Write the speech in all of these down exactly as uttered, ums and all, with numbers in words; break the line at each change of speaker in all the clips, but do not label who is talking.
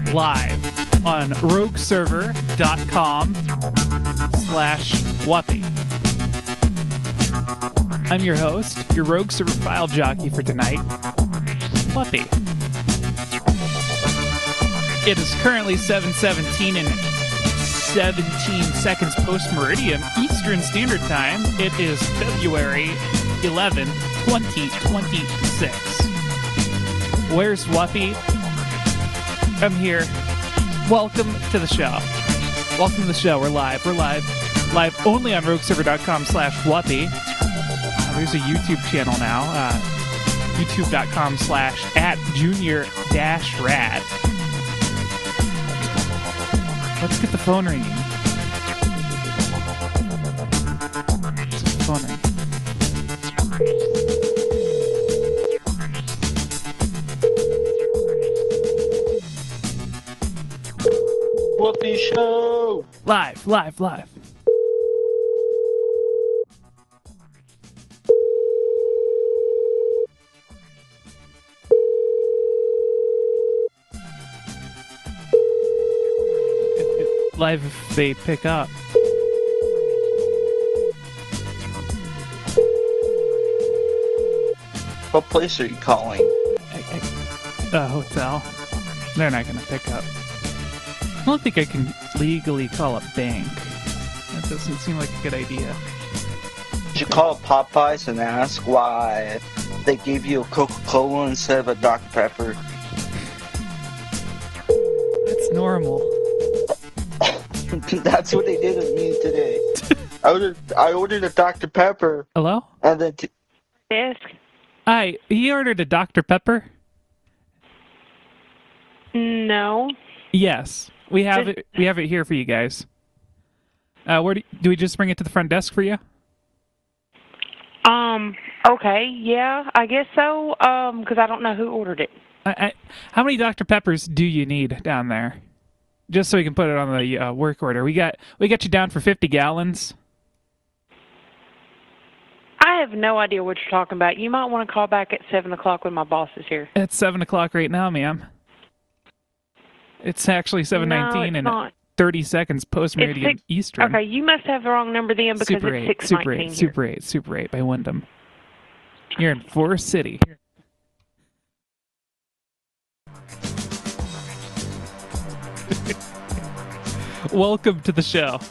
live on rogueserver.com slash Whuppy. I'm your host, your Rogue Server file jockey for tonight, Whuppy. It is currently seven seventeen and seventeen seconds post-meridian Eastern Standard Time. It is February eleventh, twenty twenty-six. Where's Whuppy? I'm here. Welcome to the show. Welcome to the show. We're live. We're live. Live only on rogueserver.com slash Whuppy. Uh, there's a YouTube channel now. Uh, YouTube.com slash at junior dash rad. Let's get the phone ringing. Let's get the phone ringing.
Whuppy Show!
Live, live, live. Live if they pick up.
What place are you calling?
The hotel. They're not going to pick up. I don't think I can legally call a bank. That doesn't seem like a good idea.
You should call Popeyes and ask why they gave you a Coca-Cola instead of a Doctor Pepper.
That's normal.
That's what they did with me today. I ordered, I ordered a Doctor Pepper.
Hello?
And then... T-
Yes.
Hi, he ordered a Doctor Pepper?
No.
Yes. We have it we have it here for you guys. Uh, where do, do we just bring it to the front desk for you?
Um, okay, yeah, I guess so, um, because I don't know who ordered it.
I, I, how many Doctor Peppers do you need down there? Just so we can put it on the uh, work order. We got we got you down for fifty gallons.
I have no idea what you're talking about. You might want to call back at seven o'clock when my boss is here.
It's seven o'clock right now, ma'am. It's actually seven nineteen
no,
and
not.
thirty seconds post-meridian
six,
Eastern.
Okay, you must have the wrong number then because
Super
it's
eight,
six
Super
nineteen
eight,
here.
Super eight, Super eight by Wyndham. You're in Forest City. Welcome to the show.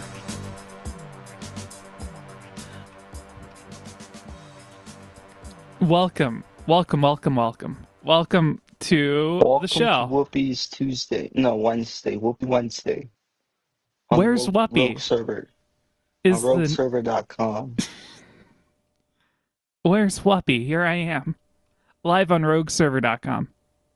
Welcome, welcome, welcome, welcome. Welcome to
Welcome
the show.
To Whoopi's Tuesday. No, Wednesday. Whoopi Wednesday. On
Where's
Rogue,
Whuppy?
Rogue Server.
Is
on
the...
rogue server dot com.
Where's Whuppy? Here I am. Live on rogue server dot com.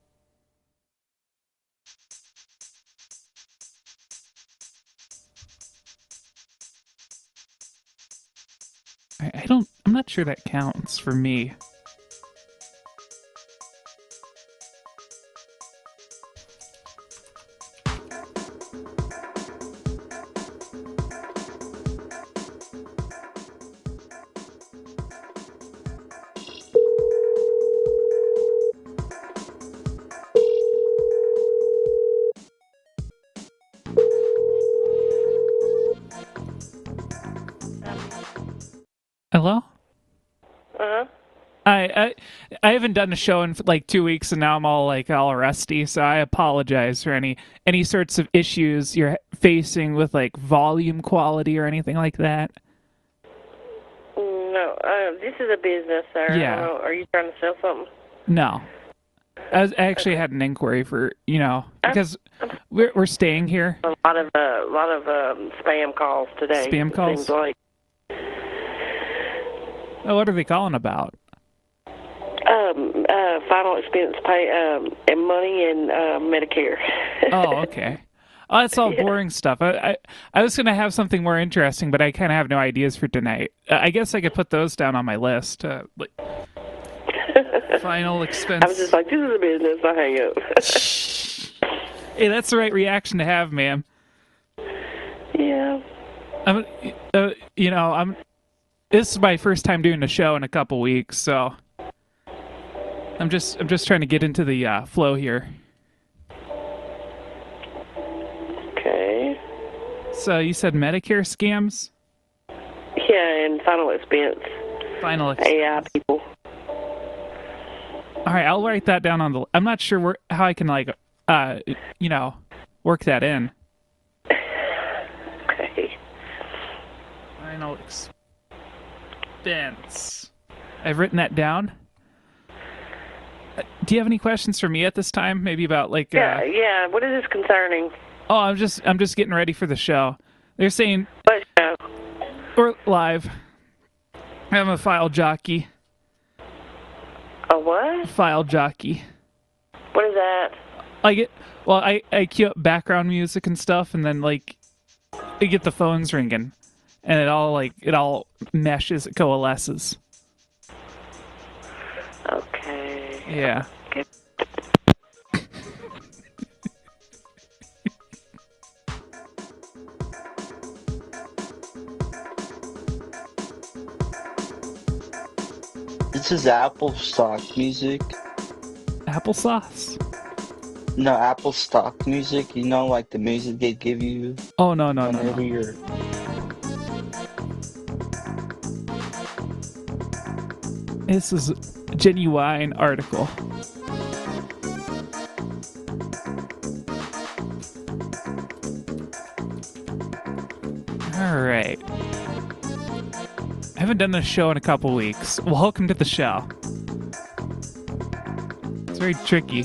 I, I don't... I'm not sure that counts for me. Hello?
Uh-huh.
I, I I haven't done a show in like two weeks, and now I'm all like all rusty. So I apologize for any any sorts of issues you're facing with like volume quality or anything like that.
No, uh, this is a business, sir.
Yeah.
I don't know. Are you trying to sell something?
No, I, was, I actually had an inquiry for you know because we're we're staying here.
A lot of uh, a lot of um, spam calls today.
Spam calls?
Seems like.
Oh, what are they calling about?
Um, uh, final expense pay, um, and money and uh, Medicare.
Oh, okay. Oh, that's all
Yeah.
boring stuff. I, I I was gonna have something more interesting, but I kind of have no ideas for tonight. Uh, I guess I could put those down on my list. Uh, like, final expense.
I was just like, this is a business. I hang up.
Hey, that's the right reaction to have, ma'am.
Yeah.
I'm, uh, you know, I'm. This is my first time doing a show in a couple weeks, so I'm just I'm just trying to get into the uh, flow here. So you said Medicare scams?
Yeah, and final expense.
Final expense.
A I people.
All right, I'll write that down on the... I'm not sure where, how I can, like, uh, you know, work that in.
Okay.
Final expense. I've written that down. Uh, Do you have any questions for me at this time? Maybe about, like... Uh,
Yeah, yeah. What is this concerning?
Oh, I'm just I'm just getting ready for the show. They're saying
What show?
we're live. I'm a file jockey.
A what?
File jockey.
What is that?
I get well, I I cue up background music and stuff, and then like I get the phones ringing, and it all like it all meshes, it coalesces.
Okay.
Yeah.
Okay.
This is Apple stock music.
Applesauce?
No, Apple stock music. You know, like the music they give you
Oh no no no.
whenever
no.
you're.
This is a genuine article. All right. I haven't done this show in a couple weeks. Welcome to the show. It's very tricky.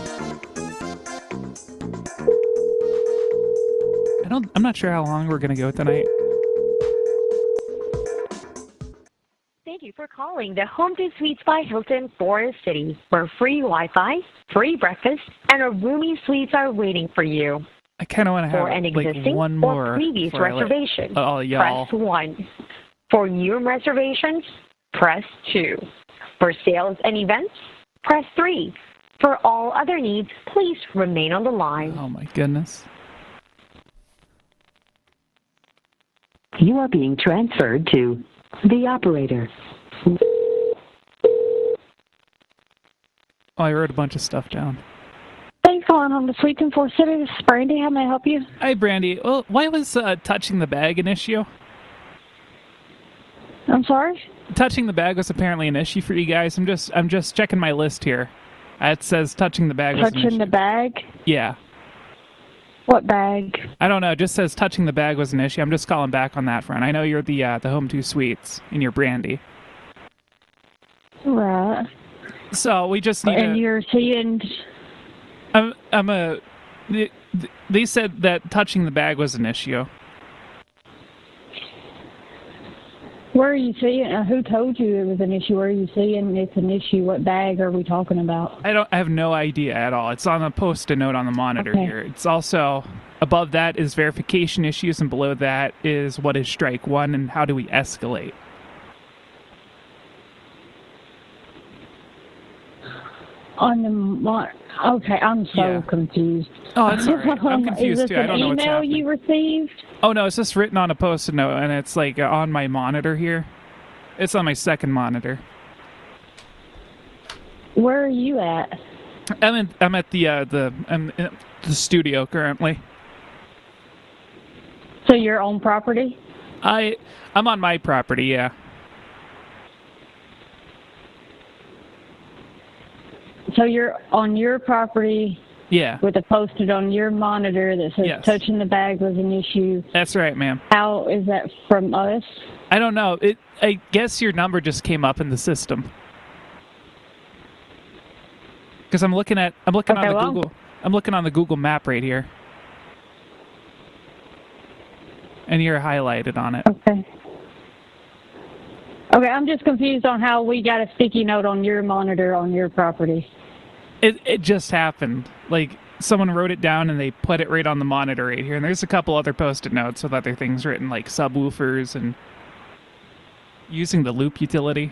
I don't. I'm not sure how long we're gonna go tonight.
Thank you for calling the Home two Suites by Hilton Forest City, where free Wi-Fi, free breakfast, and a roomy suites are waiting for you.
I kind of want to have
For an
like
existing
one more
or previous
before I let
reservation,
all y'all.
press one. For new reservations, press two. For sales and events, press three. For all other needs, please remain on the line.
Oh my goodness.
You are being transferred to the operator.
Oh, I wrote a bunch of stuff down.
Thanks for calling Home to Suites in Forest City. This is Brandy. How may I help you?
Hi, Brandy. Well, why was uh, touching the bag an issue?
I'm sorry?
Touching the bag was apparently an issue for you guys. I'm just I'm just checking my list here. Uh, It says touching the bag was an
Touching
issue.
the bag?
Yeah.
What bag?
I don't know. It just says touching the bag was an issue. I'm just calling back on that front. I know you're the uh, the Home two Suites and you're Brandy.
Right.
So we just need
And
to...
you're seeing...
I'm, I'm a... They, they said that touching the bag was an issue.
Where are you seeing? Uh, who told you it was an issue? Where are you seeing it's an issue? What bag are we talking about?
I don't I have no idea at all. It's on a post-it note on the monitor
Okay.
here. It's also above that is verification issues, and below that is what is strike one and how do we escalate.
On the... Mon- okay, I'm so
Yeah.
confused.
Oh, that's all right. I'm
Is
confused
this
too. I
an
don't know what's
email
happening.
you received?
Oh no, it's just written on a post-it note, and it's like uh, on my monitor here. It's on my second monitor.
Where are you at?
I'm in, I'm at the uh, the I'm in the studio currently.
So you're on property?
I I'm on my property, yeah.
So you're on your property
Yeah,
with a post-it on your monitor that says
Yes.
touching the bag was an issue.
that's right, ma'am.
How is that from us?
I don't know. It I guess your number just came up in the system. Because I'm looking at I'm looking
Okay,
on the
well-
Google I'm looking on the Google map right here. And you're highlighted on it.
Okay. Okay, I'm just confused on how we got a sticky note on your monitor on your property.
It it just happened. Like someone wrote it down and they put it right on the monitor right here. And there's a couple other post-it notes with other things written like subwoofers and using the loop utility.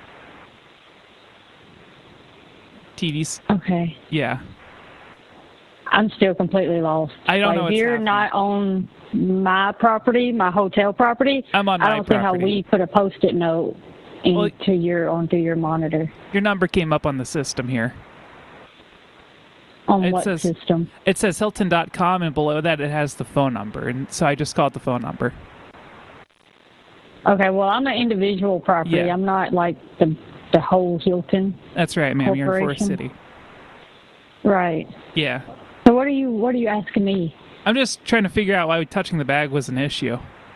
T Vs.
Okay.
Yeah.
I'm still completely lost.
I don't
like,
know what's
If you're
happening.
not on my property, my hotel property,
I'm on
I
my
don't see how
property.
we put a post-it note into
Well-
your onto your monitor.
Your number came up on the system here.
On
It
what
says-
system?
It says Hilton dot com, and below that it has the phone number, and so I just called the phone number.
Okay, well, I'm an individual property.
Yeah.
I'm not like the the whole Hilton.
That's right, ma'am. You're in Forest
Corporation?
City.
Right.
Yeah.
So what are you what are you asking me?
I'm just trying to figure out why touching the bag was an issue.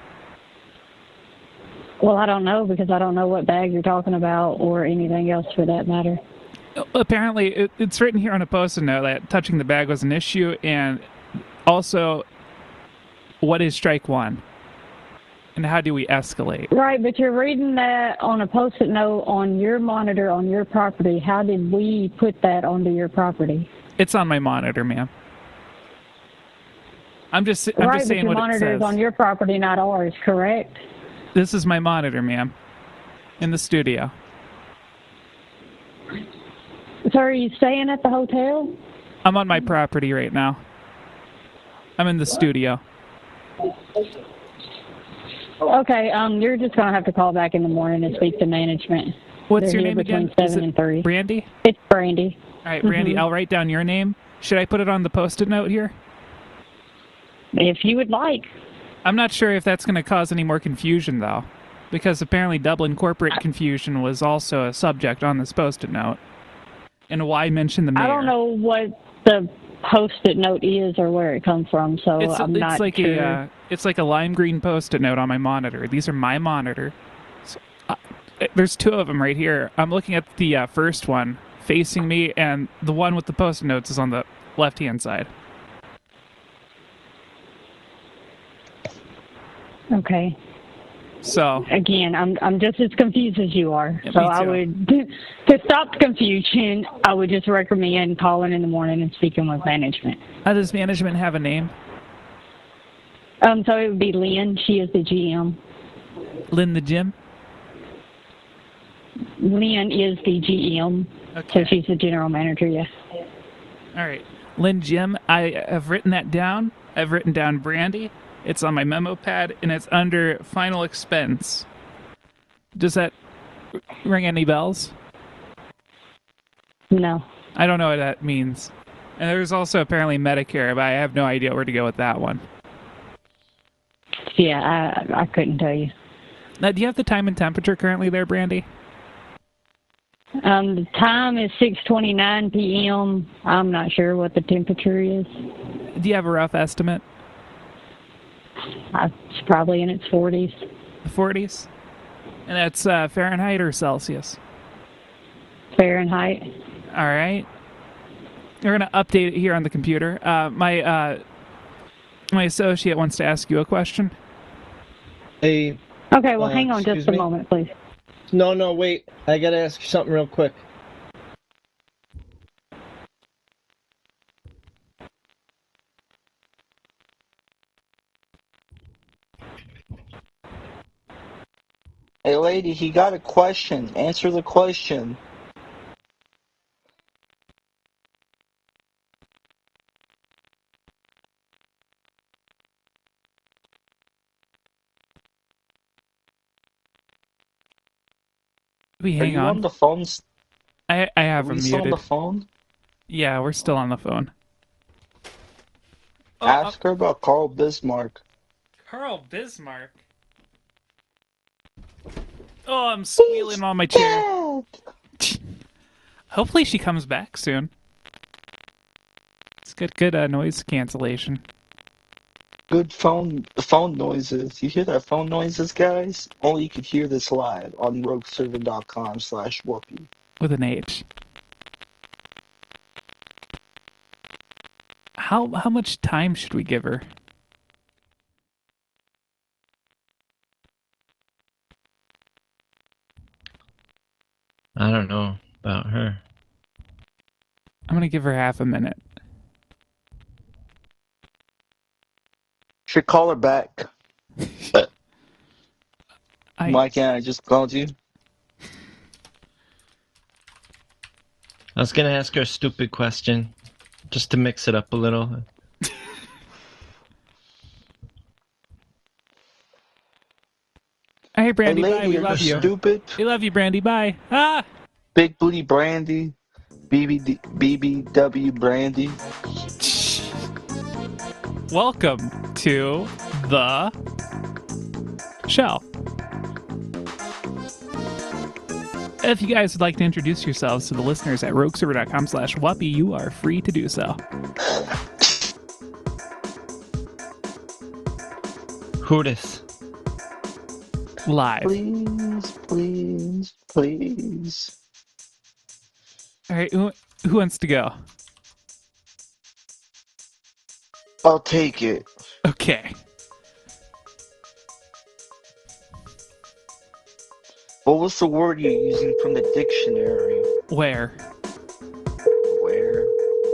Well, I don't know because I don't know what bag you're talking about or anything else for that matter.
Apparently, it, it's written here on a post-it note that touching the bag was an issue, and also, what is strike one? And how do we escalate?
Right, but you're reading that on a post-it note on your monitor on your property. How did we put that onto your property?
It's on my monitor, ma'am. I'm just, I'm
right,
just
but
saying
your
what it
monitor
says.
is on your property, not ours, correct?
This is my monitor, ma'am, in the studio.
So are you staying at the hotel?
I'm on my property right now. I'm in the studio.
Okay, um, you're just gonna have to call back in the morning and speak to management.
What's
They're
your
here
name
between
again? Is
seven
it
and three.
Brandy?
It's Brandy.
All right, Brandy,
Mhm.
I'll write down your name. Should I put it on the post-it note here?
If you would like.
I'm not sure if that's going to cause any more confusion, though, because apparently Dublin corporate confusion was also a subject on this post-it note. And why mention the mayor?
I don't know what the post-it note is or where it comes from, so
It's,
I'm
it's
not
like
sure.
a uh, it's like a lime green post-it note on my monitor. These are my monitor. So, uh, there's two of them right here. I'm looking at the uh, first one facing me, and the one with the post-it notes is on the left-hand side.
Okay.
So
Again, I'm I'm just as confused as you are.
Yeah,
so
me
I
too.
would to stop the confusion, I would just recommend calling in the morning and speaking with management.
how does management have a name?
Um, so it would be Lynn. She is the G M.
Lynn the Gym?
Lynn is the G M.
Okay.
So she's the general manager. Yes.
All right. Lynn Jim, I have written that down. I've written down Brandy. It's on my memo pad, and it's under final expense. Does that ring any bells?
No.
I don't know what that means. And there's also apparently Medicare, but I have no idea where to go with that one.
Yeah, I I couldn't tell you.
Now, do you have the time and temperature currently there, Brandy?
Um, the time is six twenty-nine p m I'm not sure what the temperature is.
Do you have a rough estimate?
Uh, It's probably in its forties.
The forties? And that's uh, Fahrenheit or Celsius?
Fahrenheit.
All right. We're going to update it here on the computer. Uh, my uh, my associate wants to ask you a question.
Hey,
Okay, well,
Uh,
hang on just
excuse
a
me?
moment, please.
no, no, wait. I gotta ask you something real quick.
Hey, lady, he got a question. Answer the question.
We
Are
hang
you on
on.
the phone? s-
I I have
Are
him
we still on
muted.
the phone?
Yeah, we're still on the phone. Oh,
Ask her about Carl Bismarck.
Carl Bismarck. Oh, I'm squealing on my chair. Hopefully she comes back soon. It's good, good uh, noise cancellation.
Good phone phone noises. You hear that phone noises, guys? Only you could hear this live on rogueservant.com slash whoopee.
With an H. How how much time should we give her?
I don't know about her.
I'm gonna give her half a minute.
Should call her back.
I,
Why can't I just called you?
I was gonna ask her a stupid question, just to mix it up a little.
Hey, Brandy,
hey,
bye.
lady,
We
are
love
you
you.
stupid?
We love you, Brandy. Bye. Ah.
Big booty Brandy. B B D, B B W Brandy.
Welcome to the show. If you guys would like to introduce yourselves to the listeners at rogueserver.com slash whuppy, you are free to do so.
Who dis?
Live.
Please, please, please.
All right, who, who wants to go?
I'll take it.
Okay.
What was the word you're using from the dictionary?
Where?
Where?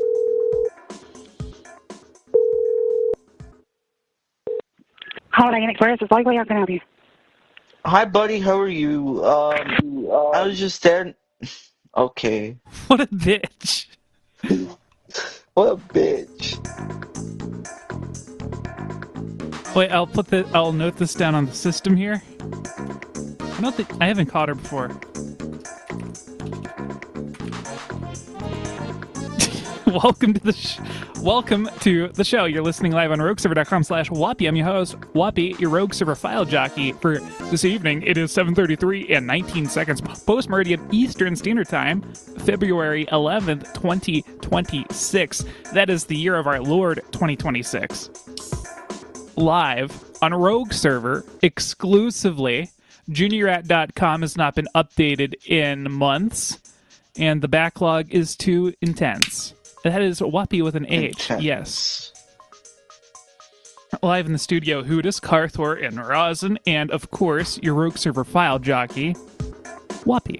Holiday Inn Express is likely. How can I help you?
Hi, buddy. How are you? Um, I was just there. Okay.
What a bitch.
What a bitch.
Wait, I'll put the. I'll note this down on the system here. I don't think I haven't caught her before. Welcome to the sh- welcome to the show. You're listening live on rogueserver.com slash whuppy. I'm your host, Whuppy, your Rogue Server file jockey for this evening. It is seven thirty-three and nineteen seconds post-meridian Eastern Standard Time, February eleventh, twenty twenty-six. That is the year of our Lord, twenty twenty-six. Live on Rogue Server, exclusively. junior rat dot com has not been updated in months, and the backlog is too intense. That is Whuppy with an H.
Intense.
Yes. Live in the studio, Hootis, Carthor, and Rosin, and of course, your Rogue Server file jockey, Whuppy.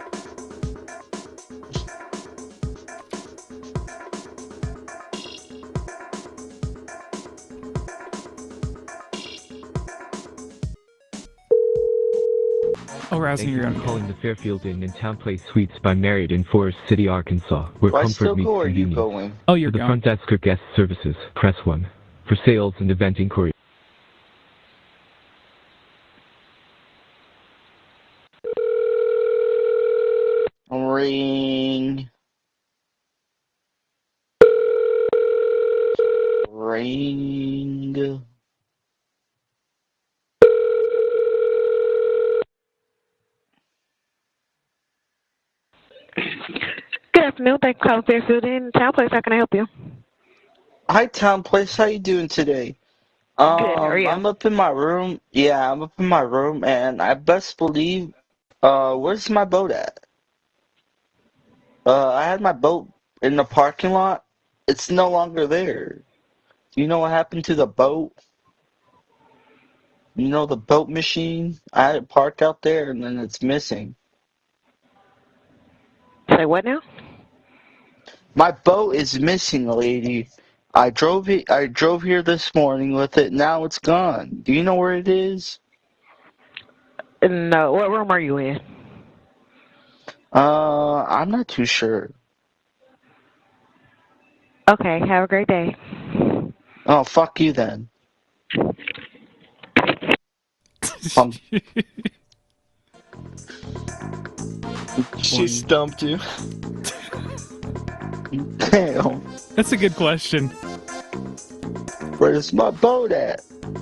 Oh, Rosin,
Thank
you're
you
on.
for calling the Fairfield Inn in Town Place Suites by Marriott in Forest City, Arkansas, where
Do I
comfort
still
meets
go or are you
convenience.
going?
Oh, you're
For the
going.
front desk or guest services, press one. For sales and event inquiry.
Ring. Ring.
Good afternoon. Thank you for calling Fairfield Inn Town Place. How can I help you?
Hi, Town Place. How you doing today? Um,
Good. How are you?
I'm up in my room. Yeah, I'm up in my room, and I best believe. Uh, where's my boat at? Uh, I had my boat in the parking lot. It's no longer there. Do you know what happened to the boat? You know the boat machine? I had it parked out there, and then it's missing.
Say what now?
My boat is missing, lady. I drove it. I drove here this morning with it. Now it's gone. Do you know where it is?
No. What room are you in?
Uh, I'm not too sure.
Okay. Have a great day.
Oh, fuck you then. Um,
She stumped you.
Damn.
That's a good question.
Where's my boat at?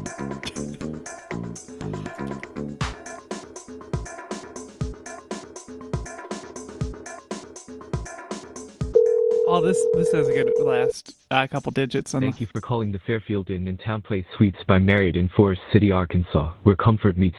Oh, this this has a good last uh, couple digits on
Thank
the...
you for calling the Fairfield Inn in Town Place Suites by Marriott in Forest City, Arkansas, where comfort meets.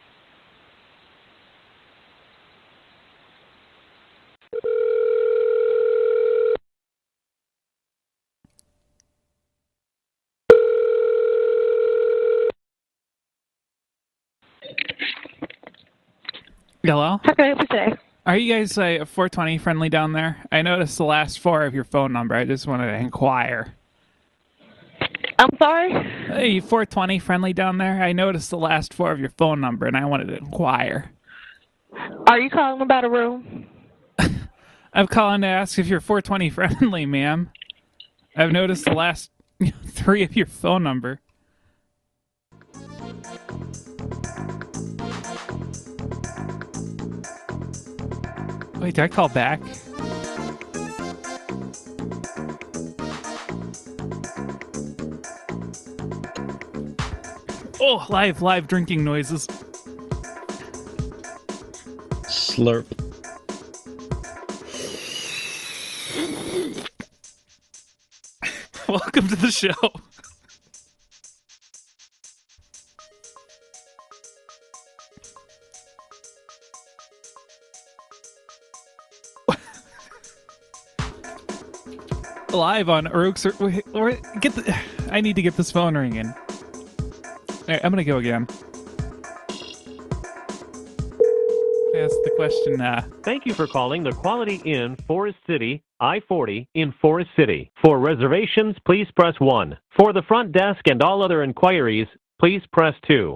Hello?
How can I help you today?
Are you guys uh, four twenty friendly down there? I noticed the last four of your phone number. I just wanted to inquire.
I'm sorry?
Hey, four twenty friendly down there? I noticed the last four of your phone number, and I wanted to inquire.
Are you calling about a room?
I'm calling to ask if you're four twenty friendly, ma'am. I've noticed the last three of your phone number. Wait, did I call back? Oh, live, live drinking noises.
Slurp.
Welcome to the show. Live on Rogues. Wait, wait, get the. I need to get this phone ringing. All right, I'm gonna go again. Ask the question. Uh,
Thank you for calling the Quality Inn, Forest City, I forty in Forest City. For reservations, please press one. For the front desk and all other inquiries, please press two.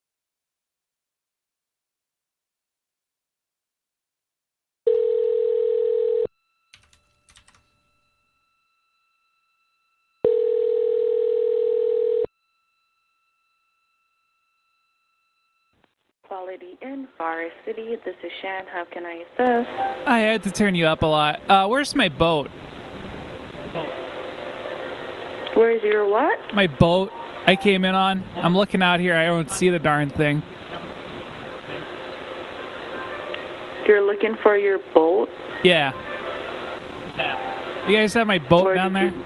Quality Inn, Forest City. This is Shan. How can I assist?
I had to turn you up a lot. Uh, where's my boat?
Where's your what?
My boat I came in on. I'm looking out here. I don't see the darn thing.
You're looking for your boat?
Yeah. You guys have my boat
Where
down
did
there?
you-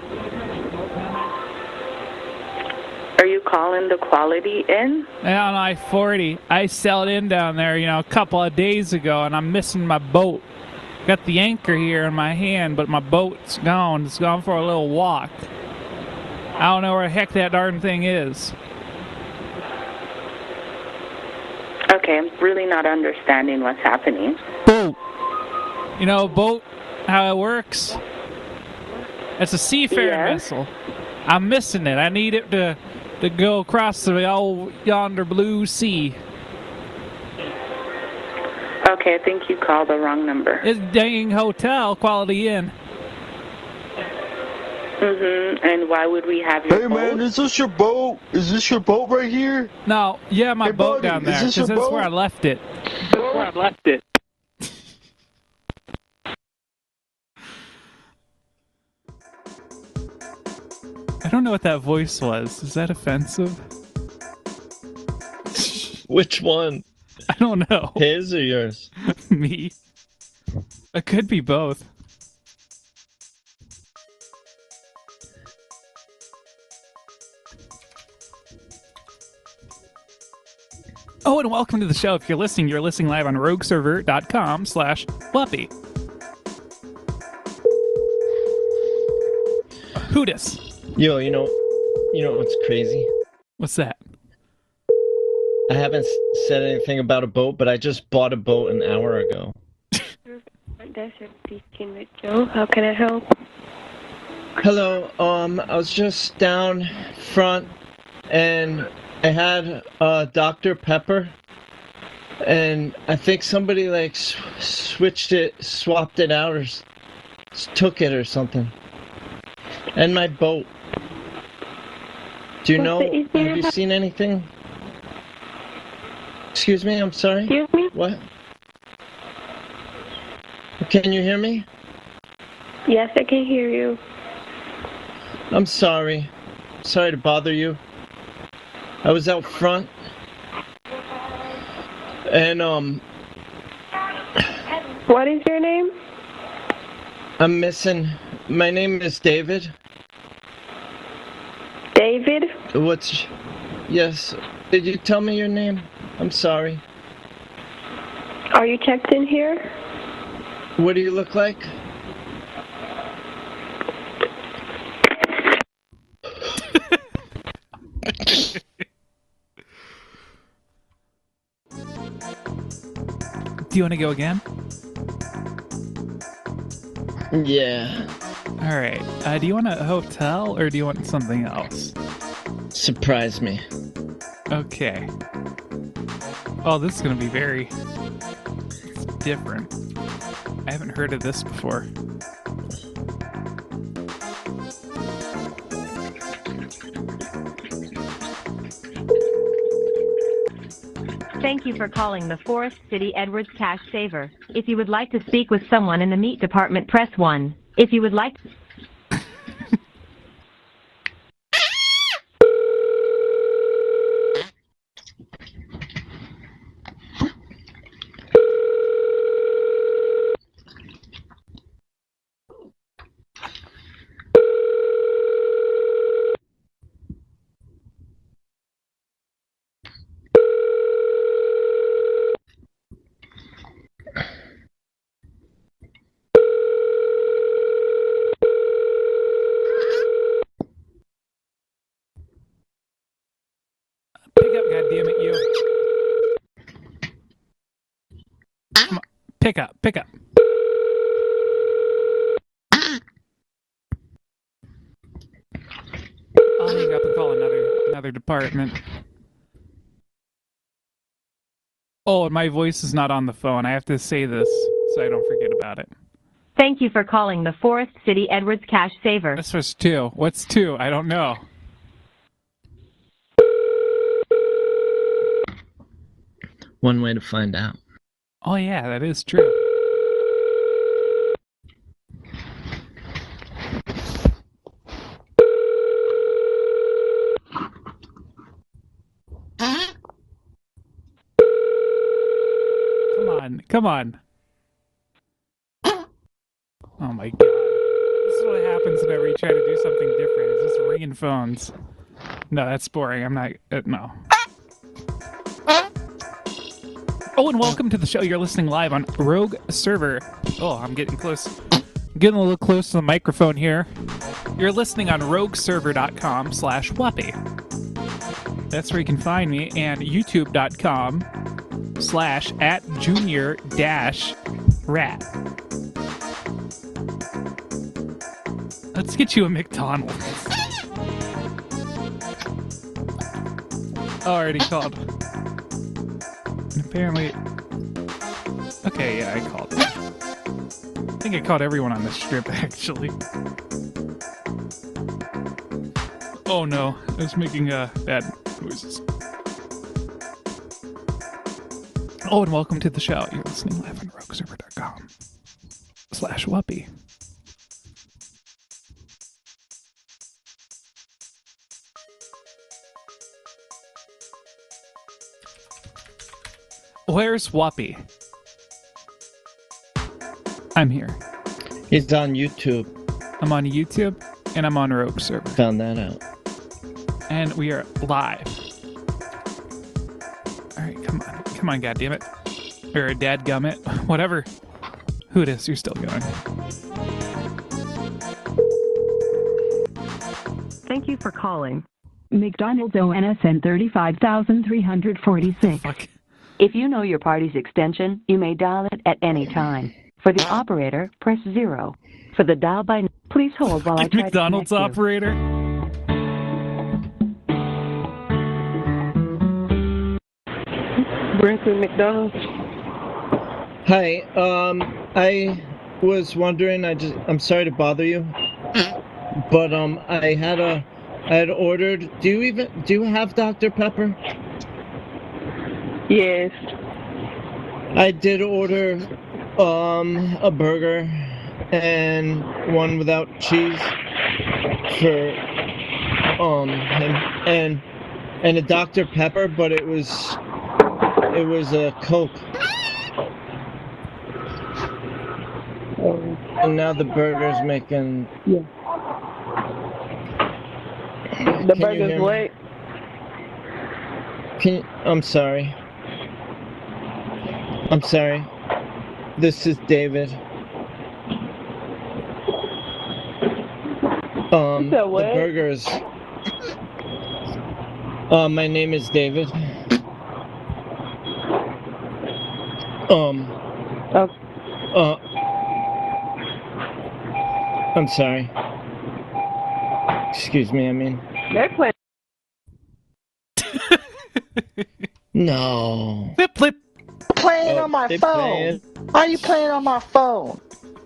Are you calling the Quality Inn?
Yeah, on I forty. I sailed in down there, you know, a couple of days ago, and I'm missing my boat. Got the anchor here in my hand, but my boat's gone. It's gone for a little walk. I don't know where the heck that darn thing is.
Okay, I'm really not understanding what's happening.
Boat. You know, boat, how it works? It's a seafaring
Yeah.
vessel. I'm missing it. I need it to to go across the old yonder blue sea.
Okay, I think you called the wrong number.
It's dang hotel, Quality Inn.
Mm-hmm. And why would we have your
Hey
boat?
man, is this your boat? Is this your boat right here?
No, yeah, my
Hey,
boat
buddy,
down
is
there,
this
because
your
that's
boat?
where I left it.
That's where I left it.
I don't know what that voice was. Is that offensive?
Which one?
I don't know.
His or yours?
Me. It could be both. Oh, and welcome to the show. If you're listening, you're listening live on rogueserver.com slash Fluffy. Who dis?
Yo, you know, you know what's crazy?
What's that?
I haven't s- said anything about a boat, but I just bought a boat an hour ago.
Joe, how can I help?
Hello, um, I was just down front, and I had uh, Doctor Pepper, and I think somebody like s- switched it, swapped it out, or s- took it or something. And my boat. Do you
What's
know?
the issue?
Have you seen anything? Excuse me, I'm sorry.
Excuse me?
What? Can you hear me?
Yes, I can hear you.
I'm sorry. Sorry to bother you. I was out front. And, um,
What is your name?
I'm missing. My name is David.
David?
What's. Yes. Did you tell me your name? I'm sorry.
Are you checked in here?
What do you look like?
Do you want to go again?
Yeah.
All right. Uh, do you want a hotel or do you want something else?
Surprise me.
Okay. Oh, this is going to be very different. I haven't heard of this before.
Thank you for calling the Forest City Edwards Cash Saver. If you would like to speak with someone in the meat department, press one. If you would like to...
damn it, you. Come on. Pick up, pick up. I'll hang up and call another another department. Oh, and my voice is not on the phone. I have to say this so I don't forget about it.
Thank you for calling the Forest City Edwards Cash Saver.
This was two. What's two? I don't know.
One way to find out.
Oh, yeah, that is true. Come on, come on. Oh my god. This is what happens whenever you try to do something different. It's just ringing phones. No, that's boring. I'm not... Uh, no. Oh, and welcome to the show. You're listening live on Rogue Server. Oh, I'm getting close. I'm getting a little close to the microphone here. You're listening on rogueserver.com slash Whuppy. That's where you can find me. And youtube.com slash at junior dash rat. Let's get you a McDonald's. Already called. And apparently... Okay, yeah, I called. I think I called everyone on the strip, actually. Oh no, I was making uh, bad noises. Oh, and welcome to the show. You're listening live on rogueserver.com slash Whuppy. Where's Whuppy? I'm here.
He's on YouTube.
I'm on YouTube, and I'm on Rogue Server.
Found that out.
And we are live. Alright, come on. Come on, goddammit. Or dadgummit. Whatever. Who it is, you're still going.
Thank you for calling. McDonald's O N S N thirty-five thousand three hundred forty-six.
Fuck.
If you know your party's extension, you may dial it at any time. For the operator, press zero. For the dial by... Please hold while I try
McDonald's
to connect
operator?
Brinkley McDonald's.
Hi, um, I was wondering, I just, I'm sorry to bother you, but, um, I had a, I had ordered, do you even, do you have Doctor Pepper?
Yes.
I did order, um, a burger and one without cheese for, um, and, and, and a Doctor Pepper, but it was, it was a Coke. And now the burger's making...
Yeah. The
Can
burger's what?
Can you, I'm sorry. I'm sorry. This is David. Um,
You said what?
the burgers. Uh, my name is David. Um.
Oh.
Uh. I'm sorry. Excuse me, I mean.
They're playing.
No.
Flip, flip.
Playing
Oh,
on my
they
phone.
playing.
Why are you playing on my phone?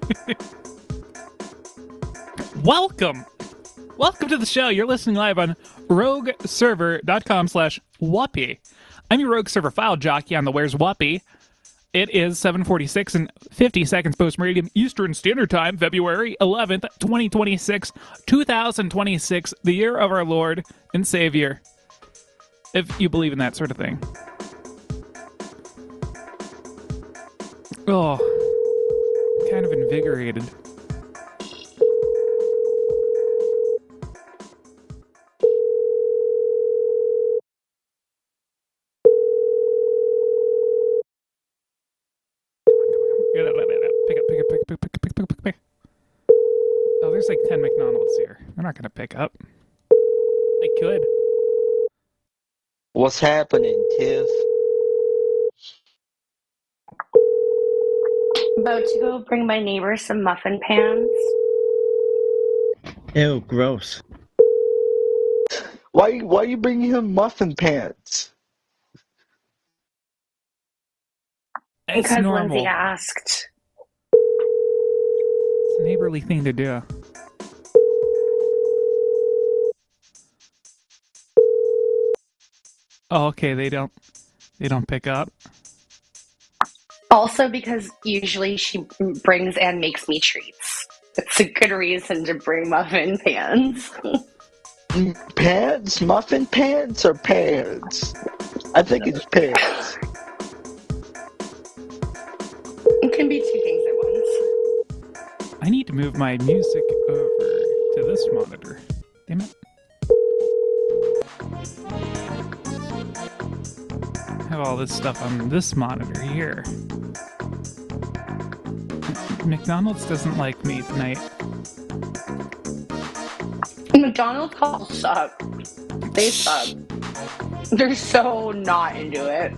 Welcome. Welcome to the show. You're listening live on rogueserver.com slash Whuppy. I'm your Rogue Server file jockey on the Where's Whuppy. It is seven forty-six and fifty seconds post-meridian Eastern Standard Time, February eleventh, twenty twenty-six, two thousand twenty-six, the year of our Lord and Savior. If you believe in that sort of thing. Oh, kind of invigorated. Pick up, pick up, pick up, pick up, pick up, pick up, pick up. Oh, there's like ten McDonald's here. They're not going to pick up. They could.
What's happening, Tiff?
About to go bring my neighbor some muffin pans.
Ew, gross.
Why, why are you bringing him muffin pants?
It's
Because
normal.
Lindsay asked.
It's a neighborly thing to do. Oh, okay. They don't. They don't pick up.
Also because usually she brings and makes me treats. It's a good reason to bring muffin pans.
Pants? Muffin pants or pants? I think it's pants.
It can be two things at once.
I need to move my music over to this monitor. Damn it. I have all this stuff on this monitor here. McDonald's doesn't like me tonight.
McDonald's calls suck. They suck. They're so not into it.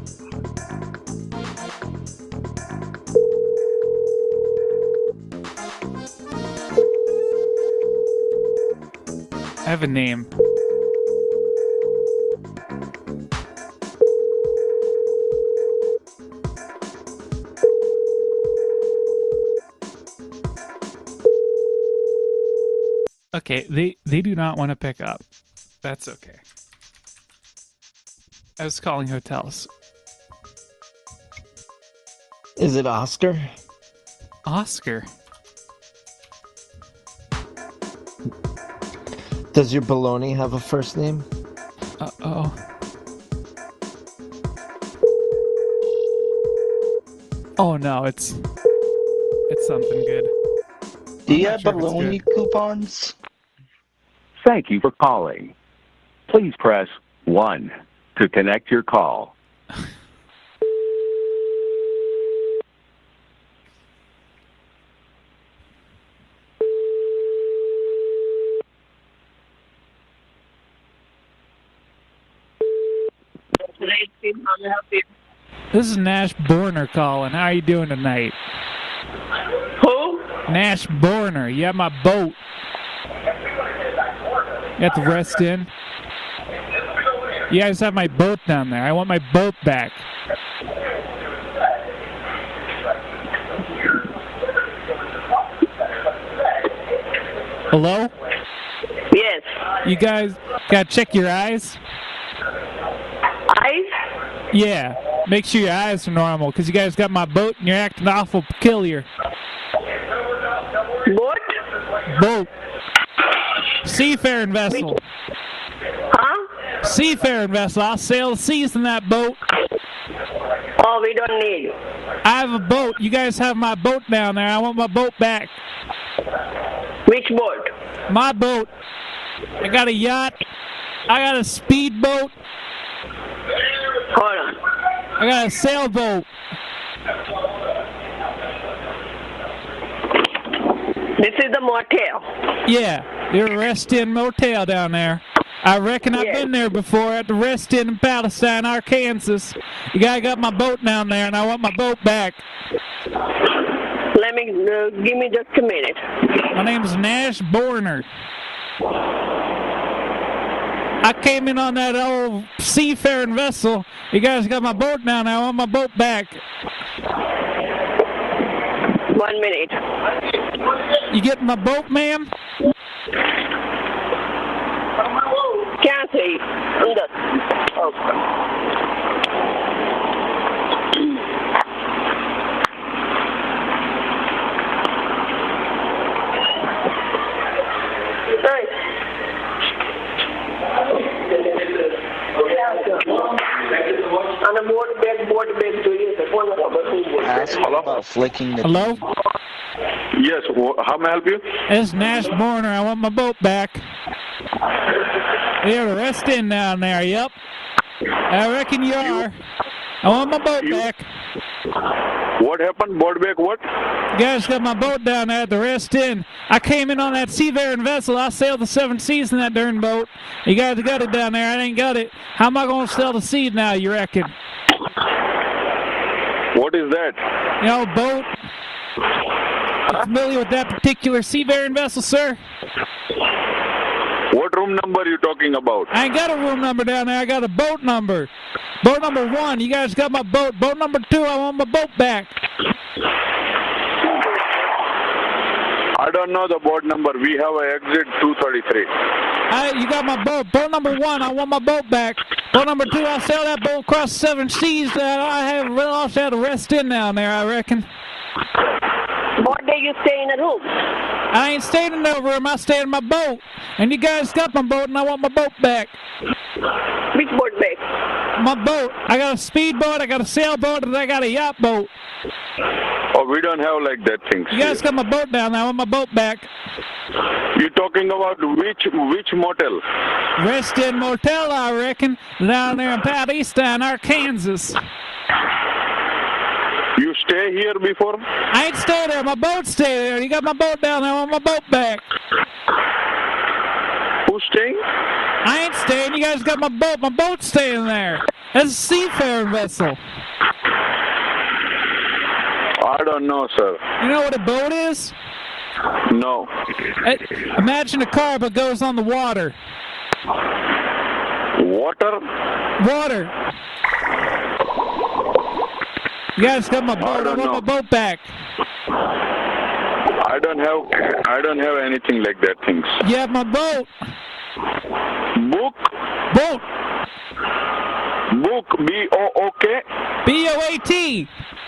I have a name. Okay, they, they do not want to pick up. That's okay. I was calling hotels.
Is it Oscar?
Oscar?
Does your baloney have a first name?
Uh-oh. Oh no, it's... It's something good.
Do you have baloney coupons?
Thank you for calling. Please press one to connect your call.
This is Nash Borner calling. How are you doing tonight?
Who?
Nash Borner. You have my boat. You have to rest in. You guys have my boat down there. I want my boat back. Hello?
Yes.
You guys gotta check your eyes?
Eyes?
Yeah. Make sure your eyes are normal, because you guys got my boat and you're acting awful peculiar.
What?
Boat. Seafaring vessel.
Huh?
Seafaring vessel. I'll sail the seas in that boat.
Oh, we don't need.
I have a boat. You guys have my boat down there. I want my boat back.
Which boat?
My boat. I got a yacht. I got a speedboat.
Hold on.
I got a sailboat.
This is the motel.
Yeah, there's a Rest Inn motel down there. I reckon I've
Yes.
been there before at the Rest Inn in Palestine, Arkansas. You guys got my boat down there, and I want my boat back.
Let me, uh, give me just a minute.
My name's Nash Borner. I came in on that old seafaring vessel. You guys got my boat down there. I want my boat back.
One minute.
You getting my boat, ma'am?
Can't see. Under. Oh.
Ask about flicking the
Hello?
Yes, wh- how may I help you?
It's Nash Borner. I want my boat back. You're Rest Inn down there, yep. I reckon you are. I want my boat
You-
back.
What happened? Board back what?
You guys got my boat down there at the Rest Inn. I came in on that seafaring vessel. I sailed the seven seas in that darn boat. You guys got it down there. I ain't got it. How am I going to sell the seed now, you reckon?
What is that?
You know, boat. You familiar with that particular seafaring vessel, sir?
What room number are you talking about?
I ain't got a room number down there. I got a boat number. Boat number one, you guys got my boat. Boat number two, I want my boat back.
I don't know the board number. We have a exit two thirty-three.
I, you got my boat. Boat number one, I want my boat back. Boat number two, I'll sail that boat across seven seas that I have lost at a Rest Inn down there, I reckon.
What day you staying at home?
I ain't staying in no room. I stay in my boat. And you guys got my boat, and I want my boat back.
Which boat back?
My boat. I got a speedboat, I got a sailboat, and I got a yacht boat.
Oh, we don't have like that things.
You guys got my boat down there. I want my boat back.
You talking about which which motel?
Rest Inn Motel, I reckon, down there in Palestine, Arkansas.
You stay here before?
I ain't stay there. My boat stay there. You got my boat down there. I want my boat back.
Who's staying?
I ain't staying. You guys got my boat. My boat's staying there. That's a seafaring vessel.
I don't know, sir.
You know what a boat is?
No.
It, imagine a car but goes on the water.
Water?
Water. You guys got my boat. I,
don't
want
know.
my boat back.
I don't have I don't have anything like that things.
You have my boat.
Book?
Boat.
Book B O O K?
B O A T.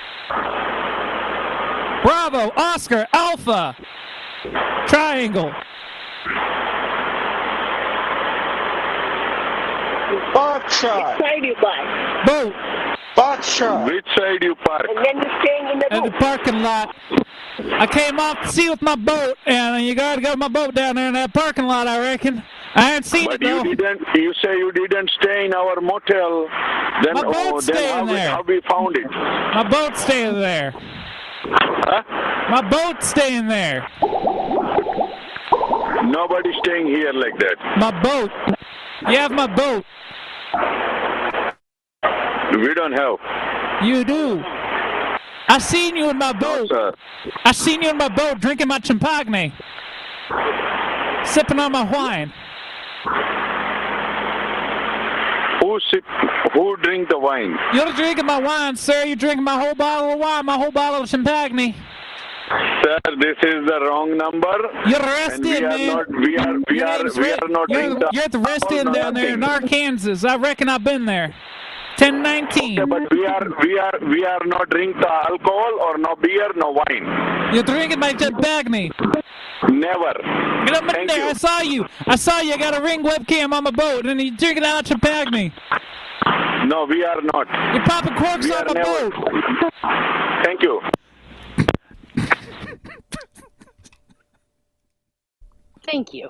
Bravo, Oscar, Alpha. Triangle.
Buckshot.
Which side you buy?
Boat.
Buckshot.
Which side you park?
And then you're staying in the
In
boat.
the parking lot. I came off the sea with my boat, and you guys got my boat down there in that parking lot, I reckon. I ain't seen
But
it, though.
you didn't. You say you didn't stay in our motel. Then,
My
oh,
boat's
then
staying
how, we,
there.
how we found it?
My boat's staying there.
Huh?
My boat's staying there.
Nobody staying here like that.
My boat. You have my boat.
We don't have.
You do. I seen you in my boat.
Sir.
I seen you in my boat drinking my champagne. Sipping on my wine.
Who sip, Who drink the wine?
You're drinking my wine, sir. You're drinking my whole bottle of wine, my whole bottle of champagne.
Sir, this is the wrong number.
You're arrested,
and we are
man.
Not, we are. We
Your
are.
name's
We
Re-
are not.
You're,
drink the
you're at the Rest Inn
alcohol,
down there in
nothing.
Arkansas. I reckon I've been there. ten nineteen.
Okay, but we are. We are. We are not drink the alcohol or no beer, no wine.
You're drinking my champagne.
Never.
Get up in
Thank
there.
you.
I saw you. I saw you. I got a ring webcam on my boat, and you're drinking out champagne.
No, we are not.
You're popping corks
We
on
are
my
never.
boat.
Thank you.
Thank you.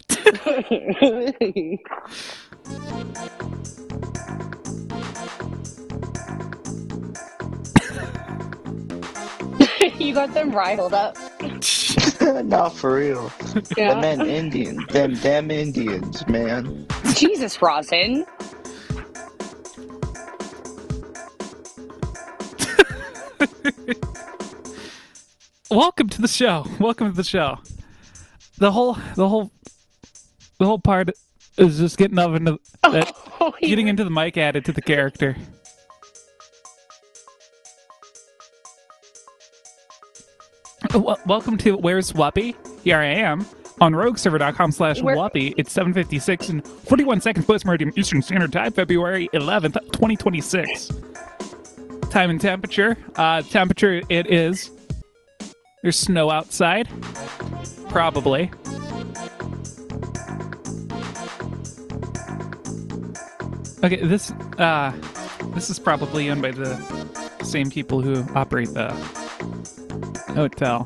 You got them riled up.
Not for real.
Yeah.
The men Indian. Them damn Indians, man.
Jesus, Rosin.
Welcome to the show. Welcome to the show. The whole, the whole, the whole part is just getting up into that,
Oh, you-
getting into the mic added to the character. Well, welcome to Where's Whoppy? Here I am on rogueserver.com slash
Where-
Whoppy. It's seven fifty-six and forty-one seconds post meridian Eastern Standard Time, February eleventh, twenty twenty-six. Time and temperature. Uh, temperature, it is. There's snow outside. Probably. Okay, this uh, this is probably owned by the same people who operate the hotel.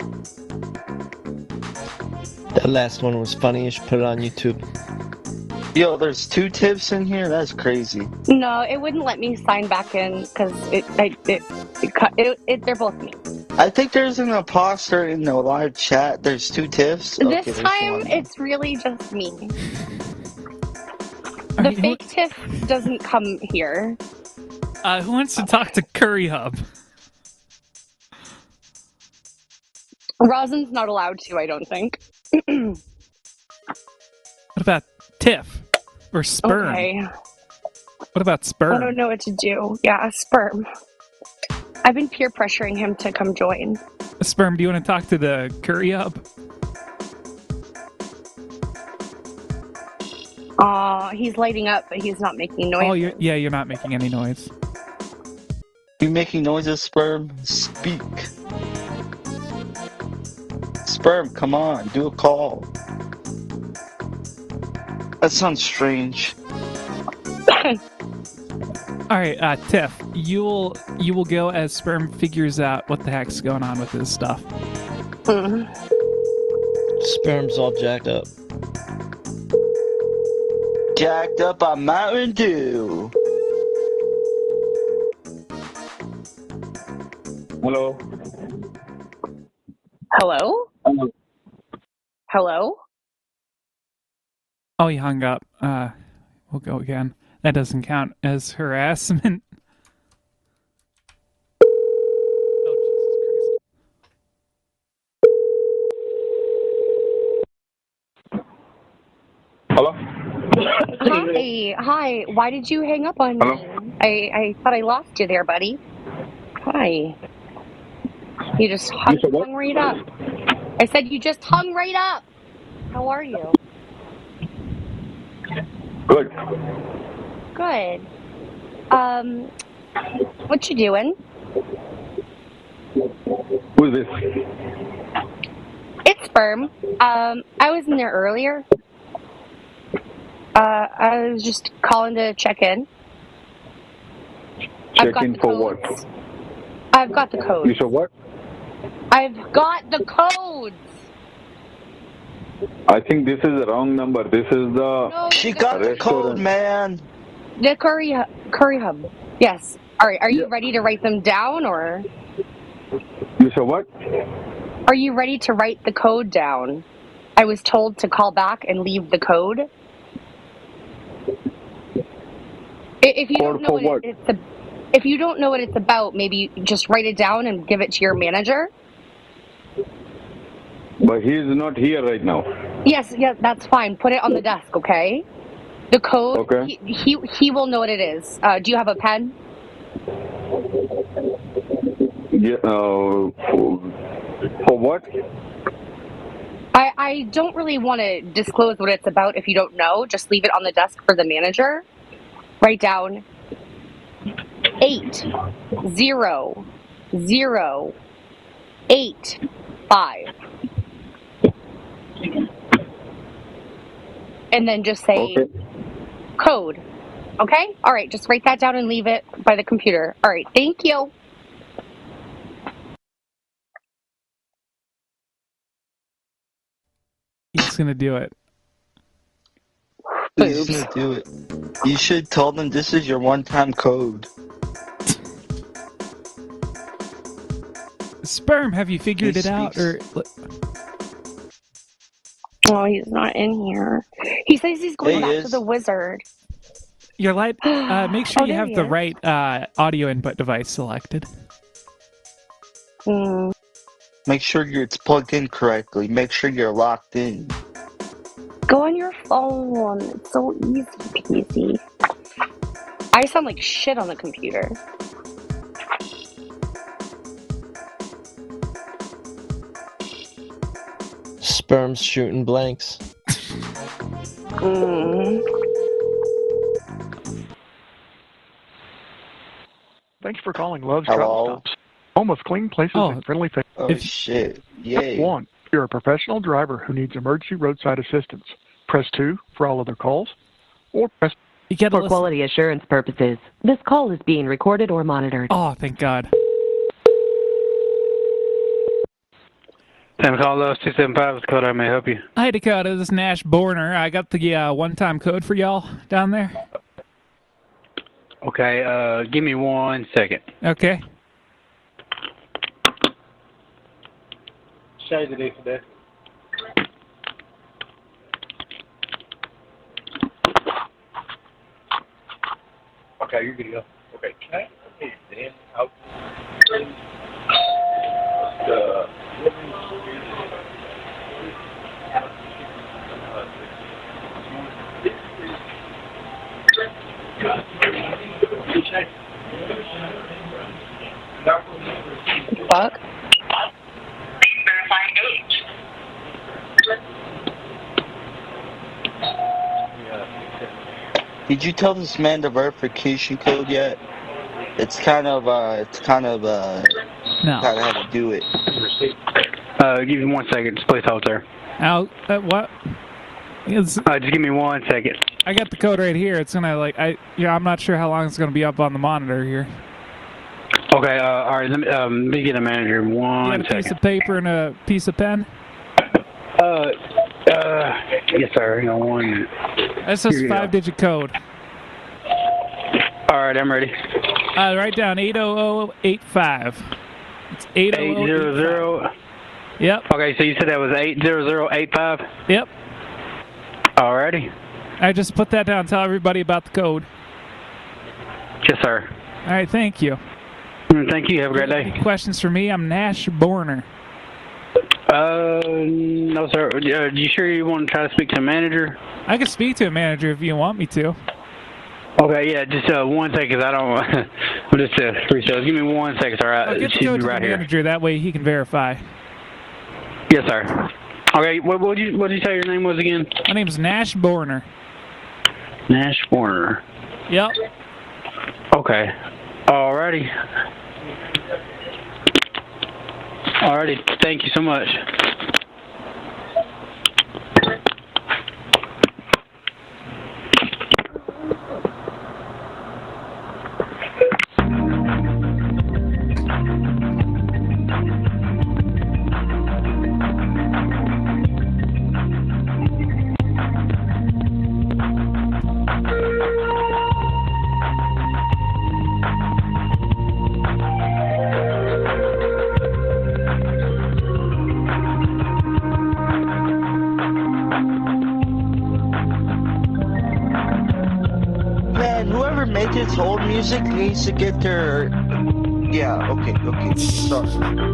That last one was funny. You should put it on YouTube.
Yo, there's two tips in here? That's crazy.
No, it wouldn't let me sign back in because it, I, it, it, cut- it, it, they're both me.
I think there's an imposter in the live chat. There's two tips.
This
Okay, there's
time,
one.
it's really just me.
All
The
right, who,
fake tiff doesn't come here.
uh, who wants to talk to Curry Hub?
Rosin's not allowed to, I don't think.
What about Tiff or Sperm?
Okay.
What about
I
Sperm?
don't know what to do. Yeah, Sperm. I've been peer pressuring him to come join.
Sperm, do you want to talk to the Curry Hub?
Aw, he's lighting up, but he's not making noise.
Oh, you're, yeah, you're not making any noise.
You making noises, Sperm? Speak. Sperm, come on, do a call. That sounds strange.
All right, uh, Tiff, you will you will go as Sperm figures out what the heck's going on with his stuff.
Mm.
Sperm's all jacked up.
Jacked up on Mountain Dew.
Hello.
Hello?
Hello.
Hello?
Oh, he hung up. Uh, we'll go again. That doesn't count as harassment.
Hello.
Hi, hi. Why did you hang up on
Hello?
me? I, I thought I lost you there, buddy. Hi. You just hung,
said what?
hung right up. I said you just hung right up. How are you?
Good.
Good. Um, what you doing?
Who's this?
It's Sperm. Um, I was in there earlier. Uh, I was just calling to check in. I've
Check
got
in
the
for what?
codes. I've got the codes.
You said what?
I've got the codes.
I think this is the wrong number. This is the
No,
She got the code,
restaurant.
man.
The curry hu- curry hub. Yes. All right. Are you
Yeah.
ready to write them down, or
You said what?
are you ready to write the code down? I was told to call back and leave the code. I- If you
Code
don't know
for
what,
what?
It, it's a, if you don't know what it's about, maybe just write it down and give it to your manager.
But he is not here right now.
Yes, yes, that's fine. Put it on the desk, okay? The code.
Okay.
He he, he will know what it is. Uh, do you have a pen?
Yeah. Uh, for, for what?
I, I don't really want to disclose what it's about if you don't know. Just leave it on the desk for the manager. Write down eight zero zero eight five. And then just say
Okay.
code. Okay? All right, just write that down and leave it by the computer. All right, thank you.
He's gonna do it.
He's gonna do it. You should tell them this is your one-time code.
Sperm, have you figured
He
it out? Or
Oh, he's not in here. He says he's going
There he
back to
is.
the wizard.
your light? Uh, make sure
Oh,
you
there
have
he
the
is.
right uh, audio input device selected.
Hmm.
Make sure you're, it's plugged in correctly. Make sure you're locked in.
Go on your phone. It's so easy peasy. I sound like shit on the computer.
Sperm's shooting blanks.
Mm.
Thanks for calling Love's
Hello?
Travel Stops. Home of clean places
Oh.
and friendly faces.
Oh shit! Yay!
Step one. If you're a professional driver who needs emergency roadside assistance, press two for all other calls, or press
You gotta
For
listen.
quality assurance purposes, this call is being recorded or monitored.
Oh, thank God.
Sam Carlos, two seven five, Dakota, I may help you.
Hi, Dakota. This is Nash Borner. I got the uh, one-time code for y'all down there.
Okay, uh, give me one second.
Okay.
Shade the day today. Okay, you're good to go. Okay, can I okay, then out? Uh,
Fuck.
Did you tell this man the verification code yet? It's kind of, uh, it's kind of, uh,
no.
kind of how to do it.
Uh, give me one second. Just please hold there.
Al, uh, what? It's,
uh, just give me one second.
I got the code right here. It's gonna like I yeah. I'm not sure how long it's gonna be up on the monitor here.
Okay. Uh, all right. Let me, um, let me get a manager. One
you got a
second.
piece of paper and a piece of pen?
Uh, uh, yes, sir. Hang on one minute.
That's just a five-digit code.
All right, I'm ready.
Uh, write down eight zero zero eight five. It's eight zero zero eight five.
eight zero zero.
Yep.
Okay, so you said that was eight zero zero eight five?
Yep.
Alrighty.
I just put that down. Tell everybody about the code.
Yes, sir.
All right, thank you.
Thank you. Have a great day.
Any questions for me? I'm Nash Borner.
Uh, no, sir. Uh, you sure you want to try to speak to a manager?
I can speak to a manager if you want me to.
Okay, yeah, just uh, one second, 'cause I don't. I'm just uh, free shows. Give me one second, sir.
I'll get the code to
right
the
here.
manager. That way he can verify.
Yes, sir. Okay, what what did you what did you say your name was again?
My name's Nash Borner.
Nash Warner.
Yep.
Okay. Alrighty. Alrighty. Thank you so much.
Man, whoever made this old music needs to get their... Yeah, okay, okay, sorry.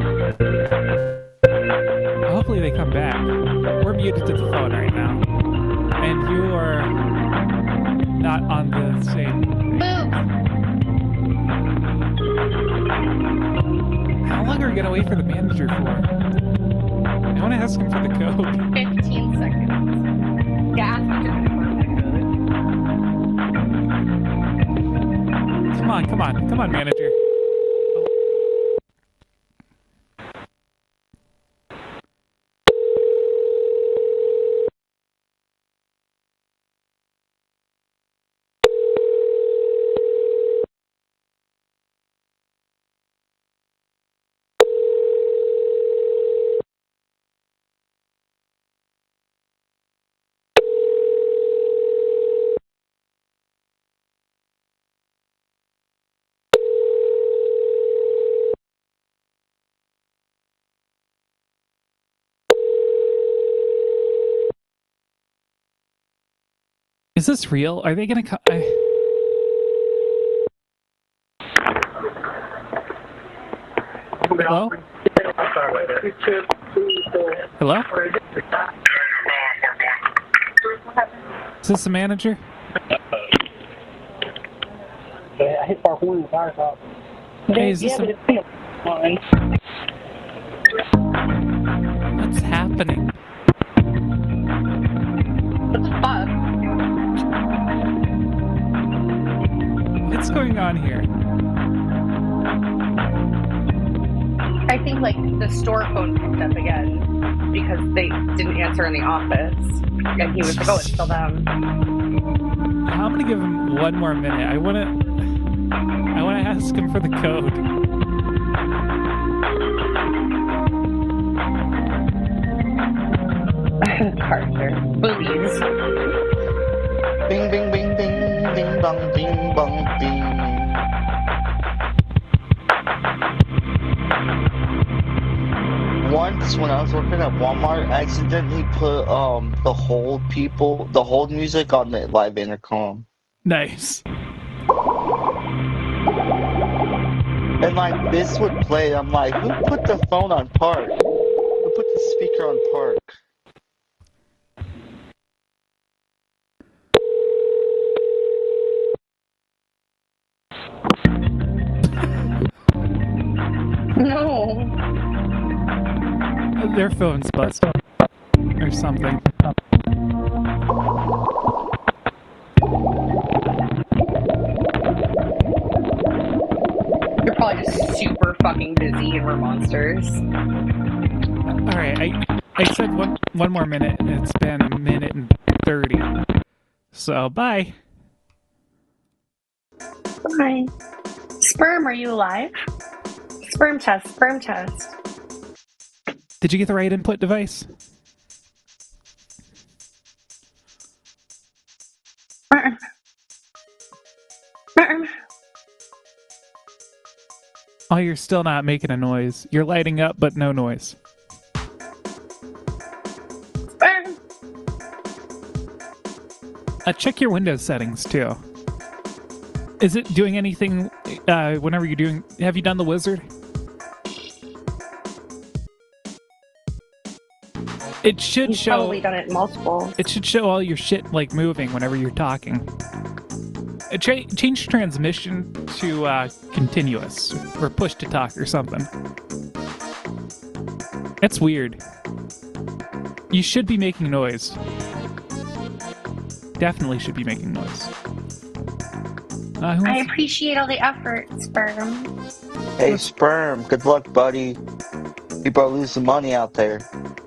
Hopefully they come back. We're muted to the phone right now. And you are not on the same... How long are we going to wait for the manager for? I want to ask him for the code.
fifteen seconds. Yeah, ask him to confirm that code.
Come on, come on, come on, manager. Is this real? Are they gonna come? I... Hello? Hello? Is this the manager?
I hit part one in the fire stop.
Hey, is this a... What's happening?
What the fuck?
What's going on here?
I think like the store phone picked up again because they didn't answer in the office, and he was like, "Oh, it's still them."
I'm gonna give him one more minute. I wanna, I wanna ask him for the code.
Parker, please.
Bing, bing, bing, bing, bing, bong, bing, bong, bing. Once, when I was working at Walmart, I accidentally put um the hold people, the hold music on the live intercom.
Nice.
And like this would play. I'm like, who put the phone on park? Who put the speaker on park?
No.
Their phone's busted. Or something.
You're probably just super fucking busy and we're monsters.
Alright, I I said one one more minute and it's been a minute and thirty. So bye.
Hi. Sperm, are you alive? Sperm test, sperm test.
Did you get the right input device?
Sperm. Sperm.
Oh, you're still not making a noise. You're lighting up, but no noise.
Sperm.
Uh, check your Windows settings, too. Is it doing anything uh, whenever you're doing... Have you done the wizard? It should
You've
show...
probably done it multiple.
It should show all your shit, like, moving whenever you're talking. Uh, tra- change transmission to uh, continuous, or push to talk, or something. That's weird. You should be making noise. Definitely should be making noise. Uh, who
I
wants-
appreciate all the effort, Sperm.
Hey, Sperm, good luck, buddy. People are losing money out there.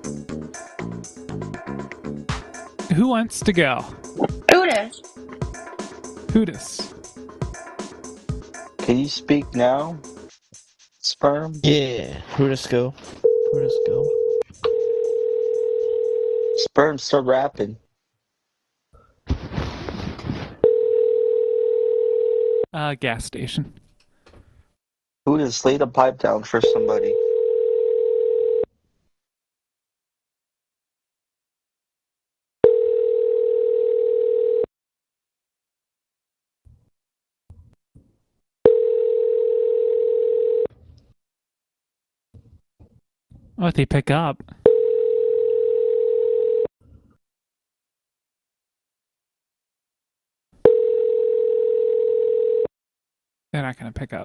Who wants to go?
Otis.
Hootis.
Can you speak now, Sperm?
Yeah, Hootis go. Hootis go.
Sperm, start rapping.
Uh, gas station.
Who just laid a pipe down for somebody?
Oh, if they pick up. They're not going to pick up.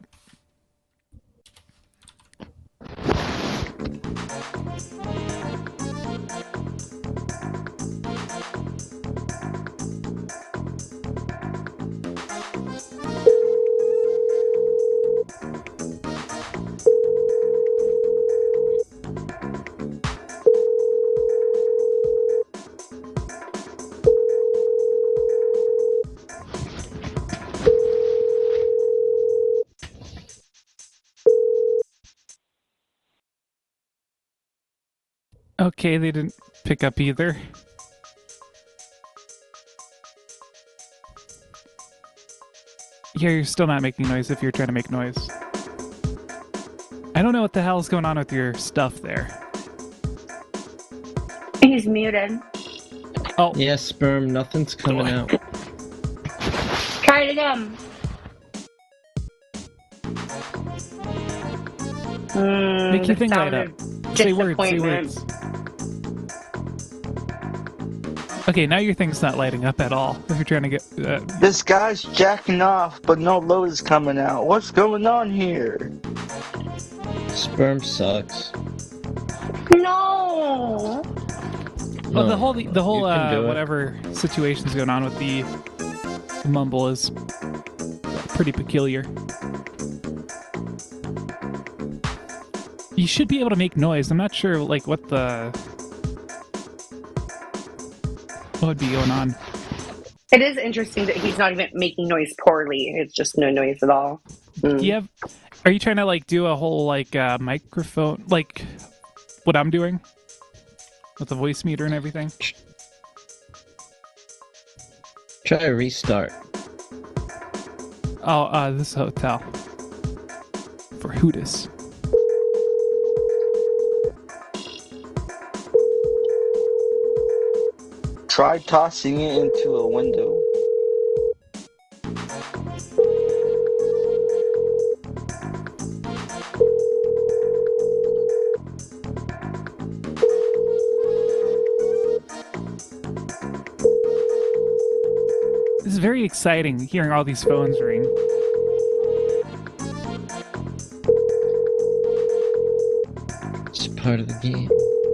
Okay, they didn't pick up either. Yeah, you're still not making noise if you're trying to make noise. I don't know what the hell's going on with your stuff there.
He's muted.
Oh.
Yeah, Sperm, nothing's coming out.
Try it again. Mm,
Make your
the
thing light
sound
up.
of
Say words, say
disappointment.
words. Okay, now your thing's not lighting up at all. If you're trying to get... Uh,
This guy's jacking off, but no load is coming out. What's going on here?
Sperm sucks.
No.
well, the whole, the whole
you can
uh,
do it.
whatever situation's going on with the mumble is pretty peculiar. You should be able to make noise. I'm not sure, like, what the... What would be going on?
It is interesting that he's not even making noise poorly. It's just no noise at all. Mm.
Do you have... Are you trying to, like, do a whole, like, uh, microphone... Like, what I'm doing? With the voice meter and everything?
Try a restart.
Oh, uh, this hotel. For Hootis.
Try tossing it into a window.
This is very exciting, hearing all these phones ring.
It's part of the game.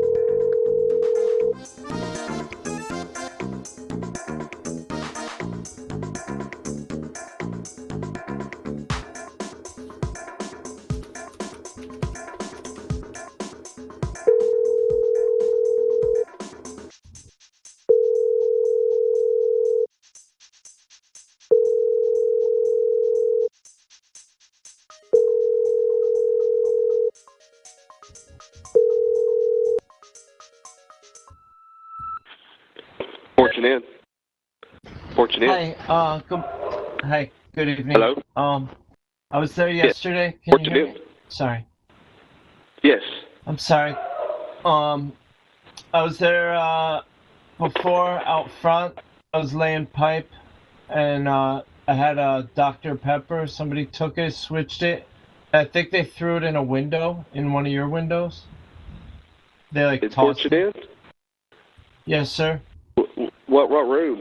Fortune Inn. Fortune Inn.
Hi, uh, good, hi, good evening.
Hello?
Um, I was there
Yes.
yesterday. Can
Fortune
you hear
Inn.
me? Sorry.
Yes.
I'm sorry. Um, I was there, uh, before, out front. I was laying pipe, and, uh, I had a Doctor Pepper. Somebody took it, switched it. I think they threw it in a window, in one of your windows. They, like,
In
tossed
Fortune
it.
Inn?
Yes, sir.
What what room?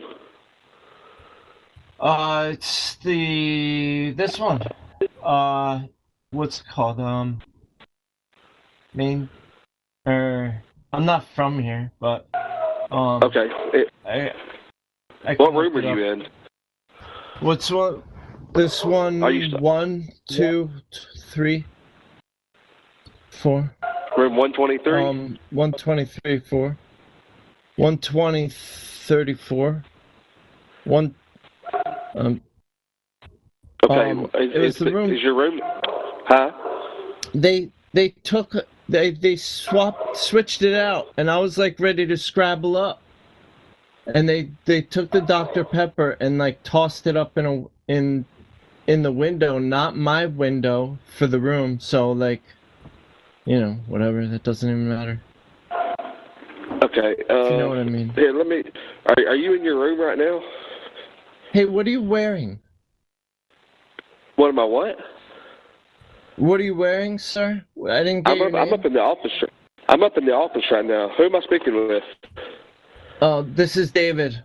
Uh, it's the this one. Uh, what's it called? Um, main. Er, I'm not from here, but um.
Okay. It,
I, I
what
can
room are
look it
you
up.
in?
What's one? This one.
Are you st-
one, two, t- three, four.
Room one twenty-three?
Um, one twenty-three, four. One twenty, thirty-four. One. Um.
Okay.
um,
is,
it was
is,
the room.
is your room? Huh?
They they took they they swapped switched it out, and I was like ready to scrabble up, and they they took the Doctor Pepper and like tossed it up in a in in the window, not my window for the room. So like, you know, whatever. That doesn't even matter.
Okay. Uh,
If you know what I mean.
Here, let me. Are are you in your room right now?
Hey, what are you wearing?
What am I? What?
What are you wearing, sir? I didn't get
I'm
your
up, I'm
name.
up in the office. I'm up in the office right now. Who am I speaking with?
Oh, this is David.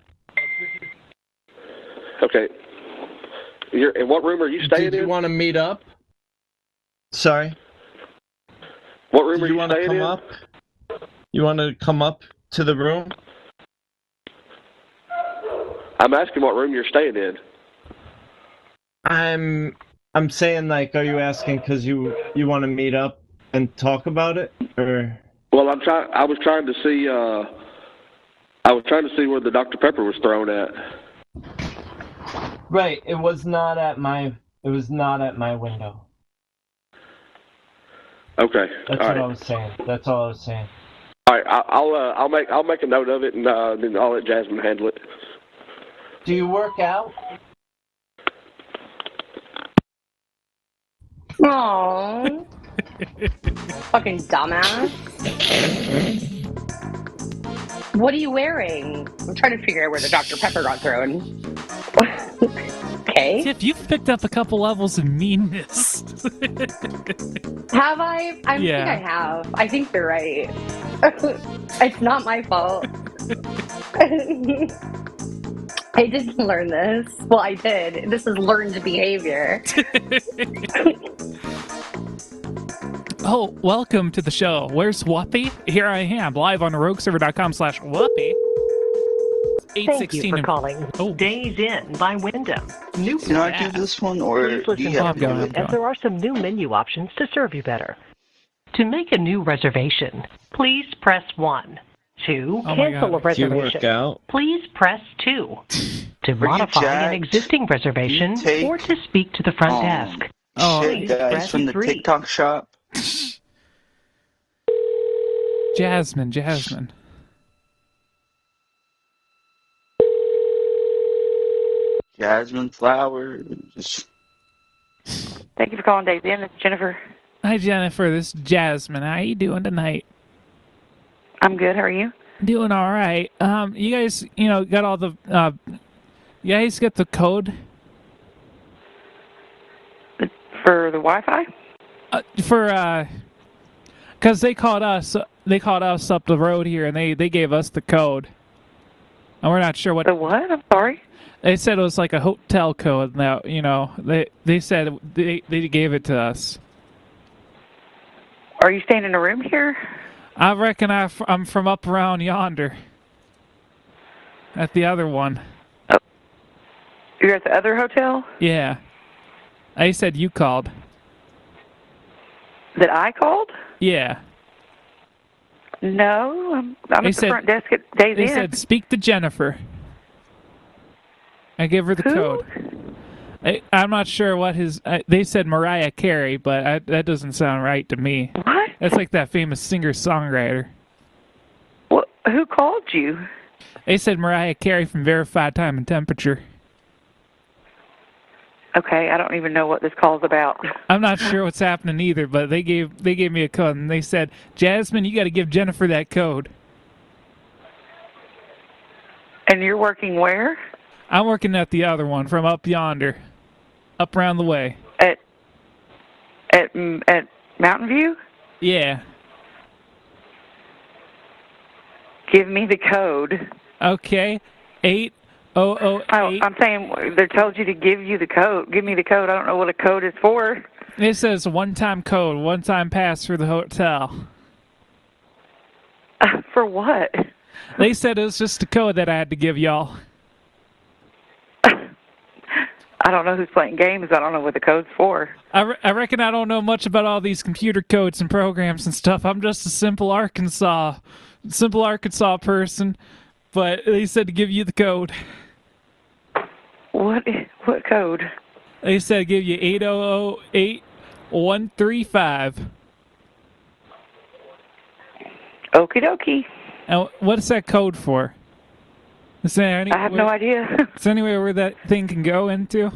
Okay. You're in what room are you staying
Did you
in?
want to meet up? Sorry.
What room
Did
are
you
you
want to
staying
come
in?
up? You want to come up to the room?
I'm asking what room you're staying in.
I'm I'm saying like, are you asking because you you want to meet up and talk about it, or?
Well, I'm trying. I was trying to see. Uh, I was trying to see where the Doctor Pepper was thrown at.
Right. It was not at my. It was not at my window.
Okay.
That's
all
what
right.
I was saying. That's all I was saying.
All right. I, I'll. Uh, I'll make. I'll make a note of it, and uh, then I'll let Jasmine handle it.
Do you work out?
Aww. Fucking dumbass. What are you wearing? I'm trying to figure out where the Doctor Pepper got thrown. Okay.
Tiff, you've picked up a couple levels of meanness.
Have I? I
Yeah.
think I have. I think you're right. It's not my fault. I didn't learn this. Well, I did. This is learned behavior.
Oh, welcome to the show. Where's Whoopi? Here I am, live on rogueserver.com slash Whoopi. eight
Thank
sixteen
you for
and-
calling
Oh.
Days Inn by Wyndham. New
Can I do this one, or
Please
do
listen
you have to do
carefully,
it?
as there are some new menu options to serve you better. To make a new reservation, please press one. To
Oh my
cancel
God.
a
Do you work
reservation,
out?
please press two. To
you
modify an
jacked?
existing reservation
You take-
or to speak to the front
Um,
desk,
Oh,
Shit, guys,
press
from the
three.
TikTok shop.
Jasmine, Jasmine.
Jasmine Flower.
Thank you for calling Days Inn. It's Jennifer.
Hi, Jennifer. This is Jasmine. How you doing tonight?
I'm good. How are you?
Doing all right. Um, you guys, you know, got all the, uh, you guys got the code?
For the Wi-Fi?
Uh, for, uh, because they called us, they called us up the road here, and they, they gave us the code. And we're not sure what...
The what? I'm sorry?
They said it was like a hotel code. Now, you know, they, they said they, they gave it to us.
Are you staying in a room here?
I reckon I, I'm from up around yonder. At the other one.
Oh. You're at the other hotel?
Yeah. They said you called.
That I called?
Yeah.
No, I'm, I'm
they
at the
said,
front desk at Days
They
Inn.
said, speak to Jennifer. I gave her the
Who?
code. I, I'm not sure what his... I, they said Mariah Carey, but I, that doesn't sound right to me.
What?
That's like that famous singer-songwriter.
What? Who called you?
They said Mariah Carey from Verified Time and Temperature.
Okay, I don't even know what this call's about.
I'm not sure what's happening either, but they gave they gave me a code, and they said, Jasmine, you got to give Jennifer that code.
And you're working where?
I'm working at the other one from up yonder, up around the way.
At at at Mountain View?
Yeah.
Give me the code.
Okay, eight oh oh eight.
Oh, I'm saying they told you to give you the code. Give me the code. I don't know what a code is for.
It says one-time code, one-time pass for the hotel.
Uh, for what?
They said it was just a code that I had to give y'all.
I don't know who's playing games. I don't know what the code's for.
I, re I reckon I don't know much about all these computer codes and programs and stuff. I'm just a simple Arkansas, simple Arkansas person. But they said to give you the code.
What? What code?
They said give you eight oh oh eight one three five.
Okie dokie.
And what's that code for? Is there any
I have no idea.
Is there anywhere where that thing can go into?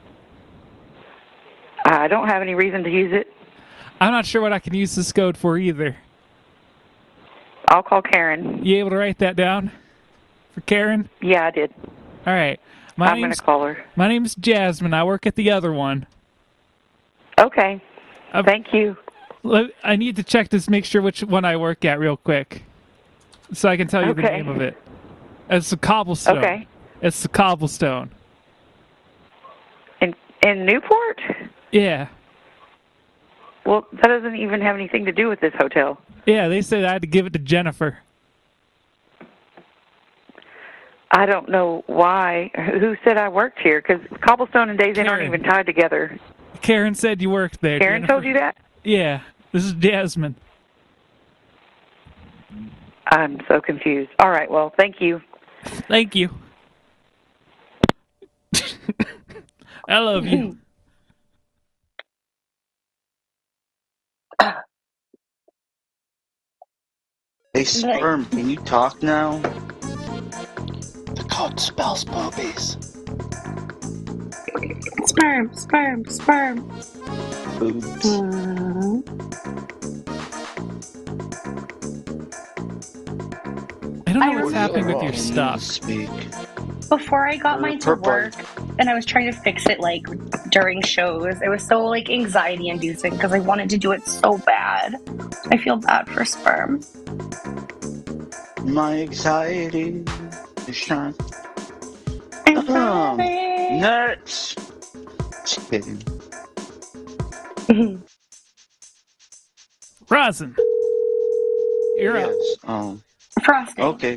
I don't have any reason to use it.
I'm not sure what I can use this code for either.
I'll call Karen.
You able to write that down for Karen?
Yeah, I did.
All right. My
I'm going to call her.
My name's Jasmine. I work at the other one.
Okay.
Uh,
Thank you.
I need to check this, make sure which one I work at real quick, so I can tell you
okay.
the name of it. It's the Cobblestone.
Okay.
It's the Cobblestone.
In in Newport?
Yeah.
Well, that doesn't even have anything to do with this hotel.
Yeah, they said I had to give it to Jennifer.
I don't know why. Who said I worked here? Because Cobblestone and Days Inn aren't even tied together.
Karen said you worked there.
Karen
Jennifer.
told you that?
Yeah. This is Jasmine.
I'm so confused. All right, well, thank you.
Thank you. I love you.
Hey, Sperm, can you talk now? The code spells boobies.
Sperm, sperm, sperm.
Boobs.
Uh,
I don't know
I
what's happening with your
Oh,
stuff.
Speak.
Before I got mine to
Purple.
work, and I was trying to fix it like during shows, it was so like anxiety inducing because I wanted to do it so bad. I feel bad for Sperm.
My anxiety is shine.
I'm
Um,
sorry.
nuts. Just kidding.
Rosin. You're
yes.
up.
Um.
Frosting.
Okay.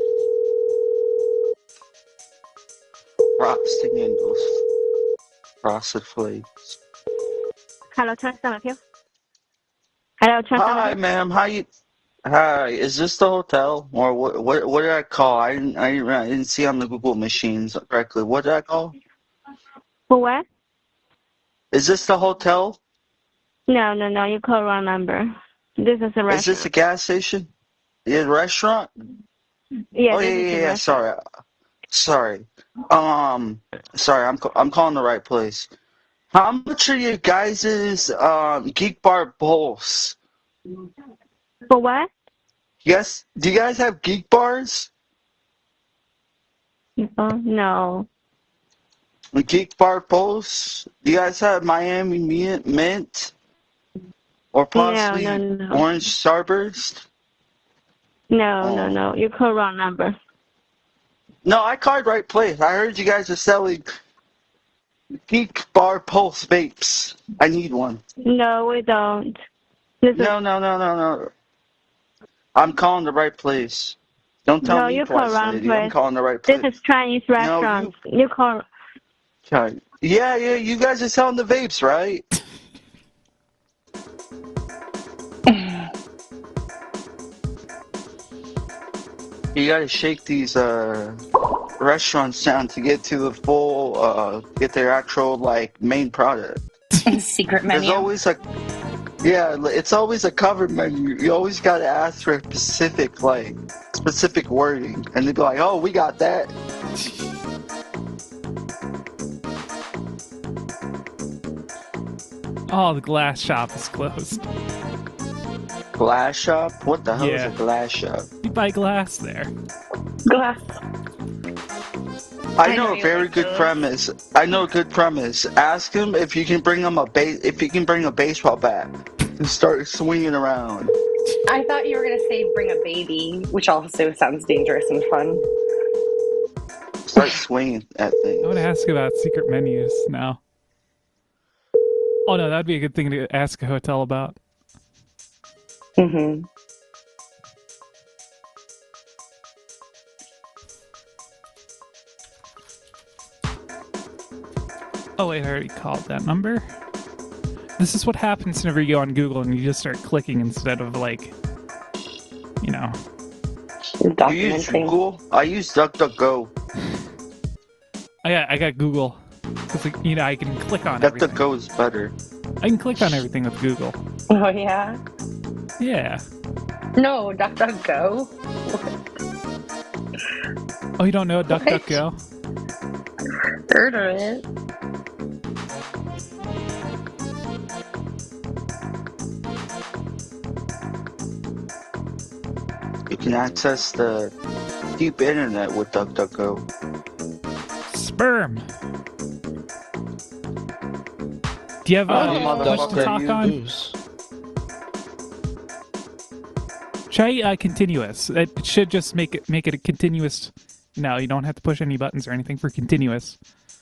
Frosting and those frosted flakes.
Hello, Transform with you. Hello, Transform
Hi,
with you.
ma'am. How you? Hi. Is this the hotel, or what? What? What did I call? I didn't. I didn't, I didn't see on the Google machines correctly. What did I call?
For what?
Is this the hotel?
No, no, no. You call wrong number. This is a restaurant.
Is this a gas station? Yeah, restaurant?
Yeah,
oh
this
yeah,
is a
yeah, yeah.
restaurant.
Sorry. Sorry. Um, sorry, I'm ca- I'm calling the right place. How much are your guys' um Geek Bar bowls?
For what?
Yes. Do you guys have Geek Bars?
Uh, no.
Geek Bar bowls? Do you guys have Miami Mint, mint? Or possibly
No, no, no.
Orange Starburst?
No, no, no. You called wrong number.
No, I called right place. I heard you guys are selling Geek Bar Pulse vapes. I need one.
No, we don't. This
No, no, no, no, no. I'm calling the right place. Don't tell
no,
me
you
twice,
call wrong
lady.
place.
I'm calling the right place.
This is Chinese restaurant. you... you call.
Okay. Yeah, yeah, you guys are selling the vapes, right? You gotta shake these uh, restaurants down to get to the full, uh, get their actual like main product.
Secret menu.
There's always a, yeah, it's always a cover menu. You always gotta ask for specific like specific wording, and they'd be like, "Oh, we got that."
Oh, the glass shop is closed.
Glass shop? What the hell
Yeah.
is a glass shop?
You buy glass there.
Glass.
I
I
know
know
a
you
very
like
good
those.
premise. I know a good premise. Ask him if you can bring him a base. If you can bring a baseball bat and start swinging around.
I thought you were gonna say bring a baby, which also sounds dangerous and fun.
Start swinging at things.
I want to ask about secret menus now. Oh no, that'd be a good thing to ask a hotel about.
Mm-hmm.
Oh wait, I already called that number. This is what happens whenever you go on Google and you just start clicking instead of like, you know.
You use Google? I use DuckDuckGo.
I got, I got Google. It's like, you know, I can click on everything.
DuckDuckGo is better.
I can click on everything with Google.
Oh yeah.
Yeah.
No, DuckDuckGo.
Oh, you don't know DuckDuckGo?
Heard of it.
You can access the deep internet with DuckDuckGo.
Sperm. Do you have uh,
Oh,
much to talk
motherfucker,
on?
you lose.
Try uh, continuous. It should just make it make it a continuous. No, you don't have to push any buttons or anything for continuous.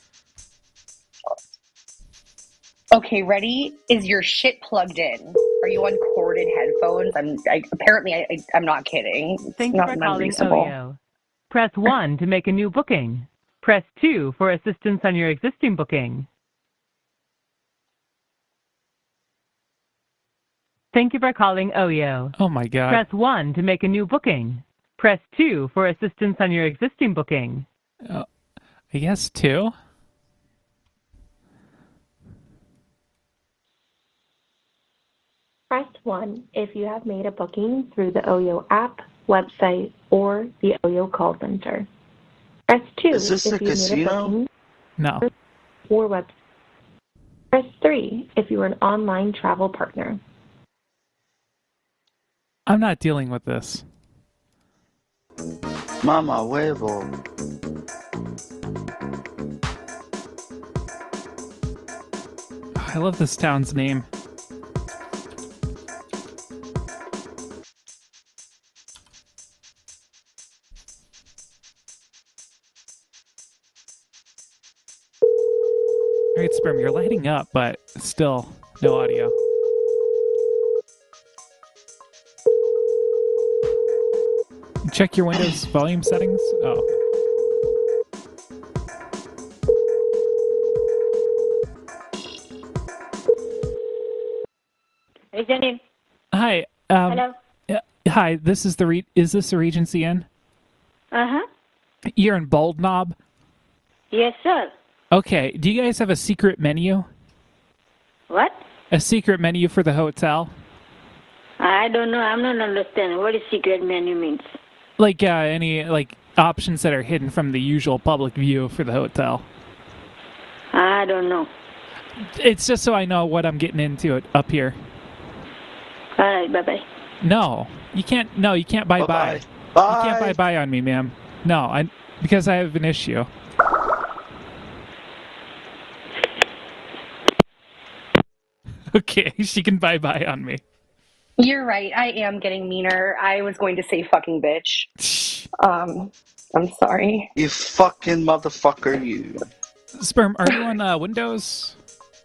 Okay, ready? Is your shit plugged in? Are you on corded headphones? I'm I, apparently I, I I'm not kidding. It's
Thank you
not
for calling
unreasonable.
Oyo. Press one to make a new booking. Press two for assistance on your existing booking. Thank you for calling Oyo.
Oh my god.
Press one to make a new booking. Press two for assistance on your existing booking.
Uh, I guess two.
Press one if you have made a booking through the Oyo app, website, or the Oyo call center. Press two
Is this
if
a
you made a
casino?
booking
No.
or website. Press three if you are an online travel partner.
I'm not dealing with this.
Mama huevo.
I love this town's name. Alright, Sperm, you're lighting up, but still no audio. Check your Windows volume settings. Oh.
Hey, Janine.
Hi. Um,
Hello.
uh, hi. This is the re- is this the Regency Inn?
Uh huh.
You're in Bald Knob.
Yes, sir.
Okay. Do you guys have a secret menu?
What?
A secret menu for the hotel?
I don't know. I'm not understanding what is secret menu means.
Like uh, any like options that are hidden from the usual public view for the hotel.
I don't know.
It's just so I know what I'm getting into up here.
All right, bye-bye.
No, you can't. No, you can't buy
Bye-bye.
buy.
Bye.
You can't buy buy on me, ma'am. No, I because I have an issue. Okay, she can buy buy on me.
You're right. I am getting meaner. I was going to say fucking bitch. Um, I'm sorry.
You fucking motherfucker, you.
Sperm, are you on uh, Windows?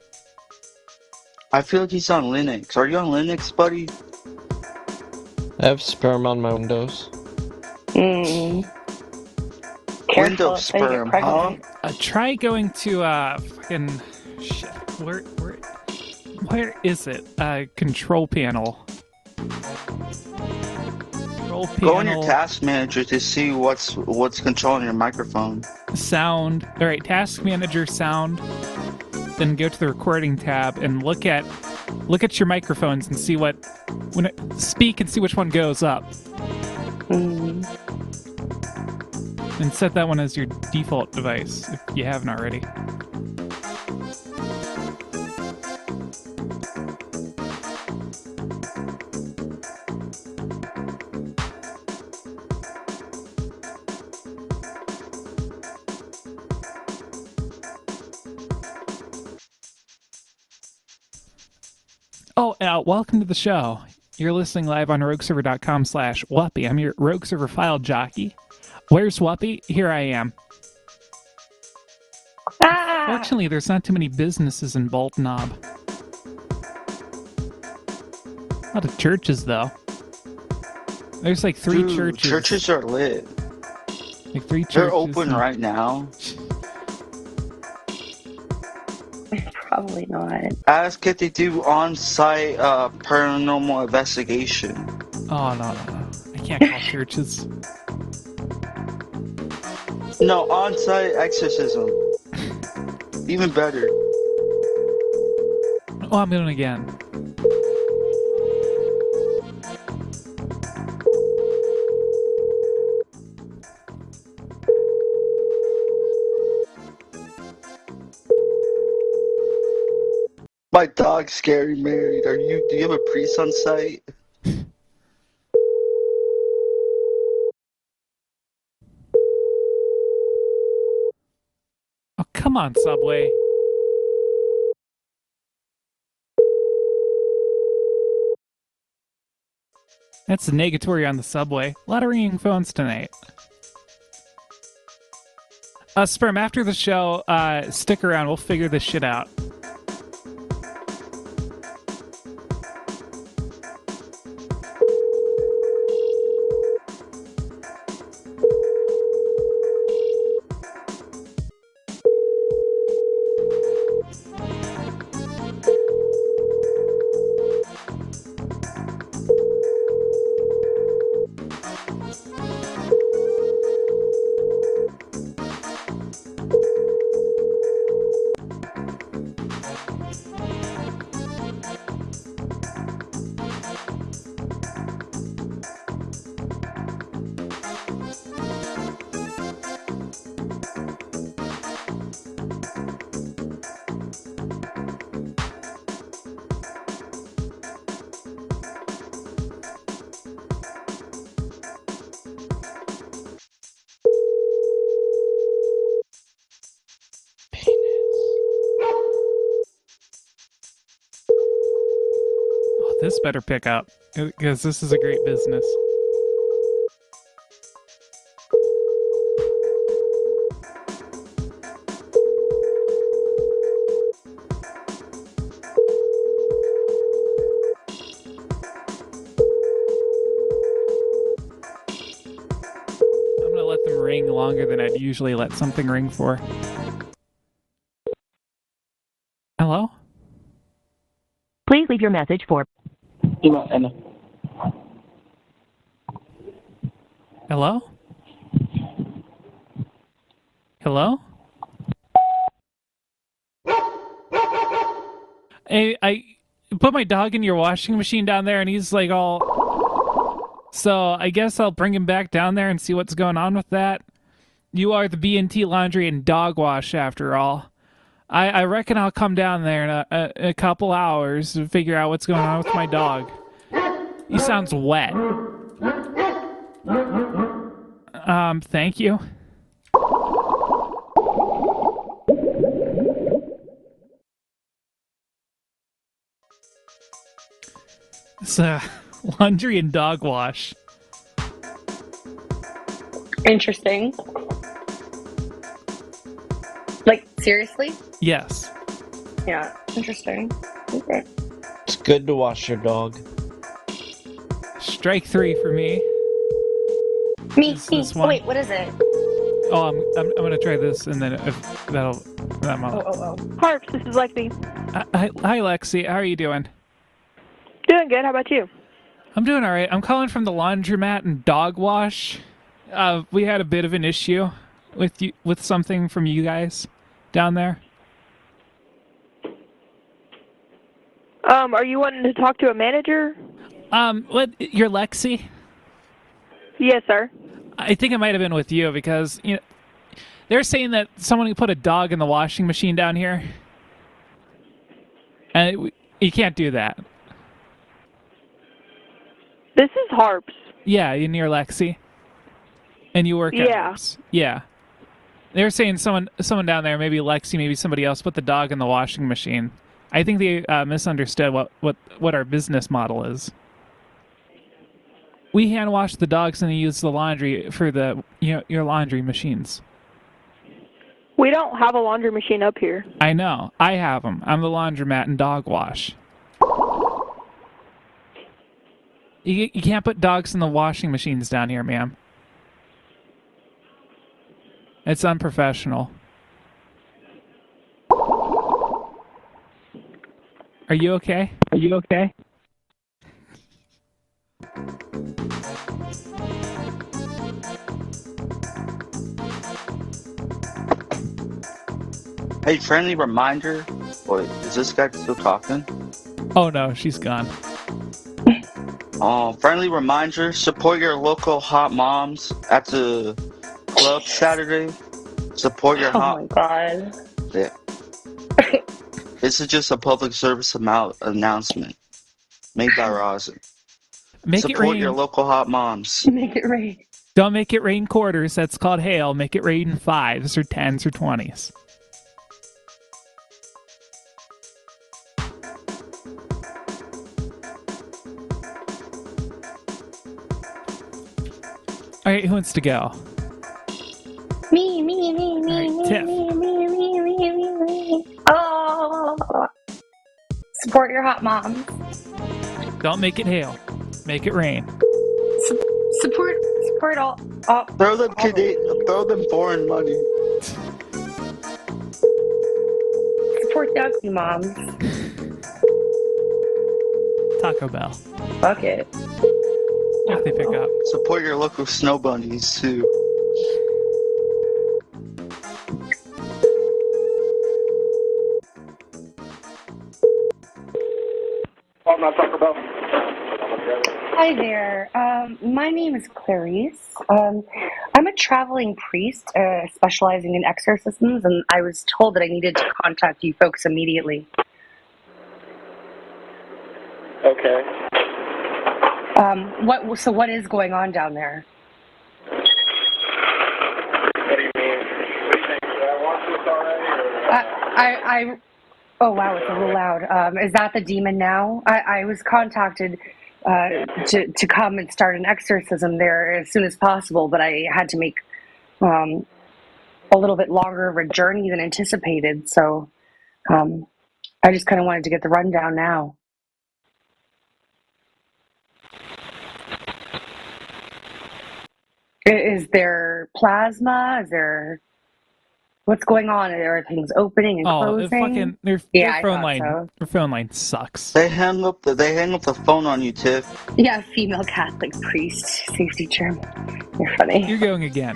I feel like he's on Linux. Are you on Linux, buddy?
I have Sperm on my Windows.
Mm.
Windows Sperm, huh?
Uh, try going to uh fucking shit. Where where where is it? Uh, control panel. Control panel.
Go in your task manager to see what's what's controlling your microphone.
Sound. All right, task manager, sound. Then go to the recording tab and look at look at your microphones and see what when it speak and see which one goes up.
Mm.
And set that one as your default device if you haven't already. Oh, uh, welcome to the show. You're listening live on rogueserver.com slash Whuppy. I'm your Rogue Server file jockey. Where's Whuppy? Here I am.
Ah!
Fortunately, there's not too many businesses in Bolt Knob. A lot of churches, though. There's like three
Dude,
churches.
Churches are lit.
Like three churches.
They're open
and-
right now.
Probably not.
Ask if they do on-site uh, paranormal investigation.
Oh, no, no, no. I can't call churches.
No, on-site exorcism. Even better.
Oh, I'm doing it again.
My dog's scary married. Are you? Do you have a priest on site?
Oh, come on, Subway. That's the negatory on the Subway. A lot of ringing phones tonight. Uh, Sperm, after the show, uh, stick around. We'll figure this shit out. This better pick up, because this is a great business. I'm gonna let them ring longer than I'd usually let something ring for. Hello?
Please leave your message for...
Hello? Hello? Hey, I put my dog in your washing machine down there and he's like all... So I guess I'll bring him back down there and see what's going on with that. You are the B and T Laundry and Dog Wash, after all. I, I reckon I'll come down there in a, a, a couple hours to figure out what's going on with my dog. He sounds wet. Um, thank you. It's uh, laundry and dog wash.
Interesting. Like, seriously?
Yes.
Yeah, interesting. Okay.
It's good to wash your dog.
Strike three for me.
Me,
Is
me.
this
Oh,
one?
wait, what is it?
Oh, I'm, I'm, I'm gonna try this, and then if that'll, that
Oh, oh, oh.
Harps, this is Lexi.
Uh, hi, hi, Lexi. How are you doing?
Doing good. How about you?
I'm doing all right. I'm calling from the laundromat and dog wash. Uh, we had a bit of an issue with you, with something from you guys down there.
Um, are you wanting to talk to a manager?
Um, what? You're Lexi?
Yes, sir.
I think it might have been with you because you know they're saying that someone put a dog in the washing machine down here, and it, you can't do that.
This is Harps.
Yeah, you're near Lexi, and you work at
Yeah.
Harps. Yeah. They're saying someone someone down there, maybe Lexi, maybe somebody else, put the dog in the washing machine. I think they uh, misunderstood what, what, what our business model is. We hand wash the dogs and they use the laundry for the you know your laundry machines.
We don't have a laundry machine up here.
I know. I have them. I'm the laundromat and dog wash. You, you can't put dogs in the washing machines down here, ma'am. It's unprofessional. Are you okay? Are you okay?
Hey, friendly reminder. Wait, is this guy still talking?
Oh no, she's gone.
Um, friendly reminder, support your local hot moms at the club Saturday. Support your
Oh
hot...
my god.
Yeah. This is just a public service amount announcement made by Rosin.
Make it
Support
rain.
your local hot moms.
Make it rain.
Don't make it rain quarters. That's called hail. Make it rain fives or tens or twenties. All right, who wants to go?
Me, me, me, me,
All right,
me,
Tiff.
me, me, me, me, me, me. Oh. Support your hot mom.
Don't make it hail. Make it rain.
Su- support, support all. all
Throw them Cana- throw them foreign money.
support the ugly moms.
Taco Bell.
Fuck it.
If they pick up.
Support your local snow bunnies too.
Oh, not Taco Bell.
Hi there. Um, my name is Clarice. Um, I'm a traveling priest uh, specializing in exorcisms, and I was told that I needed to contact you folks immediately.
Okay.
Um, what? So what is going on down there?
What do you mean? What do you think? Did I watch this already? Or...
I, I, I, oh wow, it's a little loud. Um, is that the demon now? I, I was contacted uh, to to come and start an exorcism there as soon as possible, but I had to make um, a little bit longer of a journey than anticipated. So um, I just kind of wanted to get the rundown now. I- Is there plasma? Is there what's going on? Are things opening and
Oh,
closing?
the fucking their,
Yeah,
their
I
phone
thought
line.
so.
Their phone line sucks.
They hang up the they hang up the phone on you, Tiff.
Yeah, female Catholic priest, safety term. You're funny.
You're going again.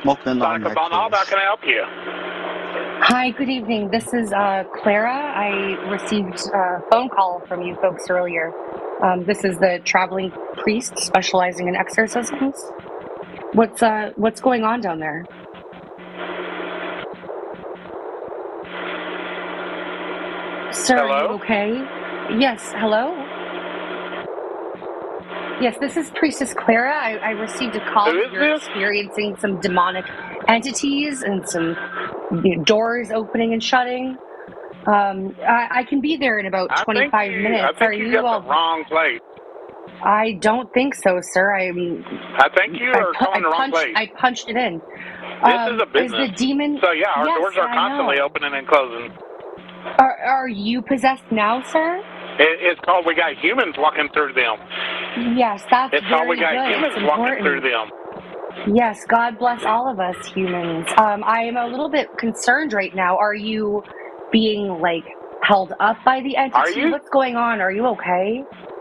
smoking on
Sonic
that
Bonald, how can I help you?
Hi, good evening. This is uh, Clara. I received a phone call from you folks earlier. Um, this is the traveling priest specializing in exorcisms. What's uh what's going on down there? Sir,
Hello?
are you okay? Yes, hello? Yes, this is Priestess Clara. I, I received a call
Who
that
is
you're
this?
experiencing some demonic entities and some you know, doors opening and shutting. Um, I, I can be there in about
I think
twenty-five
you,
minutes.
I think
Are
you
you
got
all?
the wrong place.
I don't think so, sir. I'm.
I think you
I
are
pu-
calling
I
the wrong
punched,
place.
I punched it in.
This
Um,
is a business.
Is the demon?
So yeah, our
Yes,
doors are
I
constantly
know.
opening and closing.
Are Are you possessed now, sir?
It, it's called we got humans walking through them.
Yes, that's
It's
very
called we got
good.
humans
It's
walking
important.
through them.
Yes, God bless all of us humans. Um, I am a little bit concerned right now. Are you being like held up by the entity?
Are you?
What's going on? Are you okay?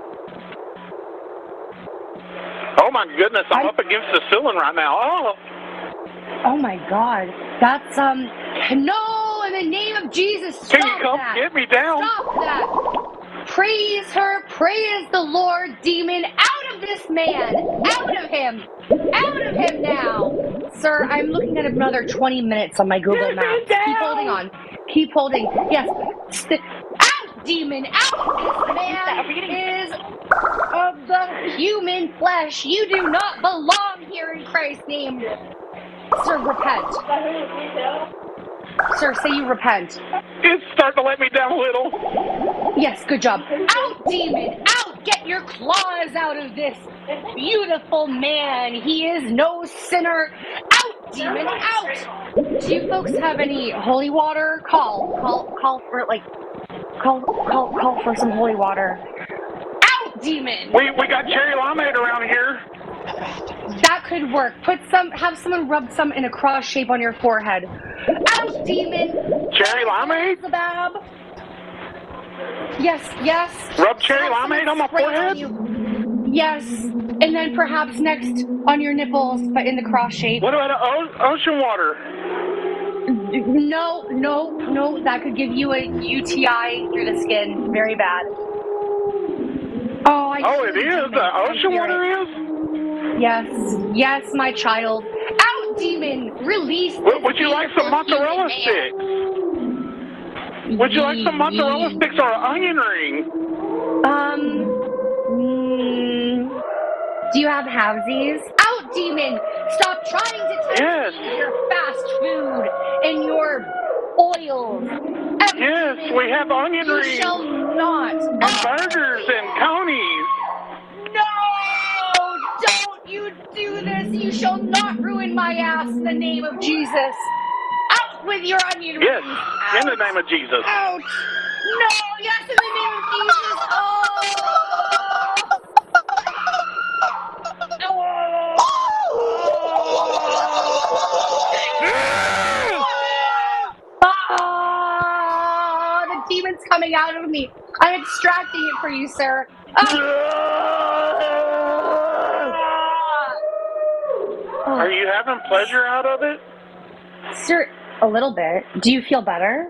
Oh my goodness, I'm, I'm up against the ceiling right now. Oh.
Oh my God, that's um. No, in the name of Jesus, stop
Can you come
that.
get me down?
Stop that. Praise her, praise the Lord, demon, out of this man, out of him, out of him now. Sir, I'm looking at another twenty minutes on my Google Maps. Keep holding on. Keep holding. Yes. St- out, demon, out. This man is of the human flesh. You do not belong here in Christ's name. Sir, repent. Sir, say you repent.
It's starting to let me down a little.
Yes, good job. Out, demon! Out! Get your claws out of this beautiful man. He is no sinner. Out, demon! Out! Do you folks have any holy water? Call, call, call for like, call, call, call for some holy water. Out, demon!
We we got cherry limeade around here.
That could work. Put some, have someone rub some in a cross shape on your forehead. Out, demon!
Cherry limeade?
Zabab. Yes, yes.
Rub cherry limeade on my
Spray
forehead?
on you. Yes, and then perhaps next on your nipples, but in the cross shape.
What about o- ocean water?
No, no, no. That could give you a U T I through the skin. Very bad. Oh, I
Oh, it is? The ocean water
it.
is?
Yes, yes, my child. Out, demon! Release this
Would you like some mozzarella sticks? Would you like some mozzarella sticks or an onion ring?
Um, mm, do you have halvesies? Out, demon! Stop trying to tempt
Yes.
me with your fast food and your oils. Out,
Yes,
demon.
we have onion
You
rings.
shall not.
And burgers and conies.
No! Don't you do this! You shall not ruin my ass in the name of Jesus! Out with your onion
Yes,
rings!
in the name of Jesus.
Out! No! Yes, in the name of Jesus! Oh! Oh! The demon's coming out of me. I'm extracting it for you, sir.
Are you having pleasure out of it?
Sir, a little bit. Do you feel better?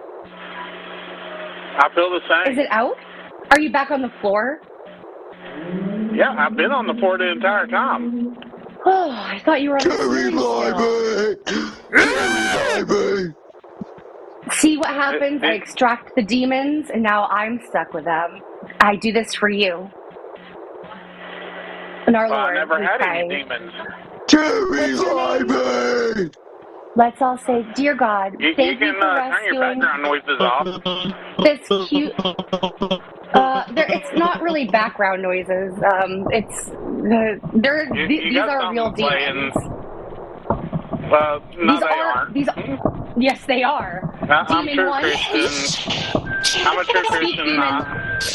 I feel the same.
Is it out? Are you back on the floor?
Yeah, I've been on the floor the entire time.
Oh, I thought you were on the floor. See what happens? I extract the demons, and now I'm stuck with them. I do this for you. And our
Well, I
Lord,
never
we
had
pray.
any demons.
Let's all say, Dear God,
You, you
thank you
can
for
uh, turn your
rescuing
background noises off.
this cute... Uh, there, it's not really background noises. Um, it's... Uh, they're,
You,
th-
you
these
got
are real
something playing.
demons.
Uh, no,
These
they
are...
aren't.
These are... Yes, they are.
I, I'm
Demon
true
one.
Christian. I'm a true
Speak,
Christian.
demon.
Uh,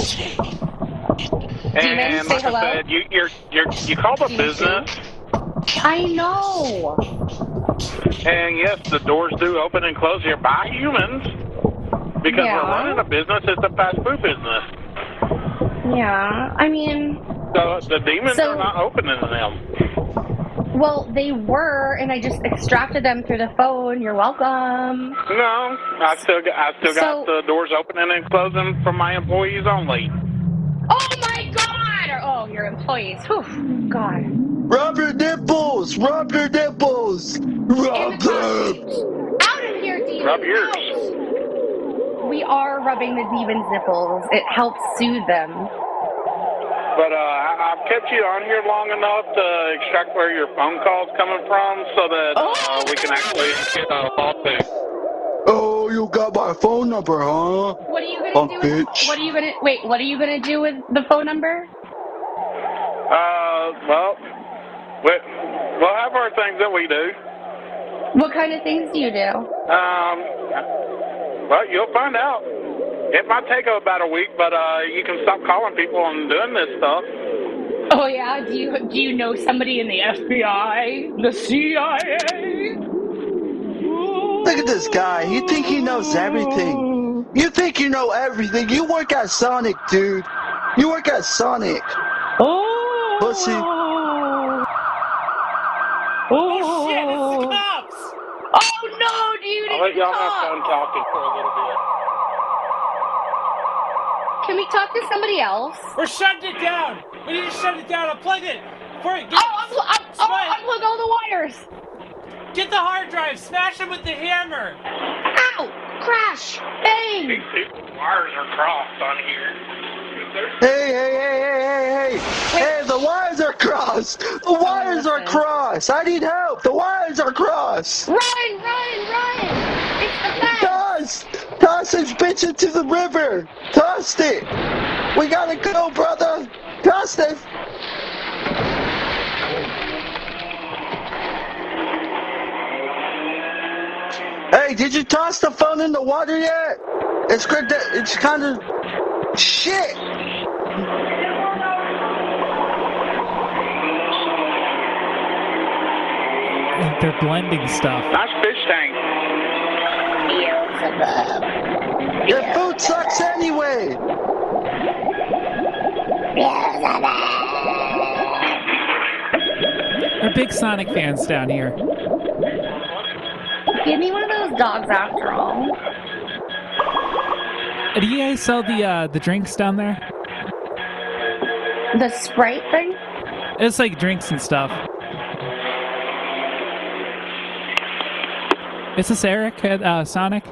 Demon,
and
say
like
hello.
I said, you, you're, you're, you call the
Demon
business,
I know.
and yes, the doors do open and close here by humans, because
Yeah.
we're running a business. It's a fast food business.
Yeah, I mean...
So the demons
So-
are not opening them.
Well, they were, and I just extracted them through the phone. You're welcome.
No, I still got, I still got
So-
the doors opening and closing for my employees only.
Oh my God! Or, oh, your employees. Whew, God.
Rub your nipples! Rub your nipples! Rub them!
Out of here, demon!
Rub yours.
Out. We are rubbing the demon's nipples. It helps soothe them.
But uh, I, I've kept you on here long enough to extract where your phone call's coming from so that uh, we can actually get a lawsuit.
Oh, you got my phone number, huh?
What are you gonna
Punk
do? With,
bitch.
what are you gonna wait? What are you gonna do with the phone number?
Uh, well, we, we'll have our things that we do.
What kind of things do you do?
Um, well, you'll find out. It might take about a week, but uh, you can stop calling people and doing this stuff.
Oh yeah, do you do you know somebody in the F B I, the C I A?
Look at this guy. You think he knows everything. You think you know everything. You work at Sonic, dude. You work at Sonic.
Oh.
Pussy.
Oh shit, it's the cops!
Oh no, dude!
I'll let
It's
y'all
the
have
cops.
fun talking for a little bit.
Can we talk to somebody else?
We're shutting it down! We need to shut it down, unplug it! Before it
Oh,
gets,
unpl- un- oh, unplug all the wires!
get the hard drive, smash it with the hammer!
Ow! Crash! Bang!
These people's wires are crossed on here.
Hey, hey, hey, hey, hey, hey! Hey, the wires are crossed! The wires are crossed! I need help! The wires are crossed!
Run, run, run! It's the fence!
Toss! Toss this bitch into the river! Toss it! We gotta go, brother! Toss it! Hey, did you toss the phone in the water yet? It's good that it's kind of shit.
They're blending stuff.
Nice fish tank.
Your food sucks anyway.
We're big Sonic fans down here.
Give me one of those dogs after all.
Uh, Do you guys sell the uh, the drinks down there?
The Sprite thing?
It's like drinks and stuff. Is this Eric at uh, Sonic?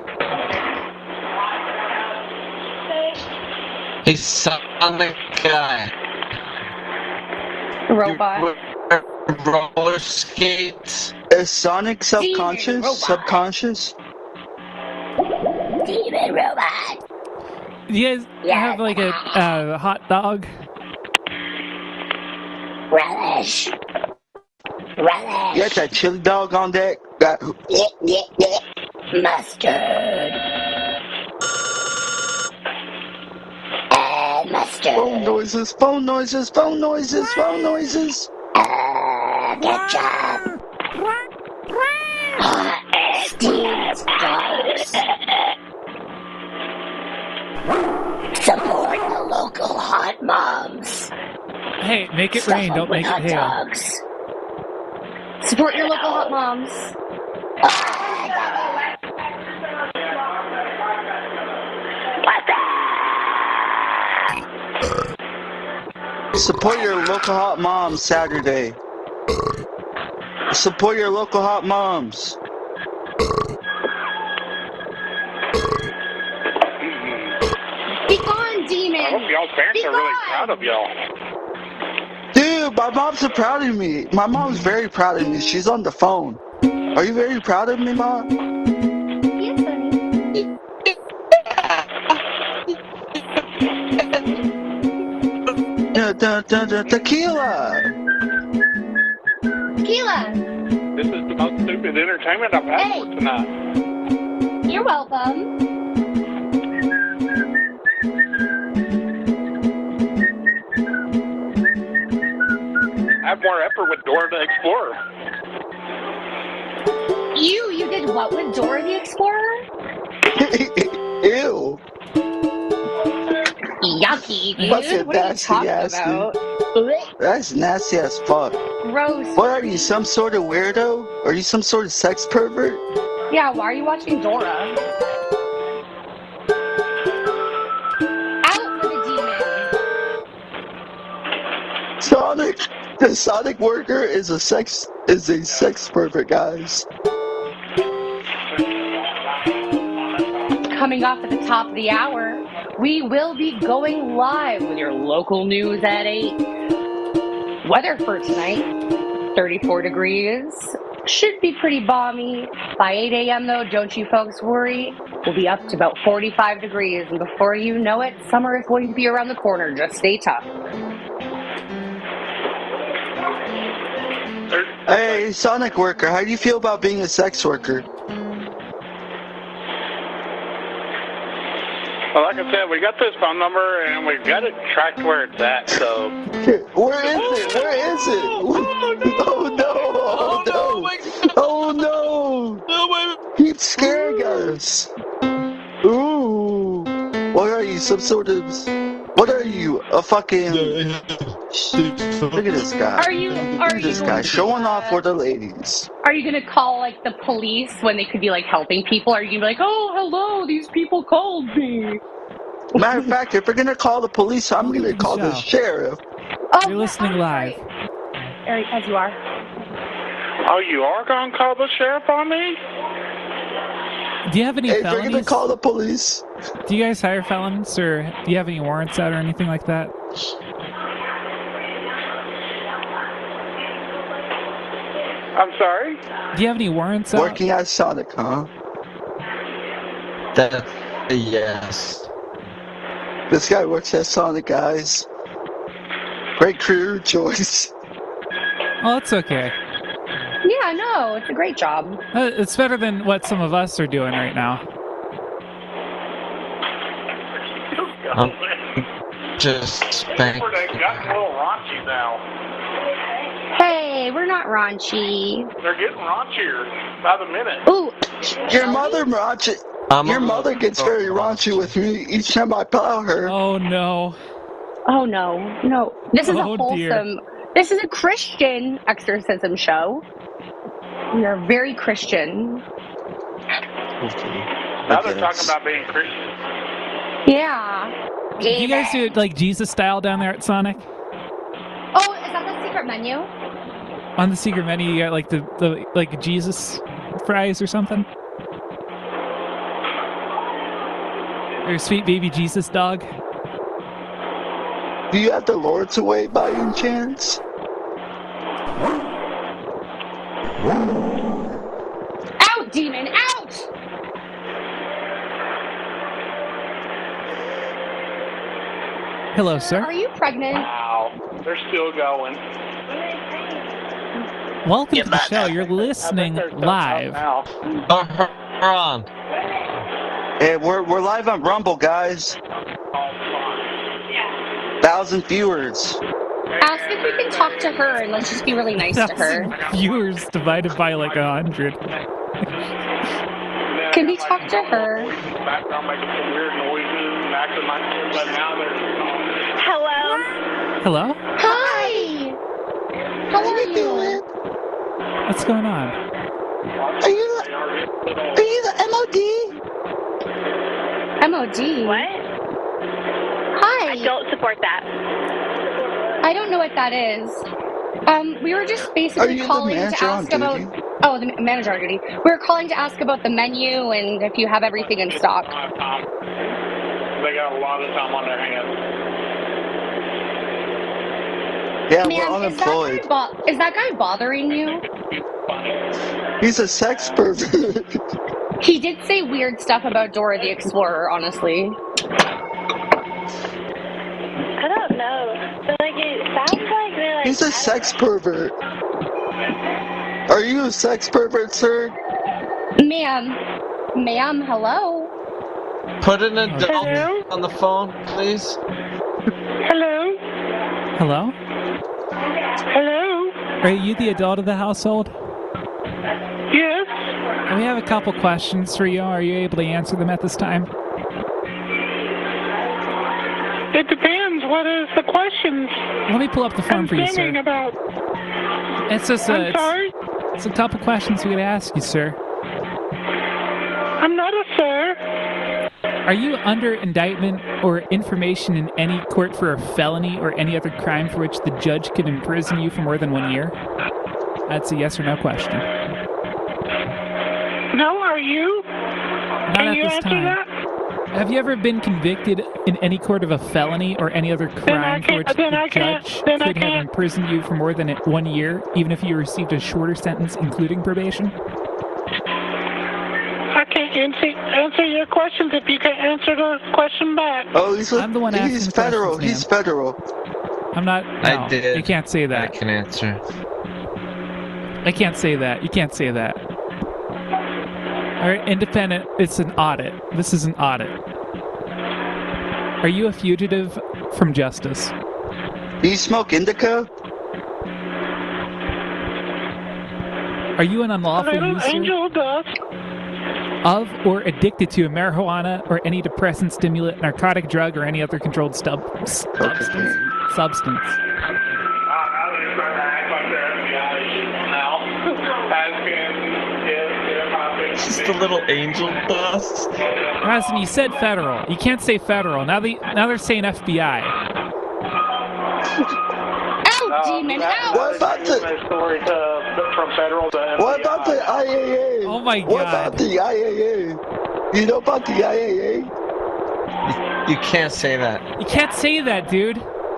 Hey, Sonic guy.
Robot.
Roller skates.
Is Sonic subconscious?
Robot.
Subconscious?
Demon robot.
Do you guys have like a uh, hot dog?
Relish. Relish.
You got that chili dog on deck? That
Mustard. Uh, mustard.
phone noises, phone noises, phone noises, phone noises.
Uh, ketchup. Hot steamed dogs. Support the local hot moms.
Hey, make it
Stuff
rain,
them
don't
with
make it
hot
hail.
dogs. Support your local hot moms.
Support your local hot moms Saturday. Support your local hot moms.
Be gone, demon!
I hope y'all's parents
Be
are really
gone!
proud of y'all.
Dude, my mom's so proud of me. My mom's very proud of me. She's on the phone. Are you very proud of me, Mom?
Yes, honey.
Da, da, da, da, tequila.
Tequila!
This is the most stupid entertainment I've had
Hey.
for tonight.
You're welcome.
I have more effort with Dora the Explorer.
You, you did what with Dora the Explorer?
Ew.
Yucky, dude.
Fucking
What are you
nasty
talking
ass, dude.
about?
That's nasty as fuck.
gross.
What are you, some sort of weirdo? Are you some sort of sex pervert?
Yeah, why are you watching Dora? Out with the demon.
Sonic, the Sonic worker is a sex is a sex pervert, guys.
Coming off at the top of the hour, we will be going live with your local news at eight. Weather for tonight, thirty-four degrees. Should be pretty balmy. By eight a.m. though, don't you folks worry. We'll be up to about forty-five degrees. And before you know it, summer is going to be around the corner. Just stay tough.
Hey, Sonic worker, how do you feel about being a sex worker?
Well, like I said, we got this phone number and we've got it tracked where it's at, so...
Where is it? Where is it? Oh no! Oh no! Oh no! Keep scaring us! Ooh! What are you, some sort of... What are you, a fucking... Look at this guy.
Are you-
Look
are
at this
you-
guy showing off for the ladies.
Are you gonna call like the police when they could be like helping people? Are you gonna be like, oh, hello, these people called me?
Matter of fact, if we're gonna call the police, I'm gonna call the sheriff.
Oh,
You're listening live.
Eric, as you are.
Oh, you are going to call the sheriff on me?
Do you have any
Hey, we're
felonies?
gonna call the police.
Do you guys hire felons, or do you have any warrants out or anything like that?
I'm sorry?
Do you have any warrants out?
Working at Sonic, huh?
That, yes.
This guy works at Sonic, guys. Great career choice.
Oh, it's okay.
Yeah, no, it's a great job.
Uh, it's better than what some of us are doing right now.
I'm just spanking.
They've gotten a little raunchy now.
Hey, we're not raunchy.
They're getting raunchier by the minute.
Ooh,
Your mother raunchy.
I'm
Your
a-
mother gets very raunchy with me each time I plow her.
Oh no.
Oh no, no. This is
Oh,
a wholesome.
dear.
This is a Christian exorcism show. We are very Christian.
Now they're talking about being Christian.
Yeah.
Do you guys do it like Jesus style down there at Sonic?
Oh, is that the secret menu?
On the secret menu, you got like the, the like Jesus fries or something? Or sweet baby Jesus dog?
Do you have the Lord's Way by any chance?
Out, demon, out!
Hello, sir.
Are you pregnant?
Wow. They're still going.
Welcome to the show. You're listening live.
Oh, on.
Hey, we're we're live on Rumble, guys. Thousand viewers.
Ask if we can talk to her and let's just be really nice to her.
Thousand viewers divided by like a hundred.
Can we talk to her?
Background making some weird noises and acting like, but now they're...
Hello?
Hello?
Hi! How are you?
What's going on?
Are you are you the M O D?
M O D?
What?
Hi!
I don't support that.
I don't know what that is. Um, we were just
Are
basically
you the
calling to
manager on
ask about...
duty?
Oh, the ma- manager on duty. We were calling to ask about the menu and if you have everything in stock.
They got a lot of time on their hands.
Yeah,
Man,
we're
is that, guy
unemployed.
bo- is that guy bothering you?
He's a sex pervert.
He did say weird stuff about Dora the Explorer, honestly.
I don't know. But like it sounds like they're like
He's a sex pervert. Are you a sex pervert, sir?
Ma'am. Ma'am, hello?
Put an adult
Hello?
on the phone, please.
Hello?
Hello?
Hello?
Are you the adult of the household?
Yes?
We have a couple questions for you. Are you able to answer them at this time?
It depends. What is the questions?
Let me pull up the form
I'm
for you,
thinking
sir.
about.
It's just a,
I'm
it's,
sorry?
it's a couple questions we gotta ask you, sir.
I'm not a sir.
Are you under indictment or information in any court for a felony or any other crime for which the judge could imprison you for more than one year? That's a yes or no question.
No, are you?
Not
Can
at
you
this
answer
time.
that?
Have you ever been convicted in any court of a felony or any other crime for
can't-
which
then
the
I can't-
judge
then I
could have
can't.
imprisoned you for more than one year, even if you received a shorter sentence, including probation?
I can't answer, answer your questions if you can answer the question back.
Oh, he's,
I'm the one asking
he's
the
federal.
questions,
He's federal.
I'm not.
I
no,
did.
You can't say that.
I can answer.
I can't say that. You can't say that. All right, independent. It's an audit. This is an audit. Are you a fugitive from justice?
Do you smoke indica?
Are you an unlawful
Little
user
angel dust.
of or addicted to a marijuana or any depressant, stimulant, narcotic drug, or any other controlled stub- substance? Substance.
Just a little angel dust.
Rasen, you said federal. You can't say federal. Now they now they're saying F B I.
Ow, demon, ow!
What about the
story to, from federal to F B I.
What about the I A A?
Oh my
What
God.
about the I A A? You know about the I A A?
You can't say that.
You can't say that, dude.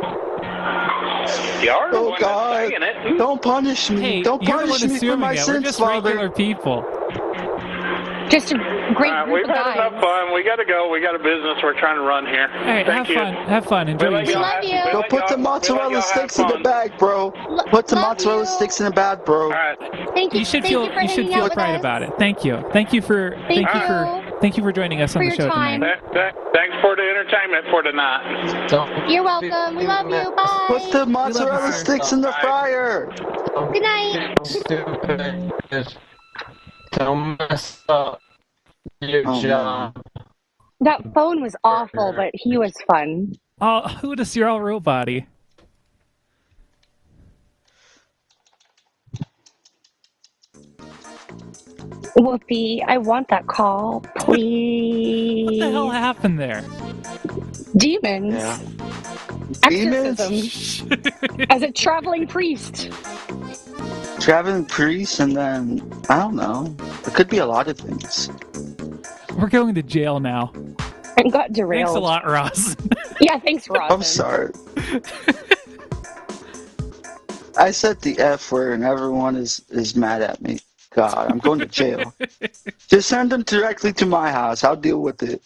You're the
Oh
one that's
God!
saying it.
Don't punish me!
Hey,
Don't
you're the
punish
one
me for
assuming
my
it. We're
sins,
just
Father.
regular people.
Just a great
All right,
group
we've
of
had
guys.
enough fun. We got to go. We got a business we're trying to run here.
All right,
Thank
have
you.
fun. Have fun. Enjoy
We let
yourself.
y'all
Love
have-
you.
we
Go
let
put
y'all-
the
we let
mozzarella
y'all have
sticks in the
fun.
bag, bro. Put the
love
mozzarella
you.
sticks in the bag, bro.
All right.
Thank you.
You should
thank
feel
you, for
you should
hanging
feel
out with
pride
us.
about it. Thank you. Thank you for thank,
Thank
you for
you.
thank you for joining us on
For
the
your
show
time.
tonight.
Th- th- Thanks for the entertainment for tonight.
Don't
You're welcome. We love you. Bye.
Put the mozzarella
sir.
sticks in the fryer.
Good night.
be stupid. Don't mess up your
Oh,
job.
That phone was awful, but he was fun.
Oh, who does your all robot-y?
Whoopi, I want that call, please.
What the hell happened there?
Demons.
Yeah.
Exorcism. As a traveling priest.
Traveling priest, and then I don't know. It could be a lot of things.
We're going to jail now.
And got derailed.
Thanks a lot, Ross.
Yeah, thanks, Ross.
I'm sorry. I said the F word, and everyone is is mad at me. God, I'm going to jail. Just send them directly to my house. I'll deal with it.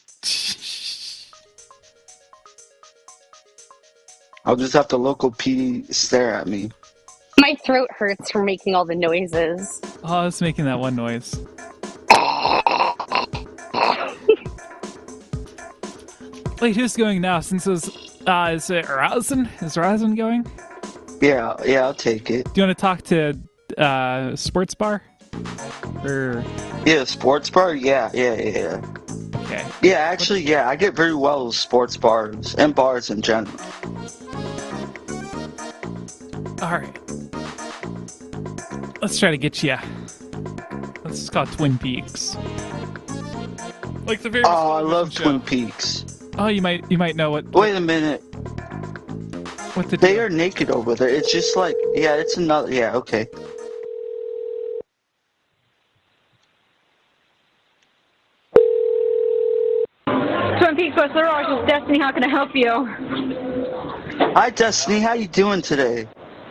I'll just have the local P D stare at me.
My throat hurts from making all the noises.
Oh, I was making that one noise. Wait, who's going now? Since it was, uh, is it Rosen? Is Rosen going?
Yeah, yeah, I'll take it.
Do you want to talk to uh, Sports Bar? Or
Yeah, sports bar? Yeah, yeah, yeah.
okay.
Yeah, actually, yeah, I get very well with sports bars and bars in general.
All right. Let's try to get you. Let's just call it Twin Peaks. Like the very.
Oh, I love Twin Peaks.
Oh, you might you might know what.
Wait a minute.
What the?
They are naked over there. It's just like, yeah, it's another. Yeah, okay.
Twin Peaks West Little Rock, is Destiny. How can I help you?
Hi, Destiny. How you doing today?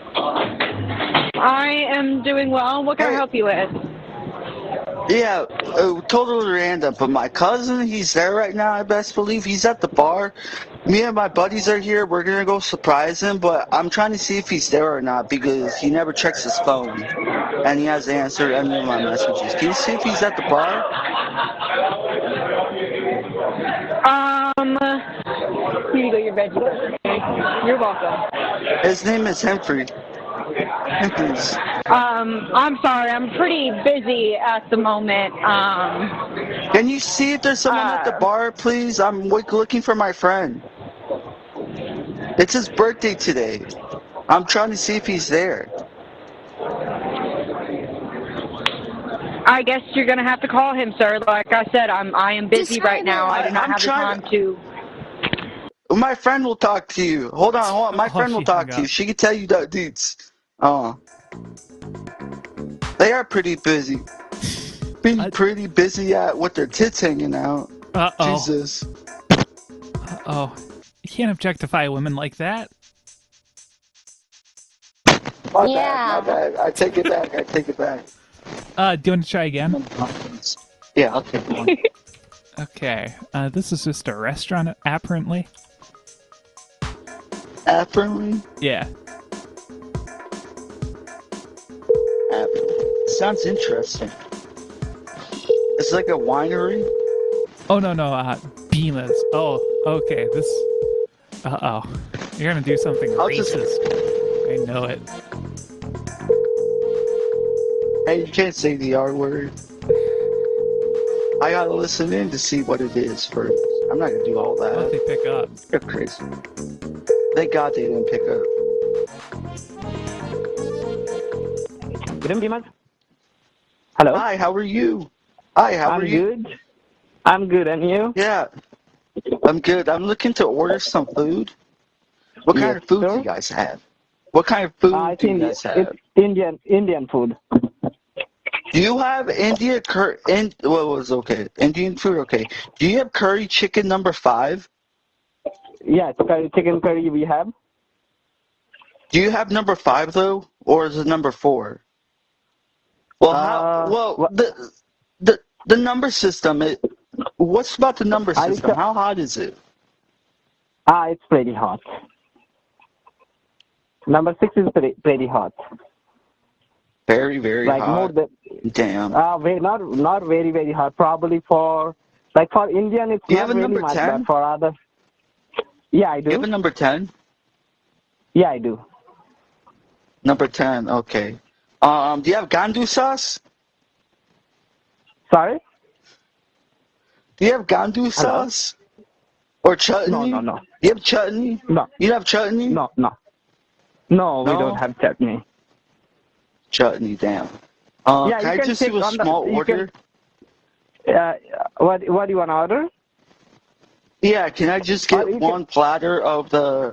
I am doing well. What can I help you with?
Yeah, uh, totally random, but my cousin, he's there right now, I best believe. He's at the bar. Me and my buddies are here. We're going to go surprise him, but I'm trying to see if he's there or not because he never checks his phone, and he hasn't answered any of my messages. Can you see if he's at the bar?
Um, here you go, your veggies. You're welcome.
His name is Humphrey. Humphreys.
Um, I'm sorry, I'm pretty busy at the moment. Um,
Can you see if there's someone at the bar, please? I'm like, looking for my friend. It's his birthday today. I'm trying to see if he's there.
I guess you're gonna have to call him, sir. Like I said, I'm I am busy right now. I do not
I'm
have the
trying
time to.
My friend will talk to you. Hold on, hold on. My
Oh,
friend will
she
talk
hung
to you.
up.
She can tell you the dudes. Oh. They are pretty busy. Being
Uh,
pretty busy at with their tits hanging out.
Uh-oh.
Jesus.
Uh-oh. You can't objectify women like that.
My
Yeah.
bad, my bad. I take it back. I take it back.
Uh, do you want to try again?
Yeah, I'll take one.
Okay. Uh, this is just a restaurant, apparently.
Apparently?
Yeah.
Apparently. Sounds interesting. It's like a winery?
Oh, no, no, uh, Beamas. Oh, okay, this... Uh-oh. You're gonna do something
I'll just-
racist. I know it.
Hey, you can't say the R word. I gotta listen in to see what it is first. I'm not gonna do all
What
that.
if they pick up?
You're crazy. Thank God they didn't pick up.
Good evening, Dimas. Hello.
Hi, how are you? Hi, how
I'm
are you?
good. I'm good, and you?
Yeah, I'm good. I'm looking to order some food. What kind
Yes,
of food
sir.
do you guys have? What kind of food
Uh, it's
do you
Indi-
guys have?
it's Indian Indian food.
Do you have India cur? In what was okay? Indian food, okay. Do you have curry chicken number five?
Yeah, it's curry, chicken curry we have.
Do you have number five though, or is it number four? Well, how?
Uh,
Well,
what-
the the the number system. It. What's about the number
I
system?
ca-
How hot is it?
Ah, it's pretty hot. Number six is pretty, pretty hot.
Very, very
like
hot.
more than
Damn.
uh, very, not not very very hot. Probably for like for Indian, it's
Do you
not
have a
really
number
much,
ten?
but for other. Yeah, I do.
Do you have a number ten?
Yeah, I do.
Number ten. Okay. Um. Do you have gandu sauce?
Sorry.
Do you have gandu sauce? Or chutney?
No, no, no.
You have chutney?
No.
You have chutney?
No, no. No, we
No?
don't have chutney.
Chutney, damn. Uh,
Yeah,
can
you
I
can
just
check
do a
on the-
small
you
order?
can- Uh, what what do you want to order?
Yeah, can I just get
Uh, you
one platter of the...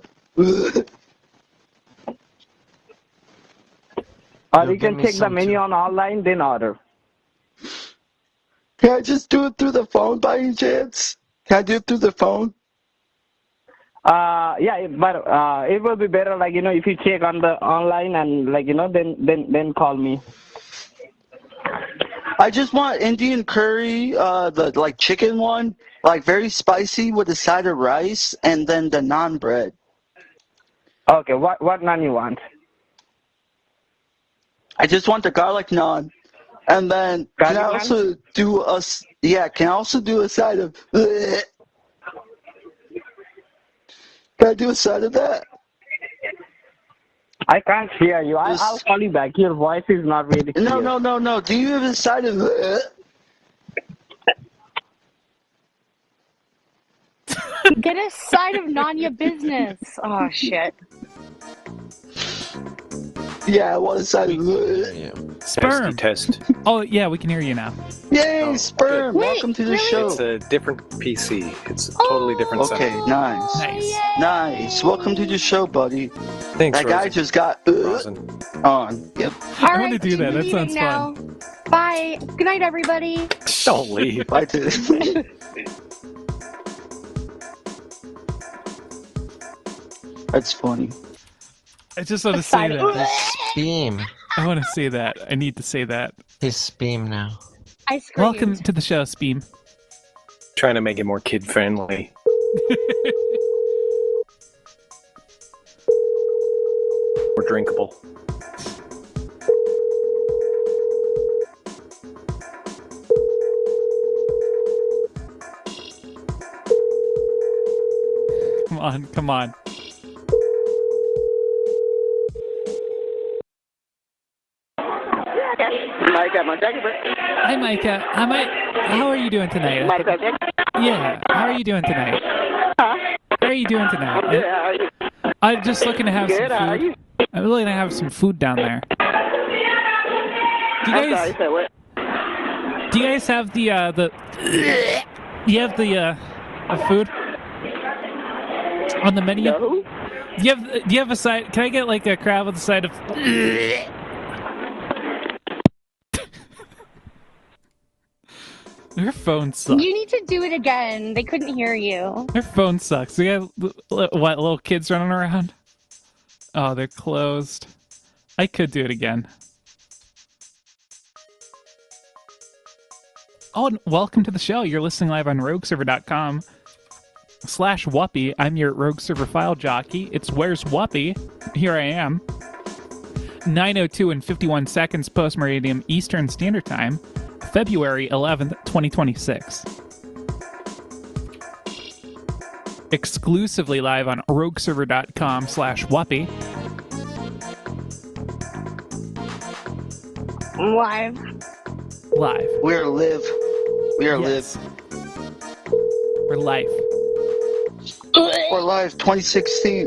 Or
Yo,
you
give
can
me
check the
some
menu
too.
on online, then order.
Can I just do it through the phone by any chance? Can I do it through the phone?
Uh, yeah, it- but uh, it will be better, like, you know, if you check on the online and, like, you know, then then then call me.
I just want Indian curry, uh, the like chicken one, like very spicy with a side of rice, and then the naan bread.
Okay, what what naan you want?
I just want the garlic naan, and then can I
Garlic naan?
also do a s- yeah? Can I also do a side of? Can I do a side of that?
I can't hear you. I,
Just-
I'll call you back. Your voice is not really clear.
No, no, no, no. Do you have a side of?
Get a side of Nanya business. Oh shit.
Yeah, I want a side of.
Sperm.
Test.
Oh, yeah, we can hear you now.
Yay, sperm!
Wait,
Welcome to the
really?
show.
It's a different P C. It's a totally different
Okay,
setup.
nice,
Nice.
nice. Welcome to the show, buddy.
Thanks,
That guy
Rosie.
just got uh,
Rosin.
on. Yep.
All
I
right,
want to do that.
I'm
That
leaving
sounds
now.
fun.
Bye. Good night, everybody.
Don't leave.
Bye to That's funny.
I just want to say
Exciting.
that.
Beam.
I want to say that. I need to say that.
He's Beam now.
I screamed.
Welcome to the show, Speam.
Trying to make it more kid friendly. More drinkable.
Come on, come on.
Micah, Micah,
Hi, Micah. Hi, Mi- How are you doing tonight?
Micah.
Yeah. How are you doing tonight?
Huh?
How are you doing tonight?
Good, how are you?
I'm just looking to have
Good,
some
how are
food.
you?
I'm looking to have some food down there. Do you
I'm
guys?
sorry, say what?
Do you guys have the uh, the? Do you have the uh, the food on the menu?
No.
Do you have Do you have a side? Can I get like a crab with a side of? Her phone sucks.
You need to do it again. They couldn't hear you.
Her phone sucks. We have what little kids running around? Oh, they're closed. I could do it again. Oh, and welcome to the show. You're listening live on rogue server dot com slash Whuppy. I'm your Rogue Server file jockey. It's Where's Whuppy? Here I am. nine oh two and fifty-one seconds post meridian Eastern Standard Time, February eleventh, twenty twenty-six. Exclusively live on rogue server dot com slash Whuppy.
Live.
Live.
We're live. We are
Yes.
live.
We're live.
We're live. twenty sixteen.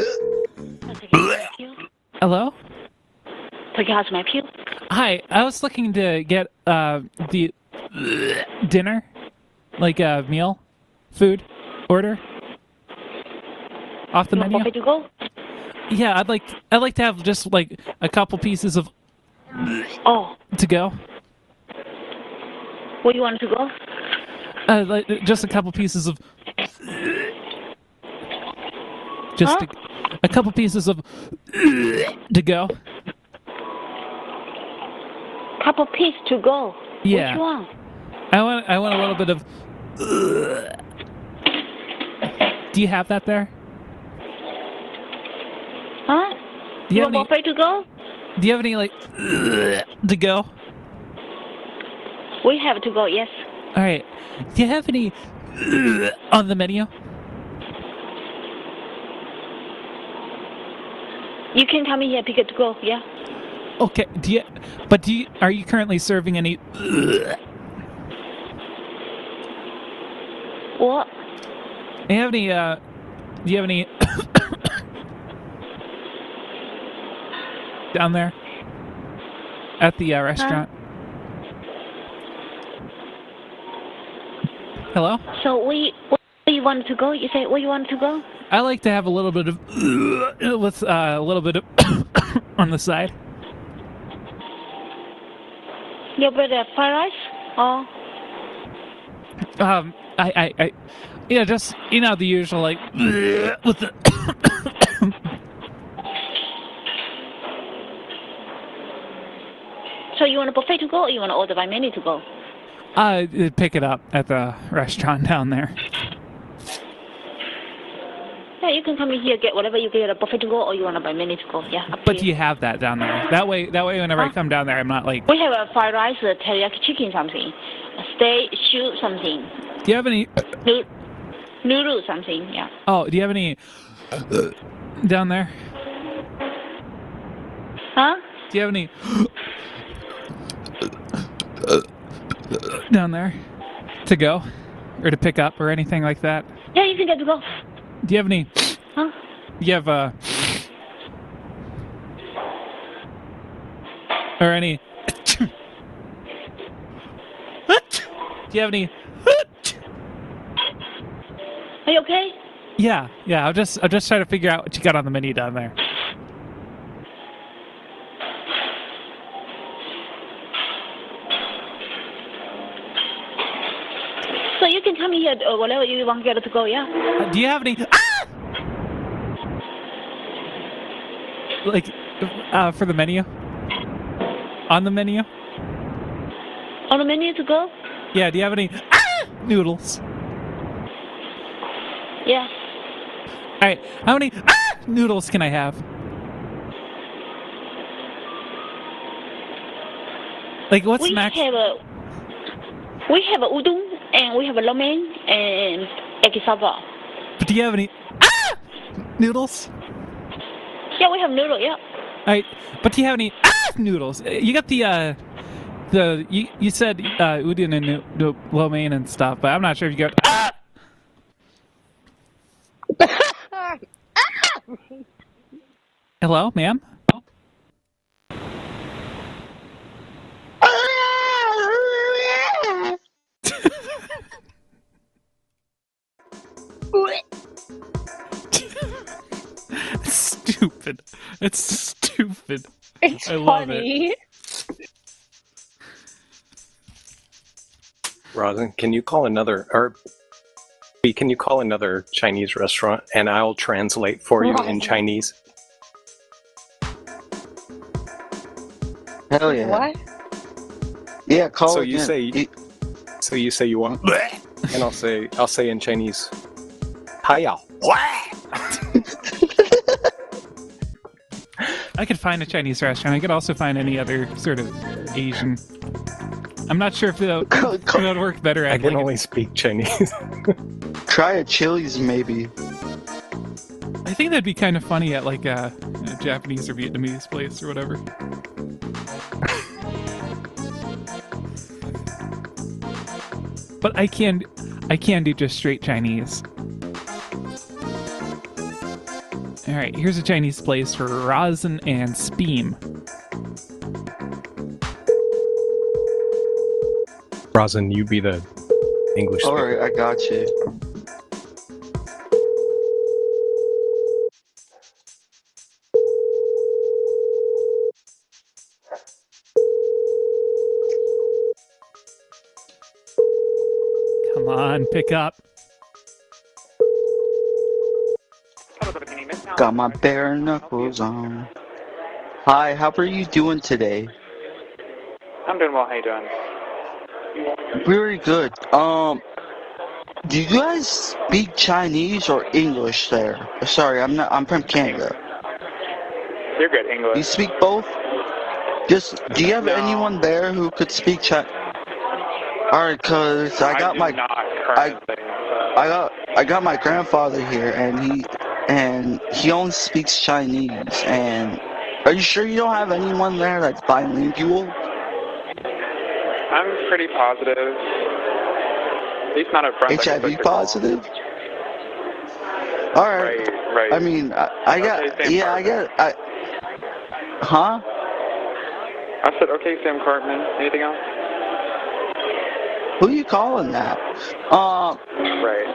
Hello?
Take house my pew.
Hi, I was looking to get uh, the dinner, like a meal, food, order off the
You want
menu.
buffet to go?
Yeah, I'd like I'd like to have just like a couple pieces of
Oh,
to go.
where you want to go?
Uh, like, just a couple pieces of just
Huh?
a, a couple pieces of to go.
Couple piece to go.
Yeah.
Which one?
I want I want a little bit of. Do you have that there?
Huh?
Do you
you
have
want
any?
buffet to go?
Do you have any like to go?
We have to go, yes.
All right. Do you have any on the menu?
You can come in here, pick it to go, yeah.
Okay. Do you? But do you? Are you currently serving any?
What?
Do you have any? Uh, do you have any down there at the uh, restaurant? Hello?
So we, where you want to go? You say where you want to go?
I like to have a little bit of with uh, a little bit of on the side.
You want a fried rice? Or
Um, I, I, I, yeah, just you know the usual like with the.
so you want a buffet to go, or you want to order by menu to go?
Uh, pick it up at the restaurant down there.
Yeah, you can come in here, get whatever you get, a buffet to go, or you want to buy menu to go. Yeah, up to
But
you.
do you have that down there? That way, that way, whenever I come down there, I'm not like.
We have a fried rice, a teriyaki chicken, something, a steak, shoe, something,
Do you have any?
Noo- noodle, something. Yeah.
Oh, do you have any down there?
Huh?
Do you have any down there to go or to pick up or anything like that?
Yeah, you can get to go.
Do you have any?
Huh?
Do you have uh or any? Do you have any?
Are you okay?
Yeah, yeah. I'll just I'll just try to figure out what you got on the menu down there.
So you can come in here, or whatever you want to get to go. Yeah.
Uh, do you have any? Ah! Like, uh, for the menu? On the menu?
On the menu to go?
Yeah. Do you have any ah! noodles?
Yeah.
All right. How many ah! noodles can I have? Like, what's
we
max?
have a we have a udon, and we have a ramen and yakisoba.
But do you have any ah! noodles?
Yeah, we have noodle. Yeah.
All right. But do you have any ah! noodles? Uh, You got the uh, the you you said uh, udon and no, no, lo mein and stuff, but I'm not sure if you got ah! Hello, ma'am? Stupid. It's stupid.
It's
I love
funny.
it.
Rosin, can you call another, or B, can you call another Chinese restaurant and I'll translate for you in Chinese?
Hell yeah.
What?
Yeah, call
So
again.
you say,
You-
so you say you want, and I'll say, I'll say in Chinese, Hai yao.
I could find a Chinese restaurant. I could also find any other sort of Asian. I'm not sure if that would work better.
I
at
can
like
only speak Chinese.
Try a Chili's, maybe.
I think that'd be kind of funny at like a, a Japanese or Vietnamese place or whatever. But I can, I can do just straight Chinese. All right, here's a Chinese place for Rosin and Speem.
Rosin, you be the English speaker.
Alright, I got you.
Come on, pick up.
Got my bare knuckles on. Hi, how are you doing today?
I'm doing well. How you doing?
Very good. Um, do you guys speak Chinese or English there? Sorry, I'm not. I'm from Canada.
You're good. English.
You speak both? Just, do you have
No.
anyone there who could speak Chinese? Alright, cause I got
do
my,
not
I,
currently.
I got, I got my grandfather here, and he, and he only speaks Chinese. And are you sure you don't have anyone there that's bilingual?
I'm pretty positive. At least not up front.
H I V positive? Alright.
Right, right.
I mean, I, I got,
Okay, Sam
yeah, I got, I, huh?
I said, okay, Sam Cartman. Anything else?
Who are you calling that? Um,
Right.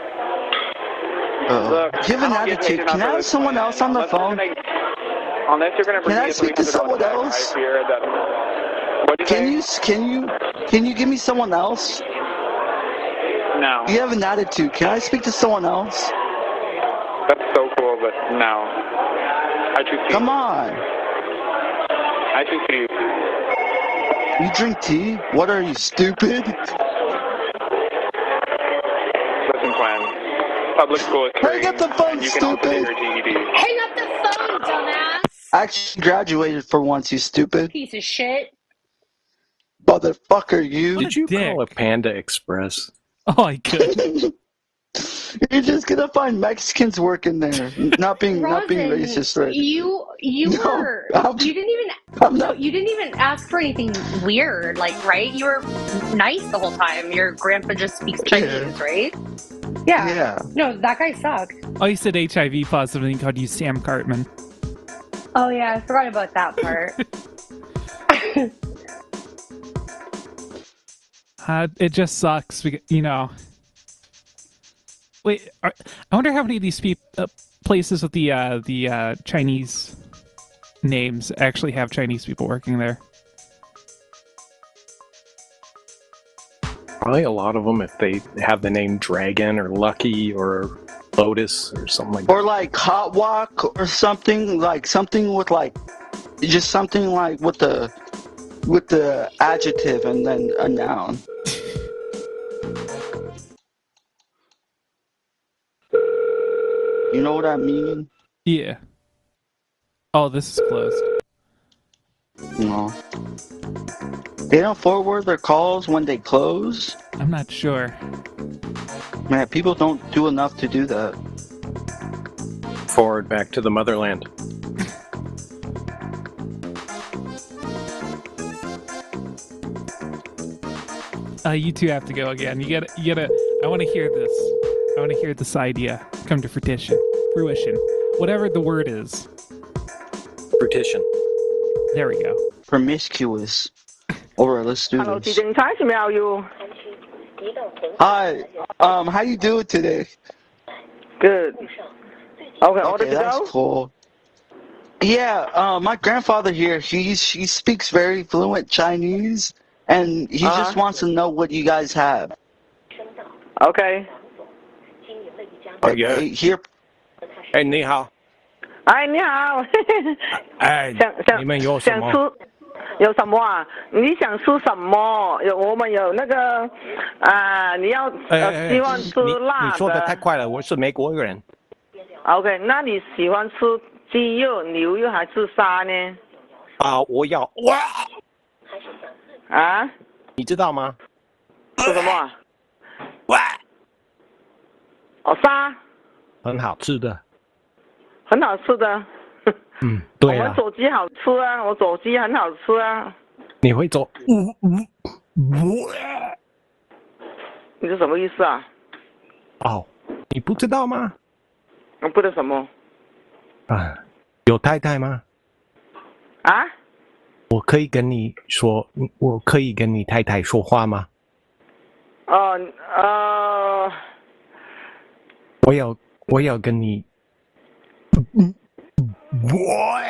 uh,
Look,
do you have an
I don't get
attitude?
taken
Can
up
I
for
have
this
someone
plan.
else on the
Unless you're
phone?
gonna- Unless you're going to bring
Can I
me a
speak to
three hundred
someone
dollar
else?
I fear that. What do you
Can
say?
you, can you, can you give me someone else?
No.
You have an attitude. Can I speak to someone else?
That's so cool, but no. I choose tea.
Come on.
I choose tea.
You drink tea? What are you, stupid?
Listen, Glenn. Public school is free.
Hang up the phone,
and you can also get
stupid.
your G E D.
Hang up the phone, dumbass!
I actually graduated for once, you stupid.
Piece of shit.
Motherfucker, you.
Did you call a Panda Express?
Oh, I could.
You're just gonna find Mexicans working there. Not being, not being
Rosin,
racist, right?
You you
No,
were
I'm-
you didn't even
I'm
no,
not-
you didn't even ask for anything weird, like right? You were nice the whole time. Your grandpa just speaks Chinese, right? Yeah.
Yeah.
No, that guy sucked.
Oh, you said H I V positive and he called you Sam Cartman.
Oh yeah, I forgot about that part.
Uh, it just sucks, because, you know. Wait, are, I wonder how many of these peop, uh, places with the uh, the uh, Chinese names actually have Chinese people working there.
Probably a lot of them if they have the name Dragon or Lucky or Lotus or something like that.
Or like hot walk or something, like something with like, just something like with the, with the adjective and then a noun. You know what I mean?
Yeah. Oh, this is closed.
No. They don't forward their calls when they close?
I'm not sure.
Man, people don't do enough to do that.
Forward back to the motherland.
Uh, you two have to go again. You gotta, you gotta. I want to hear this. I want to hear this idea come to fruition, fruition, whatever the word is.
Fruition.
There we go.
Promiscuous. Alright, let's do
Hello,
this.
地震台是没有 you.
Hi, um, how you doing today?
Good. Okay, order
Okay,
to
that's
go?
cool. Yeah, uh, my grandfather here, he's, he speaks very fluent Chinese, and he
Uh-huh.
just wants to know what you guys have.
Okay.
Okay, here.
哎，你好。
哎，你好。
哎，
想想
你们有什么？
想吃有什么啊？你想吃什么？有我们有那个啊、你要
哎
呃希望吃辣
你你说的太快了，我是美国人。
OK，那你喜欢吃鸡肉、牛肉还是沙呢？
啊，我要哇！
啊？
你知道吗？
吃什么啊？
哇！
哦，沙，
很好吃的。
很好吃的。
嗯，对
我们
了，
手机好吃啊，我手机很好吃啊。
你会做？呜呜呜！
你是什么意思啊？
哦，你不知道吗？
我不知道什么
啊，有太太吗？
啊？
我可以跟你说，我可以跟你太太说话吗？
哦呃，
我要我要跟你，我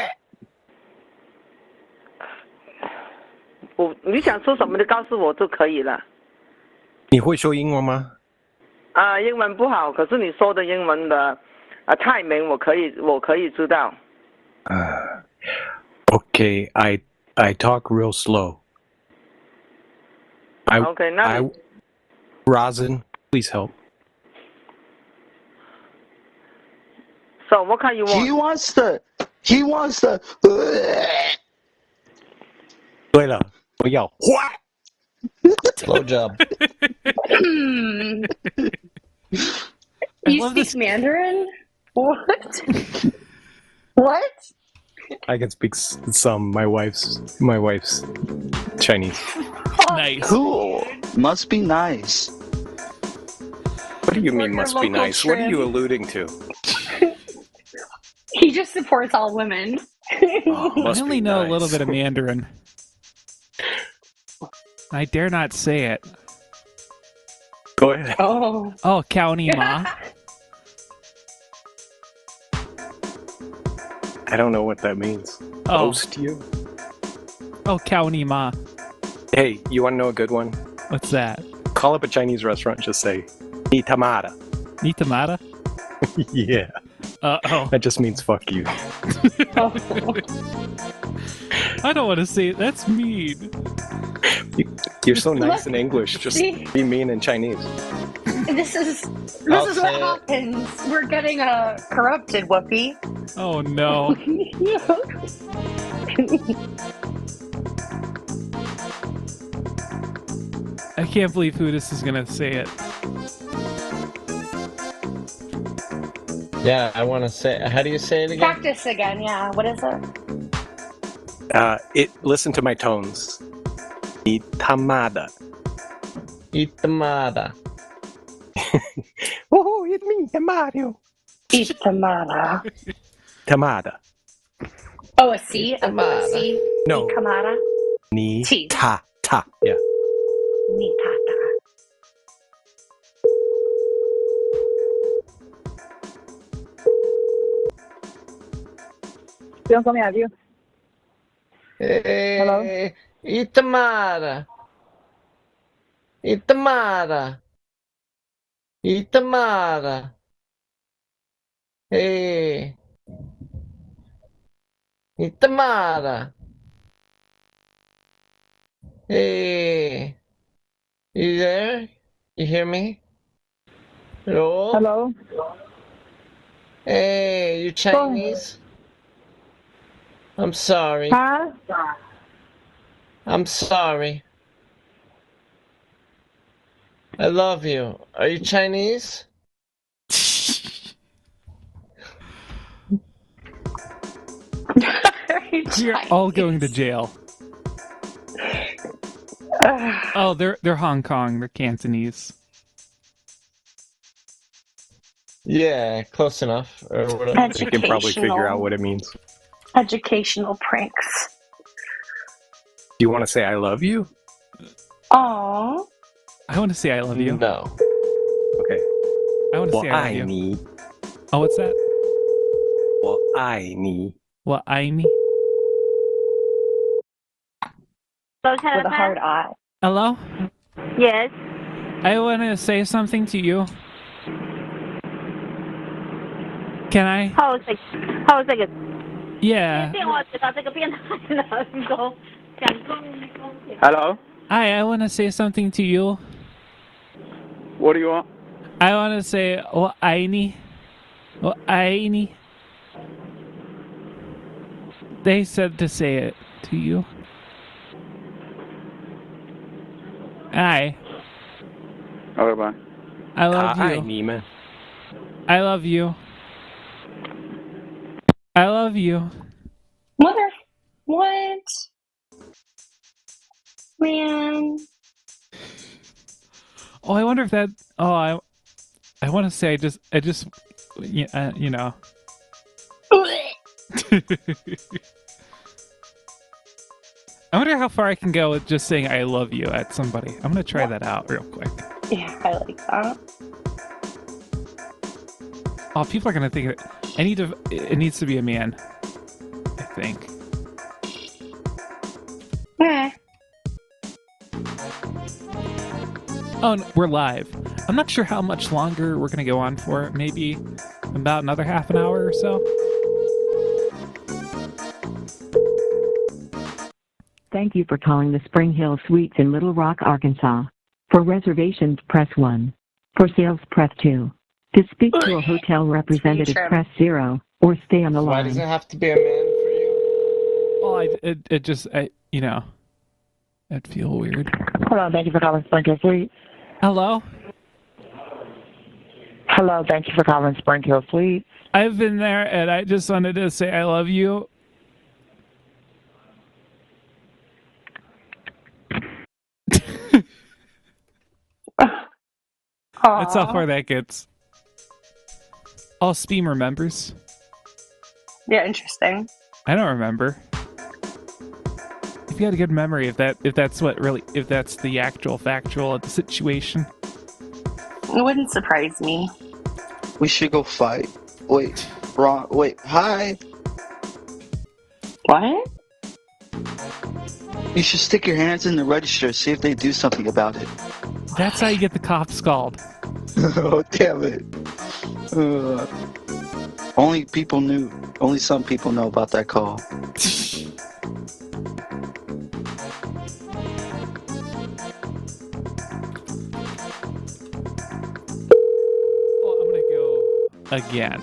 我你想吃什么，你告诉我就可以了。
你会说英文吗？
啊，英文不好，可是你说的英文的啊泰名我可以，我可以知道。
Uh, okay, I I talk real slow. I,
Okay, now
I, Rosin, please help.
So what can you want?
He wants to. He wants to.
对了，我要花。
Blow job.
Hmm. You speak Mandarin? What? What?
I can speak s- some. My wife's my wife's Chinese.
Nice.
Cool. Must be nice.
What do you mean
your
must be
local
nice? What are you
trim.
alluding to?
He just supports all women.
I
Must
only
be
know
nice.
a little bit of Mandarin. I dare not say it.
Go ahead.
Oh.
Oh, County Ma.
I don't know what that means.
Oh.
Boast you?
Oh, County Ma.
Hey, you want to know a good one?
What's that?
Call up a Chinese restaurant and just say, "Ni tamada."
Ni tamada?
Yeah.
Uh-oh.
That just means fuck you.
I don't want to say it. That's mean.
You're so nice in English. Just
See?
be mean in Chinese.
This is this
I'll
is
say
what
it.
happens. We're getting uh, corrupted, Whoopi.
Oh, no. I can't believe who this is going to say it.
Yeah, I want to say. How do you say it again?
Practice again, yeah. What is it?
Uh, it. Listen to my tones. Ni tamada.
Itamada.
Oh, it's me, Mario.
Itamara.
Tamada.
Oh, a C? A a C?
No.
Ikamara?
Ni
T.
ta ta. Yeah.
Ni tata.
Don't call me out, you.
Hey,
Hello?
Itamara. Itamara. Itamara. Hey. Itamara. Hey. You there? You hear me? Hello?
Hello?
Hey, you Chinese? I'm sorry.
Huh?
I'm sorry. I love you. Are you Chinese?
You're all going to jail. Oh, they're they're Hong Kong. They're Cantonese.
Yeah, close enough. Or whatever.
You can probably figure out what it means.
Educational pranks.
Do you want to say I love you?
Aww.
I want to say I love you.
No.
Okay.
I want to
Well,
say I love
I
you.
need.
Oh, what's that?
我爱你.
What I me?
With a hard I.
Hello?
Yes.
I want to say something to you. Can I?
后这后这个
Yeah.
电话接到这个变态了，公讲公公。
Hello?
Hi, I want to say something to you.
What do you want?
I want to say, what I need. What I need. They said to say it to you. Hi.
Okay, bye.
I love
Hi,
you.
Neiman.
I love you. I love you.
Mother, what? Man.
Oh, I wonder if that. Oh, I. I want to say I just. I just. Yeah, uh, you know. I wonder how far I can go with just saying I love you at somebody. I'm gonna try that out real quick.
Yeah, I like that.
Oh, people are gonna think it. I need to. It needs to be a man. I think.
Eh.
Oh, no, we're live. I'm not sure how much longer we're gonna go on for. Maybe about another half an hour or so.
Thank you for calling the Spring Hill Suites in Little Rock, Arkansas. For reservations, press one. For sales, press two. To speak to a hotel representative, press zero, or stay on the
Why
line.
does it have to be a man for you?
Oh, I, it, it just, I, you know, I'd feel weird.
Hello, thank you for calling Spring Hill Suites.
Hello?
Hello, thank you for calling Spring Hill Suites.
I've been there, and I just wanted to say I love you. That's how far that gets. All Steam remembers.
Yeah, interesting.
I don't remember. If you had a good memory, if that, if that's what really, if that's the actual factual of the situation.
It wouldn't surprise me.
We should go fight. Wait, wrong. Wait, hi.
What?
You should stick your hands in the register, see if they do something about it.
That's how you get the cops called.
Oh, damn it. Uh, only people knew, only some people know about that call.
Well, I'm gonna go again.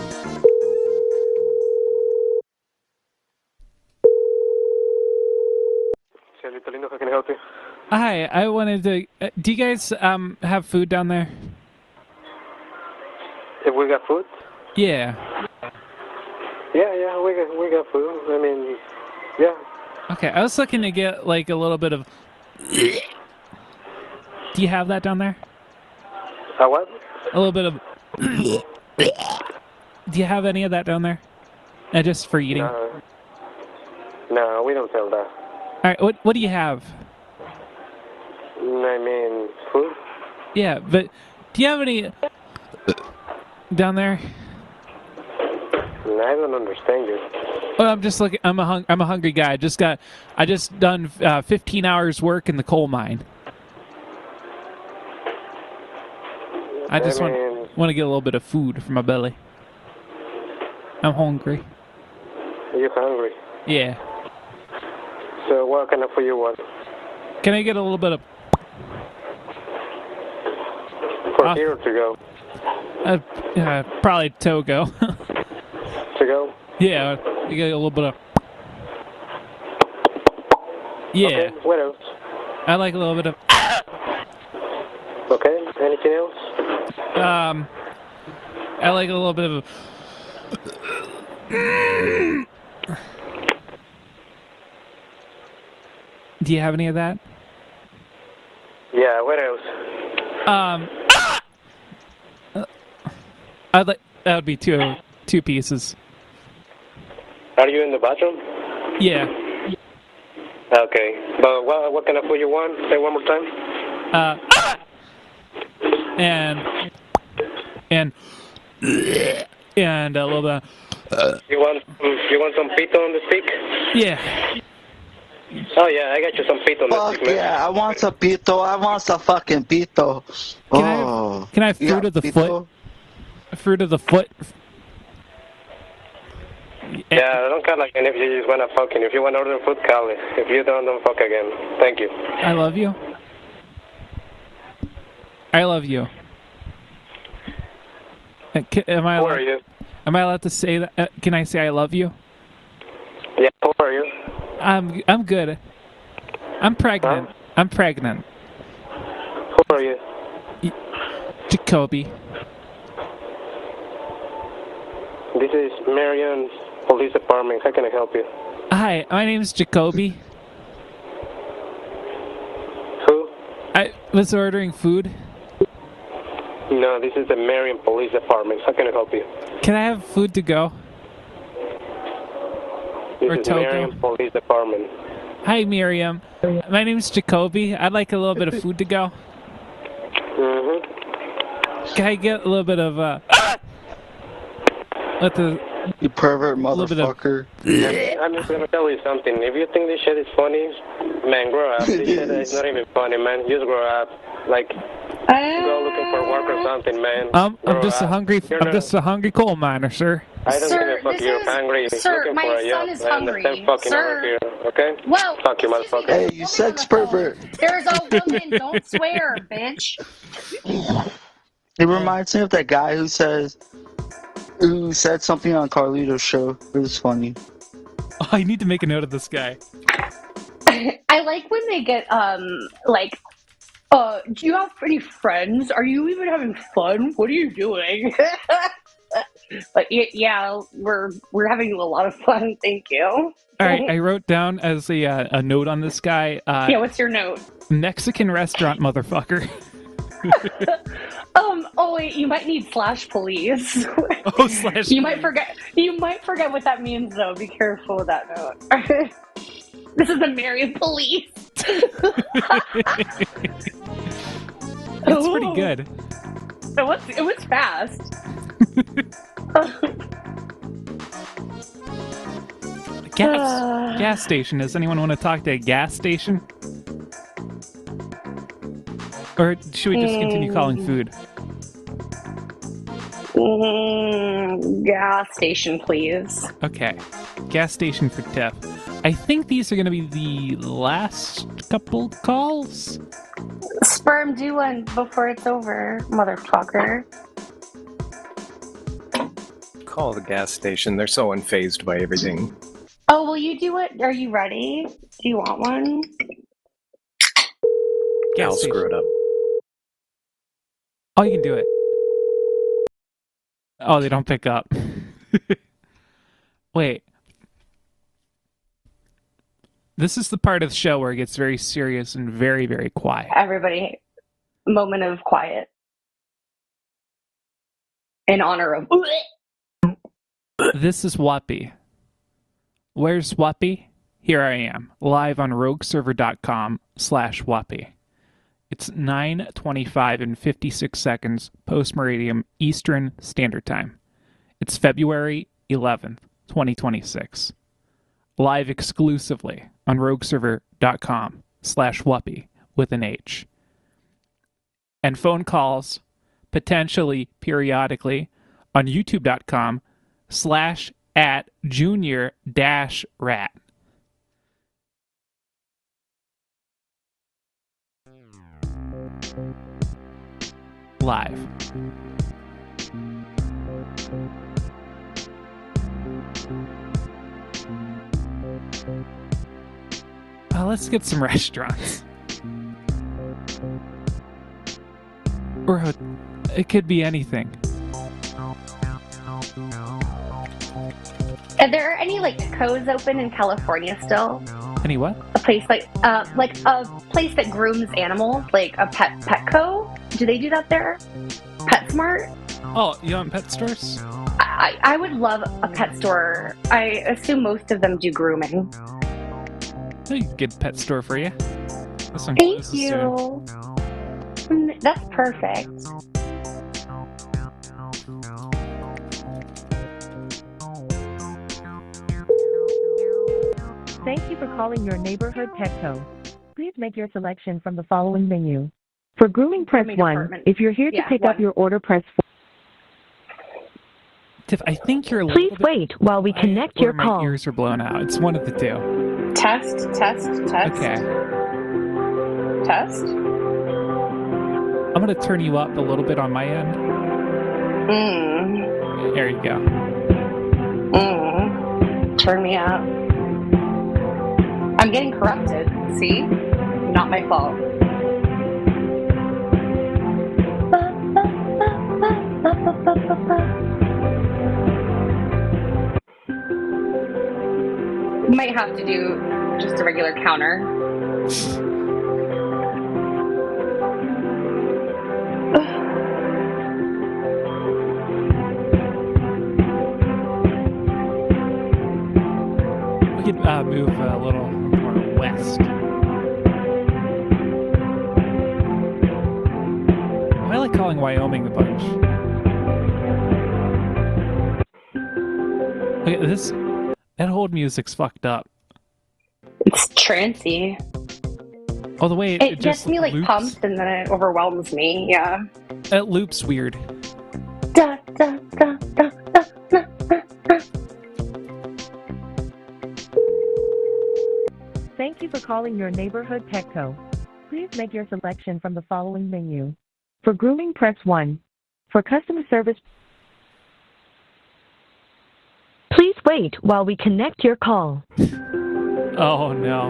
How can I help you?
Hi, I wanted to. Uh, do you guys um have food down there?
If we got food?
Yeah.
Yeah, yeah, we got we got food. I mean, yeah.
Okay, I was looking to get like a little bit of. Do you have that down there?
A what?
A little bit of. Do you have any of that down there? Uh, just for eating.
No, no, we don't sell that.
All right, what what do you have?
I mean, food?
Yeah, but do you have any down there?
I don't understand you.
Well, I'm just looking. I'm a hung, I'm a hungry guy. I just got. I just done uh, fifteen hours work in the coal mine. I just
I
want
mean,
want to get a little bit of food for my belly. I'm hungry.
you hungry?
Yeah.
So what kind of food you want?
Can I get a little bit of?
For
Uh,
here or to go?
Uh, uh, probably Togo.
To go?
Yeah, you get a little bit of. Yeah.
Okay, what else?
I like a little bit of.
Okay, anything else?
Um, I like a little bit of. Do you have any of that?
Yeah, what else?
Um, uh, I'd like that would be two two pieces.
Are you in the bathroom?
Yeah.
Okay, but what, what kind of food you want? Say one more time.
Uh, and and and a little bit. Uh,
You want you want some pito on the stick?
yeah.
Oh yeah, I got you some pito on the
Fuck
stick, man.
yeah, I want some pito. I want some fucking pito.
Can I
Oh.
have, can I have
You
fruit
got
of the
pito?
foot? Fruit of the foot.
Yeah, I don't care like, and if you just wanna fucking, if you wanna order food, call it. If you don't, don't fuck again. Thank you.
I love you. I love you. Uh, ca- Am I
Who
allowed,
are you?
am I allowed to say that? Uh, can I say I love you?
Yeah, who are you?
I'm I'm good. I'm pregnant.
Huh?
I'm pregnant.
Who are you?
Jacoby.
This is Marion Police Department. How can I help you?
Hi, my name's Jacoby.
Who?
I was ordering food.
No, this is the Marion Police Department. How can I help you?
Can I have food to go?
This
Or
is
Togo.
Marion Police Department.
Hi, Miriam. My name's Jacoby. I'd like a little bit of food to go.
Mm-hmm.
Can I get a little bit of uh? Let the
You pervert
little bit of-
motherfucker.
I'm just gonna tell you something. If you think this shit is funny, man, grow up. This shit is not even funny, man. Just grow up. Like, go looking for work or something, man.
I'm I'm
Grow
just a
up.
hungry
You're
I'm
not-
just a hungry coal miner, sir.
I don't
Sir,
give a fuck.
this
You're
is-
hungry.
sir,
looking
my
for a
son
job,
is
man.
hungry.
Understand fucking
Sir.
over here, okay?
Well,
Fuck you, motherfucker.
Hey, you sex pervert.
There's a woman. Don't swear, bitch.
It reminds me of that guy who says, who said something on Carlito's show. It was funny.
Oh, I need to make a note of this guy.
I like when they get um like, uh, do you have any friends? Are you even having fun? What are you doing? But y- yeah, we're we're having a lot of fun. Thank you.
All right, I wrote down as a uh, a note on this guy. Uh,
Yeah, what's your note?
Mexican restaurant motherfucker.
Um. Oh wait, you might need slash police.
Oh, slash.
You might forget. You might forget what that means, though. Be careful with that note. This is the Marion Police.
That's pretty good.
It was. It was fast.
Gas
Uh.
gas station. Does anyone want to talk to a gas station? Or should we just continue calling food?
Mm, gas station, please.
Okay. Gas station for Tiff. I think these are going to be the last couple calls.
Sperm, do one before it's over, motherfucker.
Call the gas station. They're so unfazed by everything.
Oh, will you do it? Are you ready? Do you want one?
Gas
I'll
station.
screw it up.
Oh, you can do it. Oh, they don't pick up. Wait. This is the part of the show where it gets very serious and very, very quiet.
Everybody, moment of quiet. In honor of.
This is Whuppy. Where's Whuppy? Here I am, live on rogueserver.com slash Whuppy. It's nine twenty-five and fifty-six seconds post-meridian Eastern Standard Time. It's February eleventh, twenty twenty-six. Live exclusively on rogueserver.com slash Whuppy with an H. And phone calls, potentially periodically, on youtube.com slash at junior dash rat. Live. Uh, let's get some restaurants. Or a, it could be anything.
Are there any like codes open in California still?
Any what?
A place like uh like a place that grooms animals, like a pet Petco? Do they do that there? PetSmart?
Oh, you want pet stores?
I I would love a pet store. I assume most of them do grooming.
I can get a pet store for you. This one
Thank
closes
you.
soon.
Mm, That's perfect.
for calling your neighborhood Petco. Please make your selection from the following menu. For grooming, press
Grooming
one.
department.
If you're here to
Yeah,
pick
one.
up your order, press four.
Tiff, I think you're a
Please
little bit
wait while we
quiet
connect
or
your
my
call.
ears are blown out. It's one of the two.
Test, test, test.
Okay.
Test.
I'm going to turn you up a little bit on my end.
Mm.
There you go.
Mm. Turn me up. I'm getting corrupted. See? Not my fault. Might have to do just a regular counter.
We could uh, move a little more west. I like calling Wyoming a bunch. Okay, this that hold music's fucked up.
It's trancy.
Oh, the way it,
It,
it
gets
just
me like
loops.
pumped and then it overwhelms me. Yeah.
It loops weird.
Da, da, da, da, da, da, da, da.
Thank you for calling your neighborhood Petco. Please make your selection from the following menu. For grooming, press one. For customer service, please wait while we connect your call.
Oh no.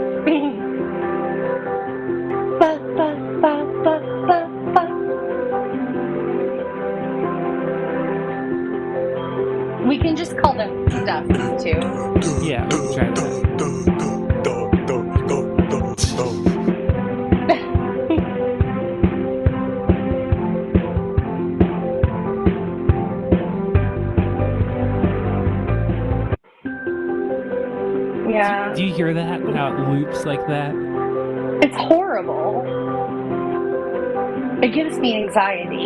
Ba, ba, ba, ba, ba, ba. We can just call them stuff too.
Yeah, we can try that.
Yeah.
Do you hear that? How it loops like that?
It's horrible. It gives me anxiety.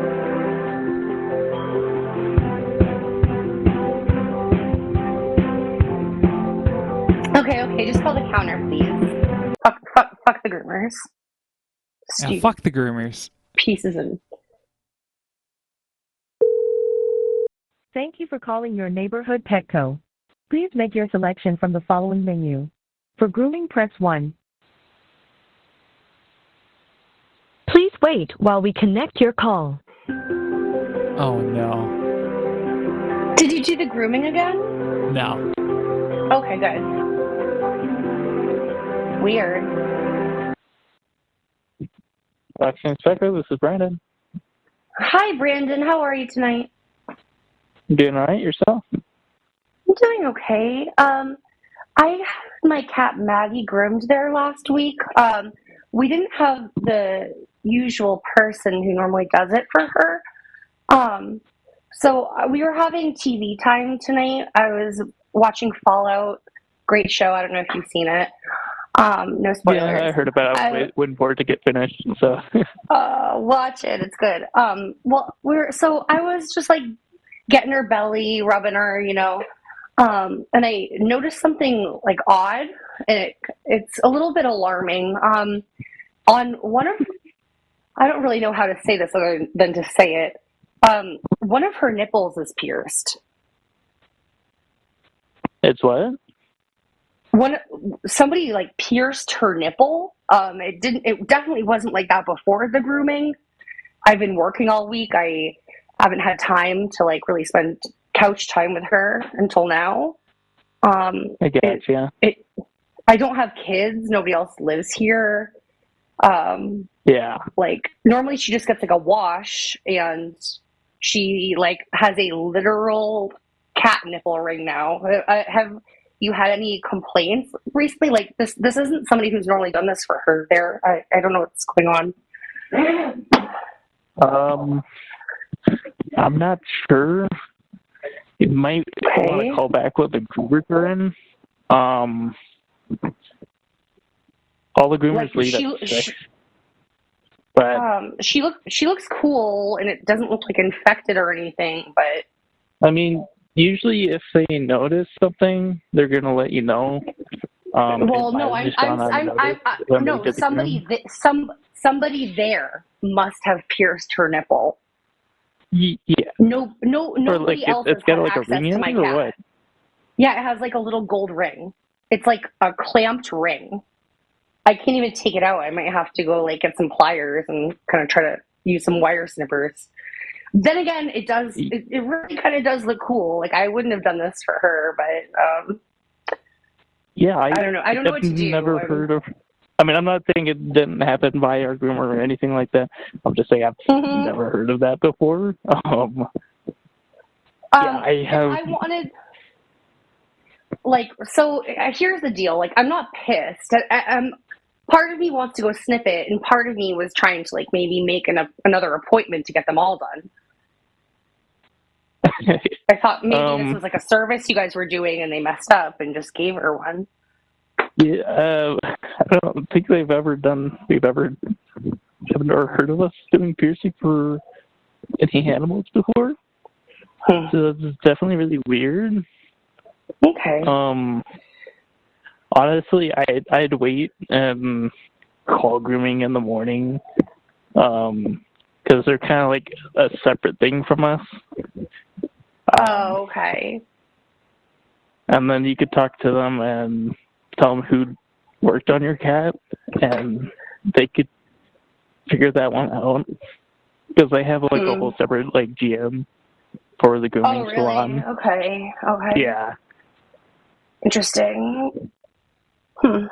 Okay, okay, just call the counter, please. Fuck, fuck, fuck the groomers.
Yeah,
Stupid
fuck the groomers.
pieces of.
Thank you for calling your neighborhood Petco. Please make your selection from the following menu. For grooming, press one. Please wait while we connect your call.
Oh no.
Did you do the grooming again?
No.
Okay, good. Weird.
Action Inspector, this is Brandon.
Hi, Brandon. How are you tonight?
Doing all right, yourself?
I'm doing okay. Um, I had my cat Maggie groomed there last week. Um, we didn't have the usual person who normally does it for her. Um, so we were having T V time tonight. I was watching Fallout. Great show. I don't know if you've seen it. Um, no spoilers.
Yeah, I heard about it. I was
I-
wait- waiting for it to get finished, so.
Uh, watch it. It's good. Um, well, we were so I was just like getting her belly, rubbing her, you know, um, and I noticed something like odd, and it it's a little bit alarming. Um, on one of, I don't really know how to say this other than to say it. Um, one of her nipples is pierced.
It's what?
One somebody like pierced her nipple. Um, it didn't. It definitely wasn't like that before the grooming. I've been working all week. I haven't had time to like really spend couch time with her until now. Um,
I get
it,
you.
it. I don't have kids. Nobody else lives here. Um,
Yeah.
like normally she just gets like a wash, and she like has a literal cat nipple ring now. I, I have. You had any complaints recently? Like this, this isn't somebody who's normally done this for her. There, I, I don't know what's going on.
Um, I'm not sure. You might
Okay.
want to call back with the groomers are in. Um, all the groomers
Like,
leave
she-
at six.
she-
But
Um, she look, she looks cool, and it doesn't look like infected or anything. But
I mean, usually if they notice something, they're gonna let you know. Um,
Well,
it might
no,
have
I'm,
just
I'm,
gone
I'm, I'm,
unnoticed
I,
when we
no,
did the
somebody,
groom.
th- some, somebody there must have pierced her nipple.
Ye- Yeah.
No, no,
Or like
nobody
it,
else has
it's got
had
like a
access
ring
to
in
my
it or
cat.
what?
Yeah, it has like a little gold ring. It's like a clamped ring. I can't even take it out. I might have to go like get some pliers and kind of try to use some wire snippers. Then again, it does. It, it really kind of does look cool. Like I wouldn't have done this for her, but um,
Yeah, I,
I don't know. I don't know
I've
what to do.
never
I'm-
heard of. I mean, I'm not saying it didn't happen by our groomer or anything like that. I'm just saying I've
Mhm.
never heard of that before. Um,
Um,
yeah, I have.
If I wanted, like, so uh, here's the deal. Like, I'm not pissed. I, I, um, part of me wants to go snip it, and part of me was trying to like maybe make an, another appointment to get them all done. I thought maybe
Um,
this was like a service you guys were doing, and they messed up and just gave her one.
Yeah, uh, I don't think they've ever done. We've ever haven't ever heard of us doing piercing for any animals before.
Hmm.
So it's definitely really weird.
Okay.
Um, honestly, I I'd wait and call grooming in the morning, um, because they're kind of like a separate thing from us.
Oh, okay.
And then you could talk to them and tell them who worked on your cat, and they could figure that one out. Because they have like
Hmm.
a whole separate like G M for the grooming
Oh, really?
salon.
Okay. Okay.
Yeah.
Interesting. Hmm.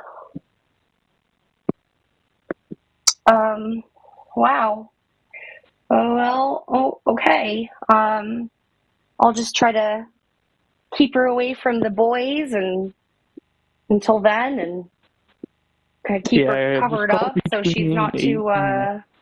Um. Wow. Oh, well. Oh, okay. Um. I'll just try to keep her away from the boys and until then, and kind of keep
Yeah,
her
just
covered
call
up so she's
between
not
eight
too.
and-
Uh.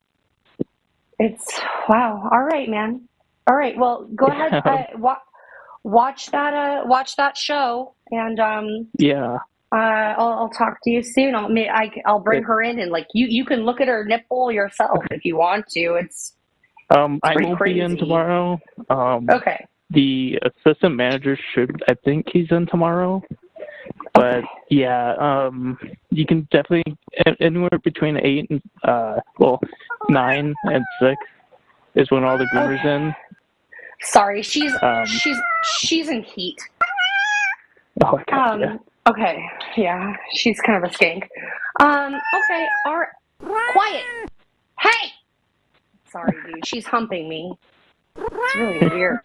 It's wow. All right, man. All right. Well, go ahead. Uh, wa- watch that. Uh. Watch that show, and um.
Yeah.
Uh, I'll, I'll talk to you soon. I'll may I, I'll bring
Yeah.
her in and like you you can look at her nipple yourself if you want to. It's
Um, I
pretty
won't be in
crazy.
tomorrow. Um,
Okay.
The assistant manager should, I think he's in tomorrow. But yeah, um, you can definitely a- anywhere between eight and uh, well, nine and six is when all the groomers in.
Sorry, she's
Um,
she's she's in heat.
Oh, I gotcha.
Um. Okay. Yeah, she's kind of a skank. Um. Okay. All right. Quiet. Hey. Sorry, dude. She's humping me. It's really weird.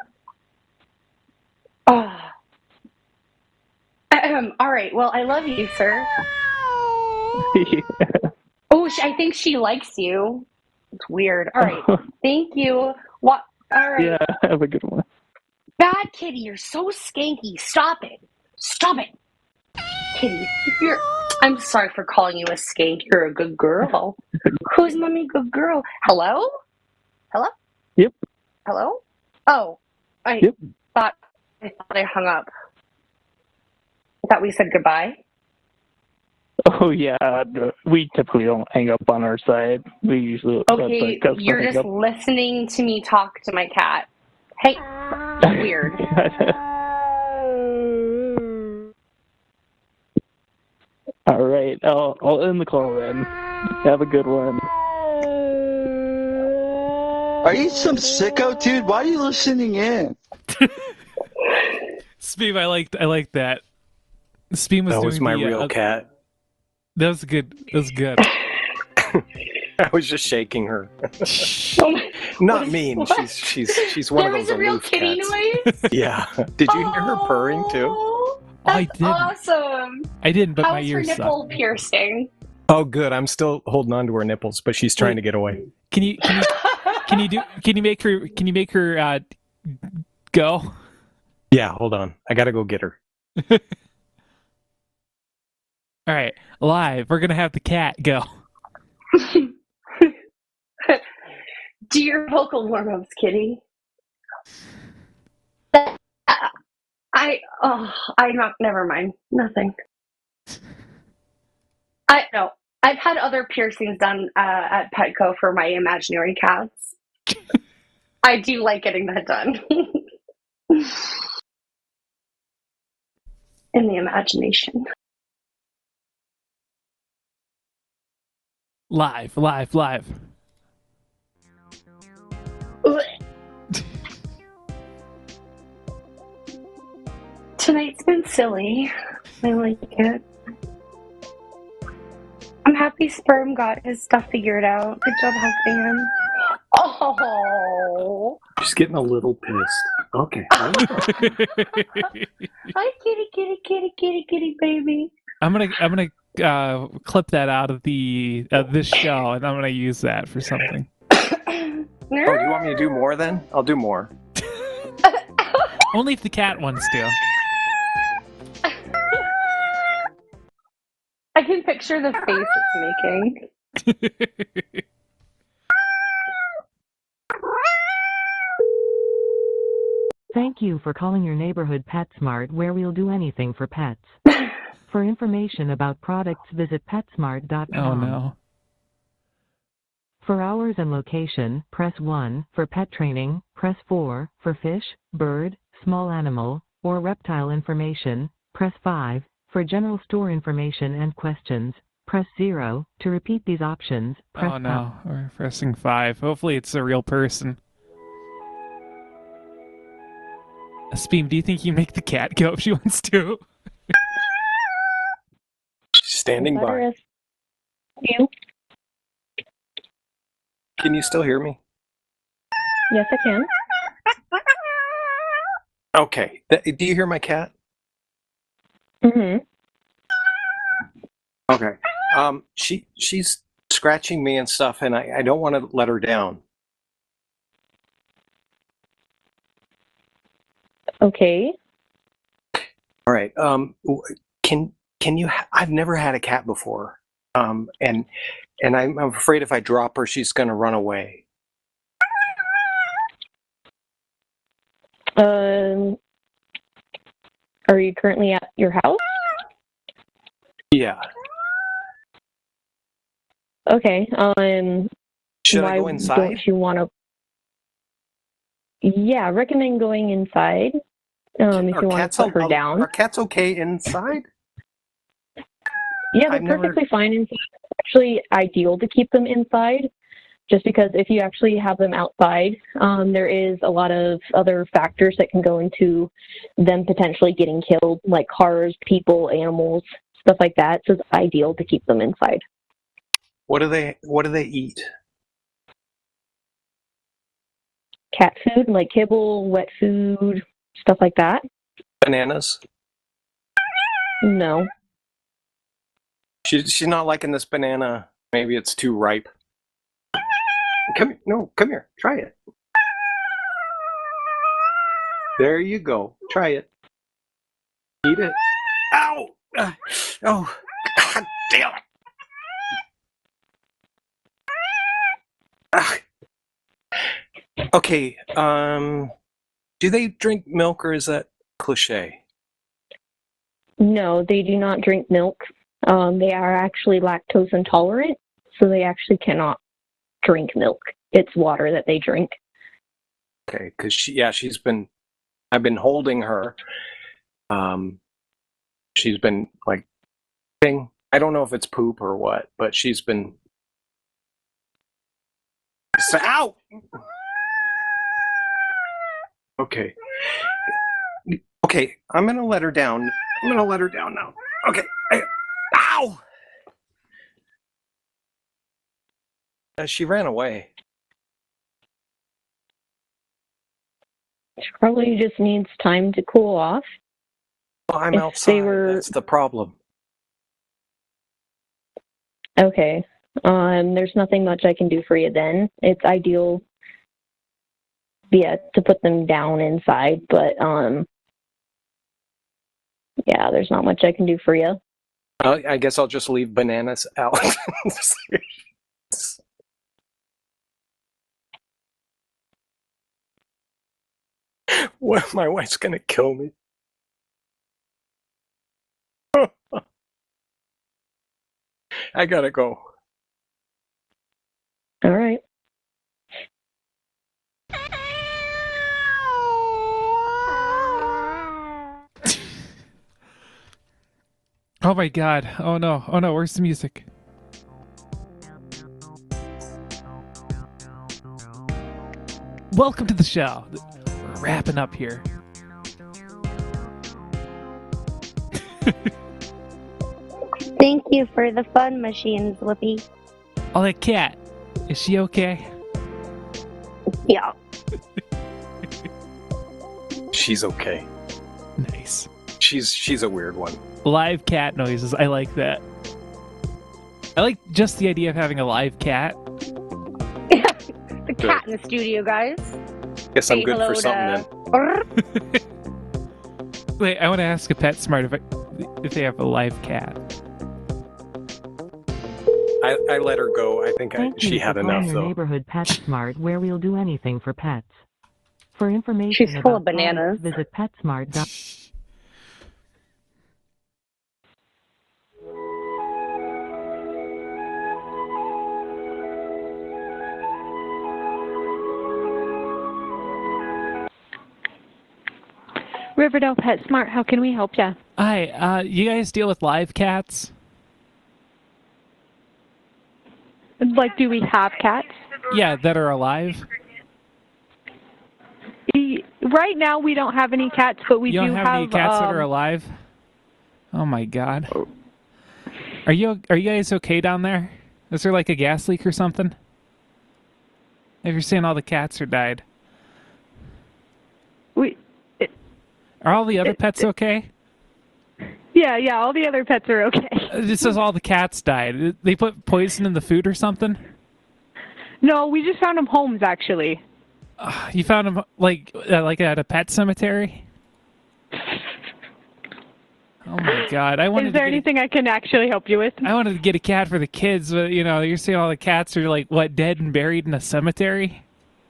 Oh. Um, all right. Well, I love you, sir. Oh, sh- I think she likes you. It's weird. All right. Thank you. What? All right.
Yeah, have a good one.
Bad kitty, you're so skanky. Stop it. Stop it. Kitty, you're. I'm sorry for calling you a skank. You're a good girl. Who's mommy good girl? Hello? Hello?
Yep.
Hello? Oh, I
Yep.
thought I thought I hung up. I thought we said goodbye.
Oh yeah, uh, we typically don't hang up on our side. We usually let
Okay,
the customer
you're
hang
just
up.
listening to me talk to my cat. Hey, weird.
All right, I'll I'll end the call then. Have a good one.
Are you some sicko, dude? Why are you listening in?
Speed, I liked I liked that. Speed was
That
doing
was my
the,
real
uh,
cat.
That was good. That was good.
I was just shaking her. Not mean. She's she's she's one
There
of
was
those
a real
aloof
kitty
cats.
noise?
Yeah. Did you hear her purring too?
Oh, I didn't.
Awesome.
I didn't, but
How
my
was her
ears
nipple
suck.
piercing?
Oh, good. I'm still holding on to her nipples, but she's trying to get away.
Can you can you can you do can you make her can you make her uh, go?
Yeah, hold on. I gotta go get her.
All right, live. We're gonna have the cat go.
Do your vocal warm-ups, kitty. I oh I not never mind. Nothing. I no. I've had other piercings done uh, at Petco for my imaginary cats. I do like getting that done. In the imagination.
Live, live, live.
Tonight's been silly. I like it. I'm happy Sperm got his stuff figured out. Good job helping him. Oh.
She's getting a little pissed. Okay.
Hi, kitty, kitty, kitty, kitty, kitty, baby.
I'm gonna I'm gonna uh, clip that out of the uh, this show, and I'm gonna use that for something.
Oh, do you want me to do more then? I'll do more.
Only if the cat wants to.
I can picture the face it's making.
Thank you for calling your neighborhood PetSmart, where we'll do anything for pets. For information about products, visit PetSmart dot com.
Oh no.
For hours and location, press one. For pet training, press four. For fish, bird, small animal, or reptile information, press five. For general store information and questions, press zero. To repeat these options, press
Oh no, we're pressing five. Hopefully it's a real person. Speem, do you think you make the cat go if she wants to?
She's standing by.
You?
Can you still hear me?
Yes, I can.
Okay. Th- Do you hear my cat?
Mm-hmm.
Okay. Um, she she's scratching me and stuff, and I, I don't want to let her down.
Okay.
All right. Um, w- can can you? Ha- I've never had a cat before. Um, and and I'm, I'm afraid if I drop her, she's going to run away.
Um, are you currently at your house?
Yeah.
Okay. Um,
Should
why
I go inside?
don't you want to? Yeah, I recommend going inside. Um, if
Are
you want
cats
to put her
al-
down.
Are cats okay inside?
Yeah, they're
I've never-
perfectly fine inside. It's actually ideal to keep them inside, just because if you actually have them outside, um, there is a lot of other factors that can go into them potentially getting killed, like cars, people, animals, stuff like that. So it's ideal to keep them inside.
What do they What do they eat?
Cat food, like kibble, wet food, stuff like that.
Bananas?
No.
She, she's not liking this banana. Maybe it's too ripe. Come here. No, come here. Try it. There you go. Try it. Eat it. Ow! Uh, oh, God damn it. Ah. Okay, um, do they drink milk or is that cliche?
No, they do not drink milk. Um, they are actually lactose intolerant, so they actually cannot drink milk. It's water that they drink.
Okay, because she, yeah, she's been, I've been holding her. Um, she's been like, thing. I don't know if it's poop or what, but she's been. So, ow! Okay. Okay, I'm gonna let her down. I'm gonna let her down now. Okay. I, ow! Uh, she ran away.
She probably just needs time to cool off.
Well, I'm
If
outside.
they were-
That's the problem.
Okay. Um, there's nothing much I can do for you then. It's ideal, yeah, to put them down inside, but um, yeah, there's not much I can do for you.
Uh, I guess I'll just leave bananas out. What? My wife's gonna kill me. I gotta go.
All right.
Oh my god. Oh no. Oh no, where's the music? welcome to the show. We're wrapping up here.
Thank you for the fun machines, Whoopi.
Oh, that cat. Is she okay?
Yeah.
She's okay.
Nice.
She's she's a weird one.
Live cat noises. I like that. I like just the idea of having a live cat.
The cat in the studio, guys.
Guess
Say
I'm good for
hello
something
to-
then.
Wait, I want to ask a PetSmart if, I, if they have a live cat.
I, I let her go. I think I,
Thank
she
you
had
for calling
enough,
your
though.
neighborhood PetSmart, where we'll do anything for pets. For information
She's full
about
of bananas.
products, visit PetSmart dot
Riverdale PetSmart, how can we help you?
Hi, uh, you guys deal with live cats?
Like, do we have cats?
Yeah, that are alive?
E- Right now, we don't have any cats, but we
you don't
do
have, any cats
um,
that are alive? Oh my god. Are you are you guys okay down there? Is there like a gas leak or something? Have you seen all the cats are died?
We,
Are all the other pets okay?
yeah, yeah, all the other pets are okay.
It says all the cats died. They put poison in the food or something?
No, we just found them homes, actually.
Uh, you found them like uh, like at a pet cemetery? Oh my god! I wanted
Is there
to get
anything I can actually help you with?
a, I wanted to get a cat for the kids, but you know, you're saying all the cats are like what, dead and buried in a cemetery?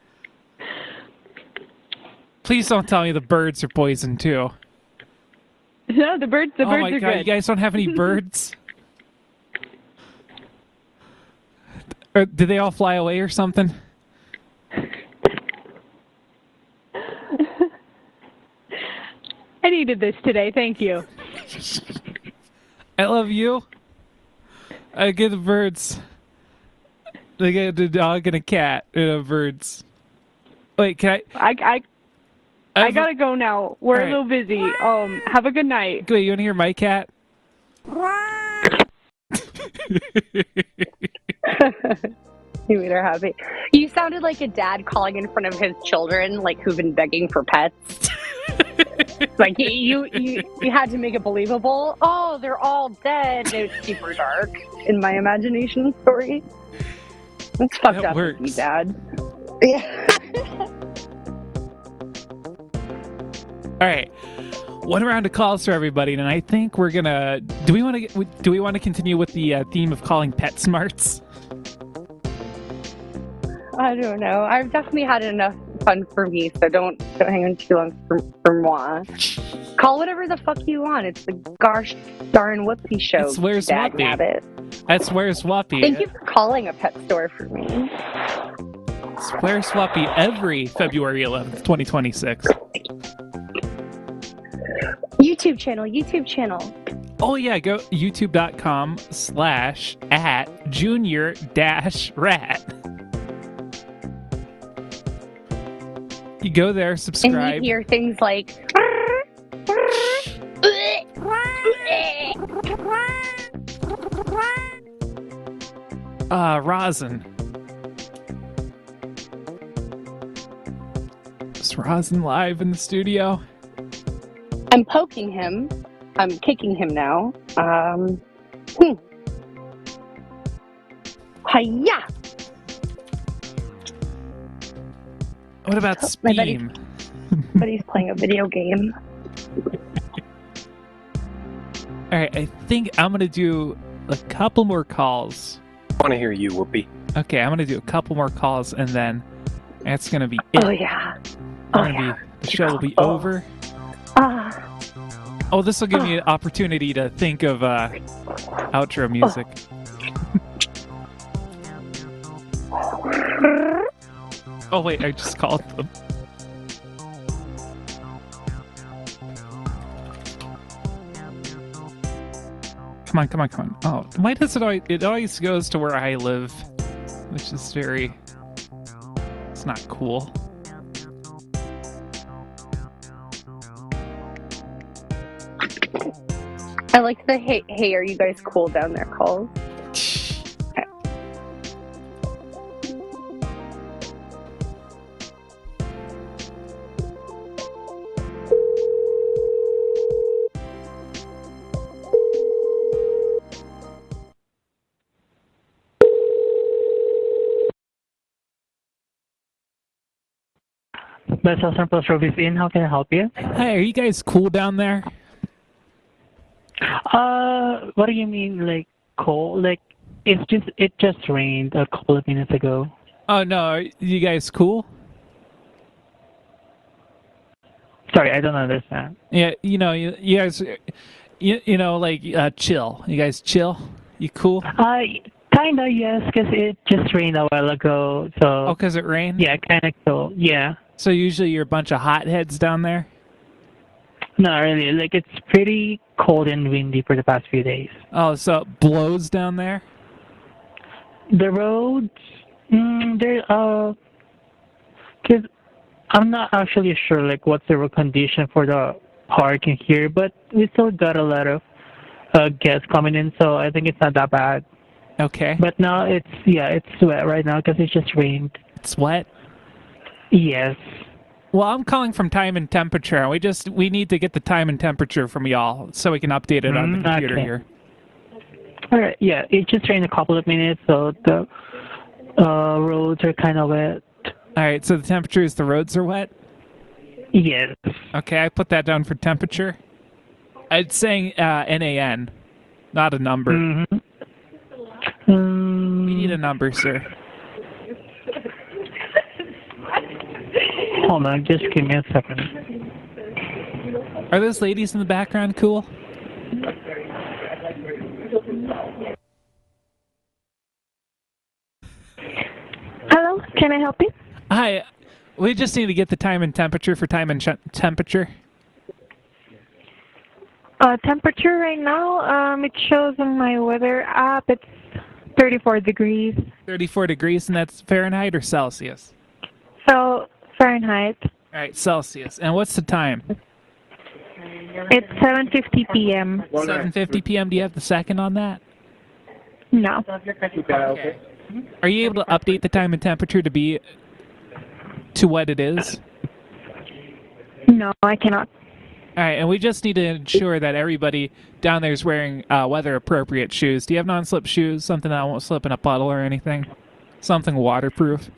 Please don't tell me the birds are poisoned too.
No, the birds, the
oh
birds
my
are
god!
good.
You guys don't have any birds? Or did they all fly away or something?
I needed this today, thank you.
I love you. I get the birds. They get a dog and a cat and a birds. Wait, can I?
I, I, I,
I've-
gotta go now. We're
All
a little busy. Um, have a good night.
Wait, you want to hear my cat?
You made her happy. You sounded like a dad calling in front of his children, like who've been begging for pets. Like you, you, you had to make it believable. Oh, they're all dead. It's super dark in my imagination story. It's fucked
That
up,
works.
with you, Dad. Yeah.
All right, one round of calls for everybody, and I think we're gonna. Do we want to? Do we want to continue with the uh, theme of calling pet smarts?
I don't know. I've definitely had enough fun for me, so don't don't hang on too long for, for moi. Call whatever the fuck you want. It's the gosh darn Whoopie show.
It's Where's
dag
Whoopie?
nabbit.
That's Where's Whoopie.
Thank you for calling a pet store for me.
It's Where's Whoopie every February eleventh, twenty twenty-six.
YouTube channel, YouTube channel.
Oh yeah, go youtube.com slash at junior dash rat. You go there,
And
subscribe.
you hear things like
Uh, Rosin. Is Rosin live in the studio?
I'm poking him. I'm kicking him now. Um hmm. Hiya!
What about
My buddy-
Speam?
But he's playing a video game.
All right, I think I'm gonna do a couple more calls.
I want to hear you, Whoopi.
Okay, I'm gonna do a couple more calls, and then that's gonna be it.
Oh yeah.
I'm
Oh
gonna
yeah.
be, the show will be
Oh.
over.
Ah.
Oh, this will give me an opportunity to think of uh, outro music. Oh wait, I just called them. Come on, come on, come on. Oh, why does it always, it always goes to where I live, which is very, it's not cool.
I like the hey, hey, are you guys cool down there calls? Okay.
Best Southern Post Rovis Inn, how can I help you?
Hi, are you guys cool down there?
Uh, what do you mean, like, cold? Like, it's just, it just rained a couple of minutes ago.
Oh, no, are you guys cool?
Sorry, I don't understand.
Yeah, you know, you, you guys, you, you know, like, uh, chill. You guys chill? You cool?
Uh, kinda, yes, because it just rained a while ago, so...
Oh, because it rained?
Yeah, kinda cool, yeah.
So usually you're a bunch of hotheads down there?
Not really, like, it's pretty cold and windy for the past few days.
Oh, so it blows down there?
The roads, mm, they're, uh... Because I'm not actually sure, like, what's the road condition for the parking here, but we still got a lot of uh, guests coming in, so I think it's not that bad.
Okay.
But now it's, yeah, it's wet right now because it just rained.
It's wet?
Yes.
Well, I'm calling from time and temperature. We just, we need to get the time and temperature from y'all so we can update it on the
Mm,
computer
okay.
here.
All right, yeah, it just rained a couple of minutes, so the uh, roads are kind of wet.
All right, so the temperature is the roads are wet?
Yes.
Okay, I put that down for temperature. It's saying uh, N A N, not a number.
Mm-hmm. Um,
we need a number, sir.
Hold on, just give me a second.
Are those ladies in the background cool?
Hello, can I help you?
Hi, we just need to get the time and temperature for time and ch- temperature.
Uh, temperature right now, um, it shows on my weather app, it's thirty-four degrees.
thirty-four degrees, and that's Fahrenheit or Celsius?
So, Fahrenheit.
All right, Celsius. And what's the time?
It's seven fifty p m
seven fifty p m Do you have the second on that?
No.
Okay. Are you able to update the time and temperature to be to what it is?
No, I cannot.
All right, and we just need to ensure that everybody down there is wearing uh, weather-appropriate shoes. Do you have non-slip shoes? Something that won't slip in a puddle or anything? Something waterproof?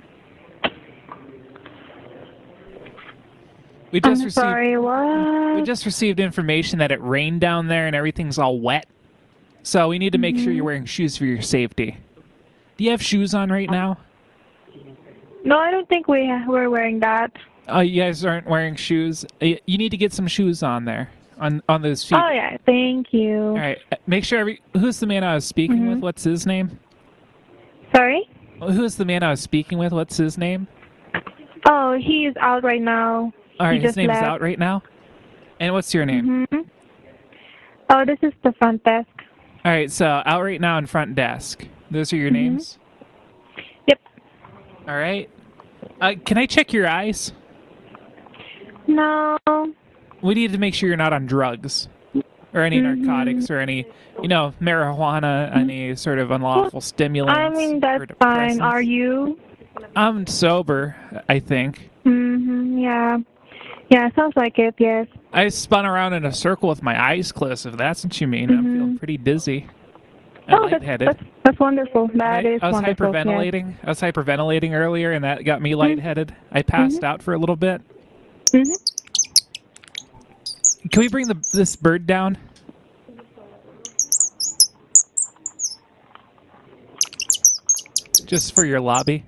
We just
I'm
received,
sorry, what?
We just received information that it rained down there and everything's all wet. So we need to make mm-hmm. sure you're wearing shoes for your safety. Do you have shoes on right now?
No, I don't think we we're wearing that.
Oh, you guys aren't wearing shoes? You need to get some shoes on there, on on those feet.
Oh, yeah, thank you.
All right, make sure every... Who's the man I was speaking
mm-hmm.
with? What's his name?
Sorry?
Who's the man I was speaking with? What's his name?
Oh, he is out right now.
All right,
he
his name's
left.
out right now? And what's your name?
Mm-hmm. Oh, this is the front desk.
All right, so out right now in front desk. Those are your
mm-hmm.
names?
Yep.
All right. Uh, can I check your eyes?
No.
We need to make sure you're not on drugs or any
mm-hmm.
narcotics or any, you know, marijuana, mm-hmm. any sort of unlawful stimulants.
I mean, that's fine. Are you?
I'm sober, I think.
Mm-hmm, yeah. Yeah, sounds like it, yes.
I spun around in a circle with my eyes closed, if that's what you mean.
Mm-hmm.
I'm feeling pretty dizzy. And
oh,
lightheaded.
That's, that's, that's wonderful. That
I,
is
I was
wonderful.
hyperventilating.
Yes.
I was hyperventilating earlier, and that got me lightheaded. I passed
mm-hmm.
out for a little bit.
Mm-hmm.
Can we bring the this bird down? Just for your lobby.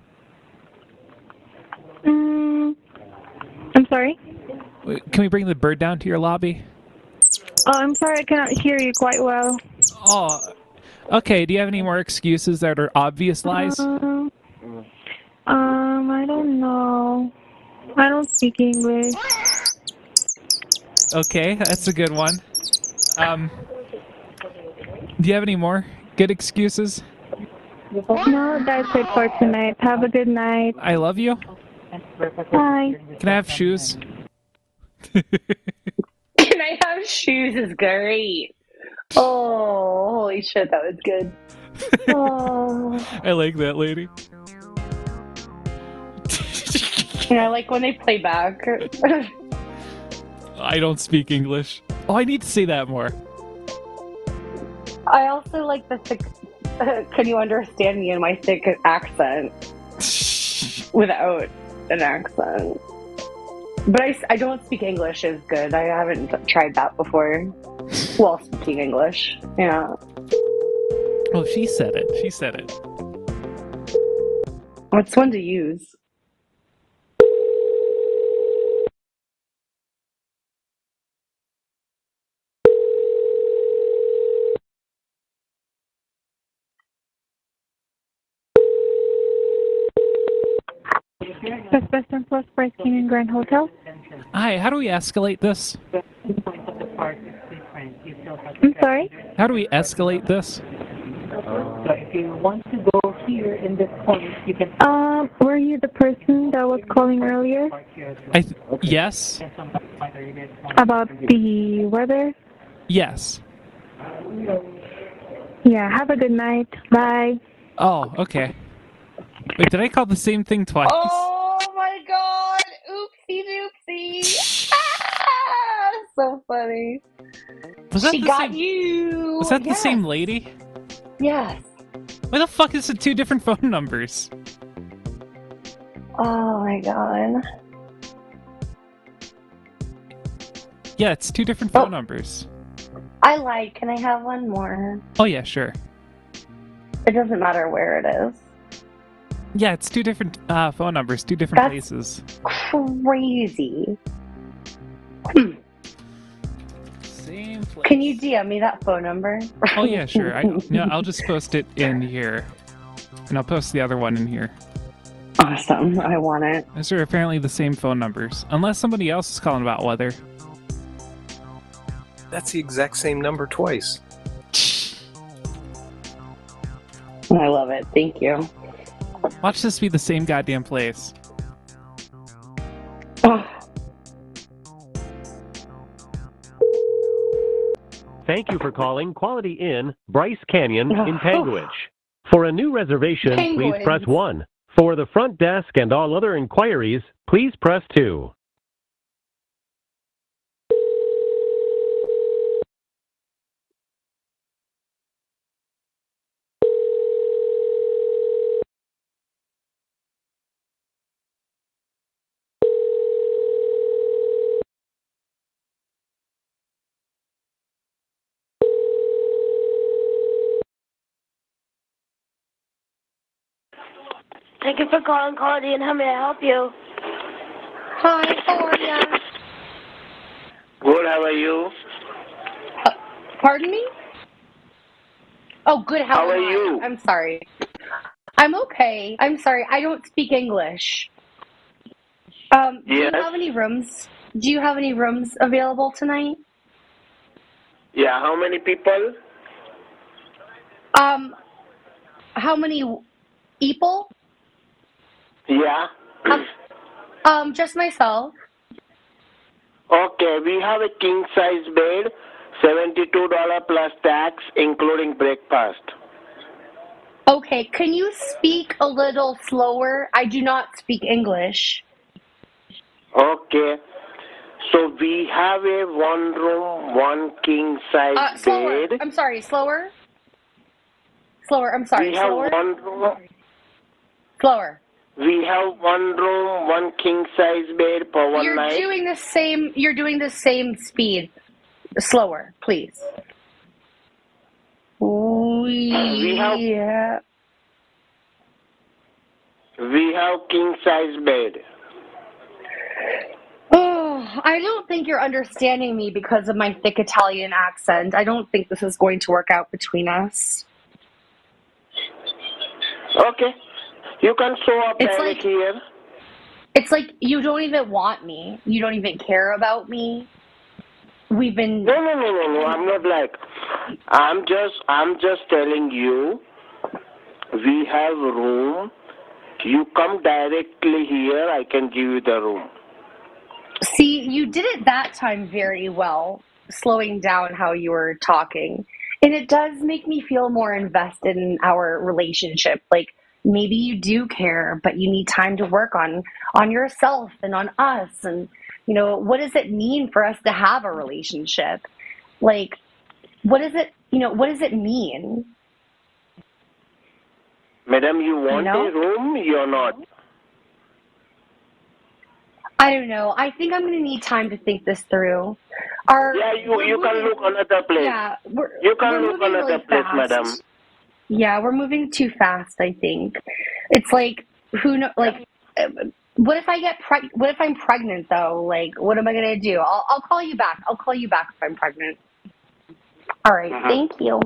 Mm, I'm sorry?
Can we bring the bird down to your lobby?
Oh, I'm sorry, I cannot hear you quite well.
Oh, okay. Do you have any more excuses that are obvious lies?
Uh, um, I don't know. I don't speak English.
Okay, that's a good one. Um, do you have any more good excuses?
No, that's it for tonight. Have a good night.
I love you.
Bye.
Can I have shoes?
Can I have shoes is great.
Oh, holy shit, that was good. Oh.
I like that lady.
And I like when they play back.
I don't speak English. Oh, I need to say that more.
I also like the thick. Can you understand me in my thick accent without an accent? But I, I don't speak English is good. I haven't tried that before while speaking English. Yeah.
Oh, she said it. She said it.
What's one to use?
Best Western Plus Bryce Canyon Grand Hotel.
Hi, how do we escalate this?
I'm sorry?
How do we escalate this?
So if you want to go here in this point, you can...
Um, were you the person that was calling earlier?
I th- yes.
About the weather?
Yes.
Yeah, have a good night. Bye.
Oh, okay. Wait, did I call the same thing twice?
Oh my god! Oopsie doopsie! Ah, so funny.
Was that
she
the
got
same...
you!
Was that
yes.
the same lady?
Yes.
Why the fuck is it two different phone numbers?
Oh my god.
Yeah, it's two different phone oh. numbers.
I lied. Can I have one more?
Oh yeah, sure.
It doesn't matter where it is.
Yeah, it's two different uh, phone numbers, two different
That's
places.
Crazy. Hmm.
Same place.
Can you D M me that phone number?
Oh yeah, sure. I, no, I'll just post it in here, and I'll post the other one in here.
Awesome. I want it.
Those are apparently the same phone numbers, unless somebody else is calling about weather.
That's the exact same number twice.
I love it. Thank you.
Watch this be the same goddamn place.
Oh.
Thank you for calling Quality Inn, Bryce Canyon in Panguitch. For a new reservation,
Penguins.
please press one. For the front desk and all other inquiries, please press two.
Thank you for calling Quality Inn. How may I help you?
Hi, how are you?
Good, how are you?
Uh, pardon me? Oh, good, how,
how are
I?
you?
I'm sorry. I'm okay. I'm sorry, I don't speak English. Um, do
yes.
you have any rooms? Do you have any rooms available tonight?
Yeah, how many people?
Um, how many people?
Yeah.
Um, um, just myself.
Okay, we have a king size bed, seventy-two dollars plus tax, including breakfast.
Okay, can you speak a little slower? I do not speak English.
Okay. So we have a one room, one king size
uh, slower.
bed.
I'm sorry, slower? Slower, I'm sorry,
we have
slower?
One room.
Slower.
We have one room, one king size bed for one
you're
night.
You're doing the same, you're doing the same speed. Slower, please. We,
we have,
yeah.
we have king size bed.
Oh, I don't think you're understanding me because of my thick Italian accent. I don't think this is going to work out between us.
Okay. You can show up
it's
like,
like,
here.
It's like you don't even want me. You don't even care about me. We've been...
No, no, no, no, no. I'm not like... I'm just, I'm just telling you, we have room. You come directly here, I can give you the room.
See, you did it that time very well, slowing down how you were talking. And it does make me feel more invested in our relationship. Like maybe you do care, but you need time to work on on yourself and on us. And you know, what does it mean for us to have a relationship? Like, what does it? You know, what does it mean?
Madam, you want
You know?
a room? You're not.
I don't know. I think I'm going to need time to think this through. Our,
Yeah, you
we're
you can
moving-
look another place.
Yeah, we're,
You can
we're
look
moving
another
really
place,
fast.
madam.
Yeah, we're moving too fast. I think it's like who know. Like, uh, what if I get preg? What if I'm pregnant though? Like, what am I going to do? I'll I'll call you back. I'll call you back if I'm pregnant. All right.
Mhm.
Thank you.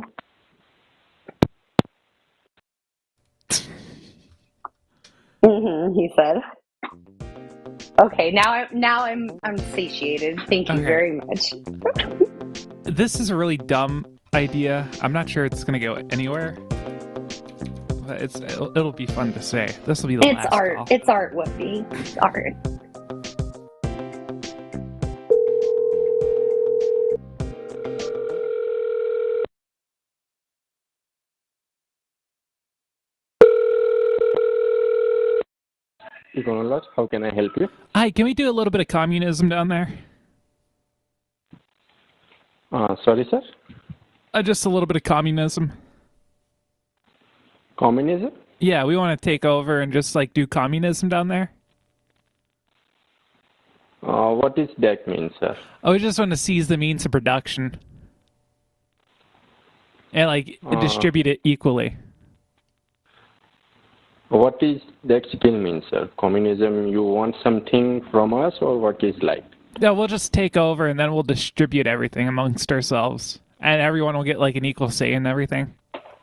Mm-hmm, he said. Okay, now I'm now I'm I'm satiated. Thank you
Okay.
very much.
This is a really dumb idea. I'm not sure it's going to go anywhere. But it's it'll, it'll be fun to say. This will be the
It's
last
art.
call.
It's art, Whoopi. It's art.
Econology, how can I help you?
Hi, can we do a little bit of communism down there?
Uh, sorry, sir.
Uh, just a little bit of communism.
Communism?
Yeah, we want to take over and just like do communism down there.
Uh, what is that mean, sir?
Oh, we just want to seize the means of production and like
Uh,
distribute it equally.
What is that skill mean, sir? Communism, you want something from us or what is like?
Yeah, we'll just take over and then we'll distribute everything amongst ourselves, and everyone will get like an equal say in everything.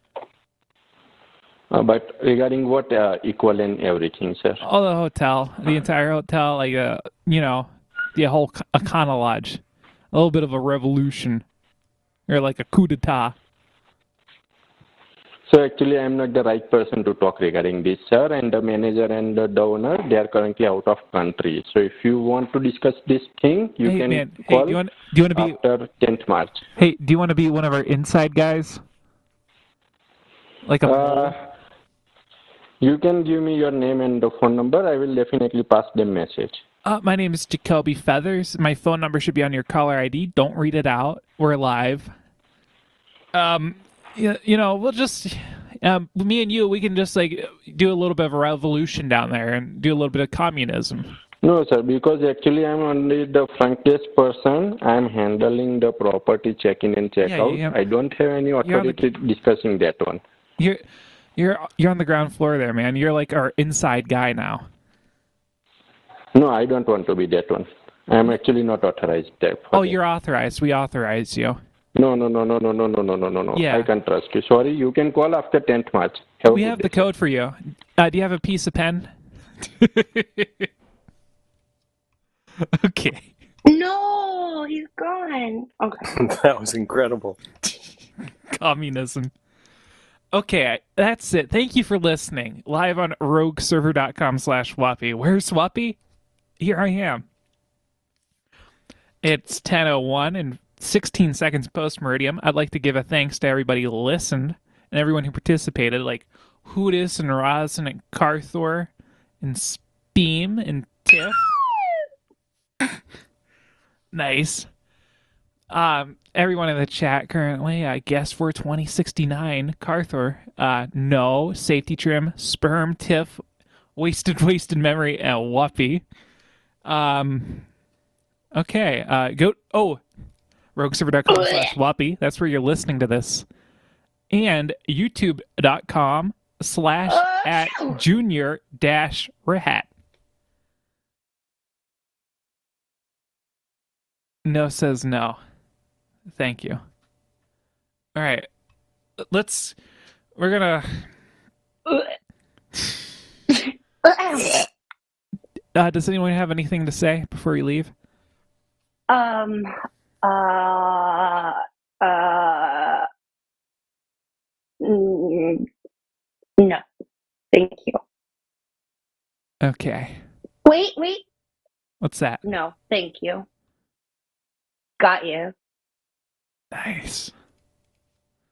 Uh, but regarding what uh, equal and everything, sir?
Oh, the hotel, the entire hotel, like uh, you know, the whole Econo Lodge, a little bit of a revolution, or like a coup d'état.
So actually, I'm not the right person to talk regarding this, sir. And the manager and the owner, they are currently out of country. So if you want to discuss this thing, you
Hey,
can
man, hey,
call
do you want do you want to be
after tenth March.
Hey, do you want to be one of our inside guys? Like a
Uh, you can give me your name and the phone number. I will definitely pass the message.
Uh, my name is Jacoby Feathers. My phone number should be on your caller I D. Don't read it out. We're live. Um, you, you know, we'll just, um, me and you, we can just like do a little bit of a revolution down there and do a little bit of communism.
No, sir, because actually I'm only the front desk person. I'm handling the property check-in and check-out.
yeah.
I don't have any
You're on the-
authority discussing that one.
You're, you're, you're on the ground floor there, man. You're like our inside guy now.
No, I don't want to be that one. I'm actually not authorized there.
Oh, you're authorized. We authorize you.
No, no, no, no, no, no, no, no, no, no, no.
Yeah.
I can't trust you. Sorry, you can call after tenth March. Have a
We
good
have
day.
the code for you. Uh, do you have a piece of pen? Okay.
No, he's gone. Okay.
That was incredible.
Communism. Okay, that's it. Thank you for listening. Live on rogueserver.com slash Whoppy. Where's Whoppy? Here I am. It's ten oh one and sixteen seconds post Meridium. I'd like to give a thanks to everybody who listened and everyone who participated, like Hootis and Rosin and Carthor and Speem and Tiff. Nice. Um, everyone in the chat currently, I guess for twenty sixty-nine, Carthor, uh, no, Safety Trim, Sperm, Tiff, Wasted Wasted Memory, and Whuppy. Um, okay, uh, go, oh, rogueserver.com slash Whuppy, that's where you're listening to this. And youtube.com slash at junior dash rat. No says no. Thank you. All right. Let's. We're gonna. Uh, does anyone have anything to say before we leave?
Um. Uh. Uh. mm, No. Thank you.
Okay.
Wait. Wait.
What's that?
No. Thank you. Got you.
Nice.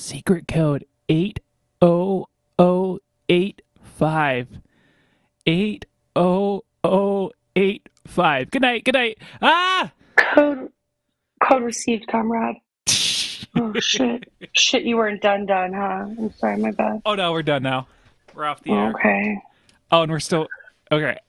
secret code eight oh oh eight five. eight oh oh eight five. Good night. Good night. Ah!
Code code received, comrade. Oh shit. Shit, you weren't done done, huh? I'm sorry, my bad.
Oh no, we're done now. We're off the air.
Okay.
Oh, and we're still okay.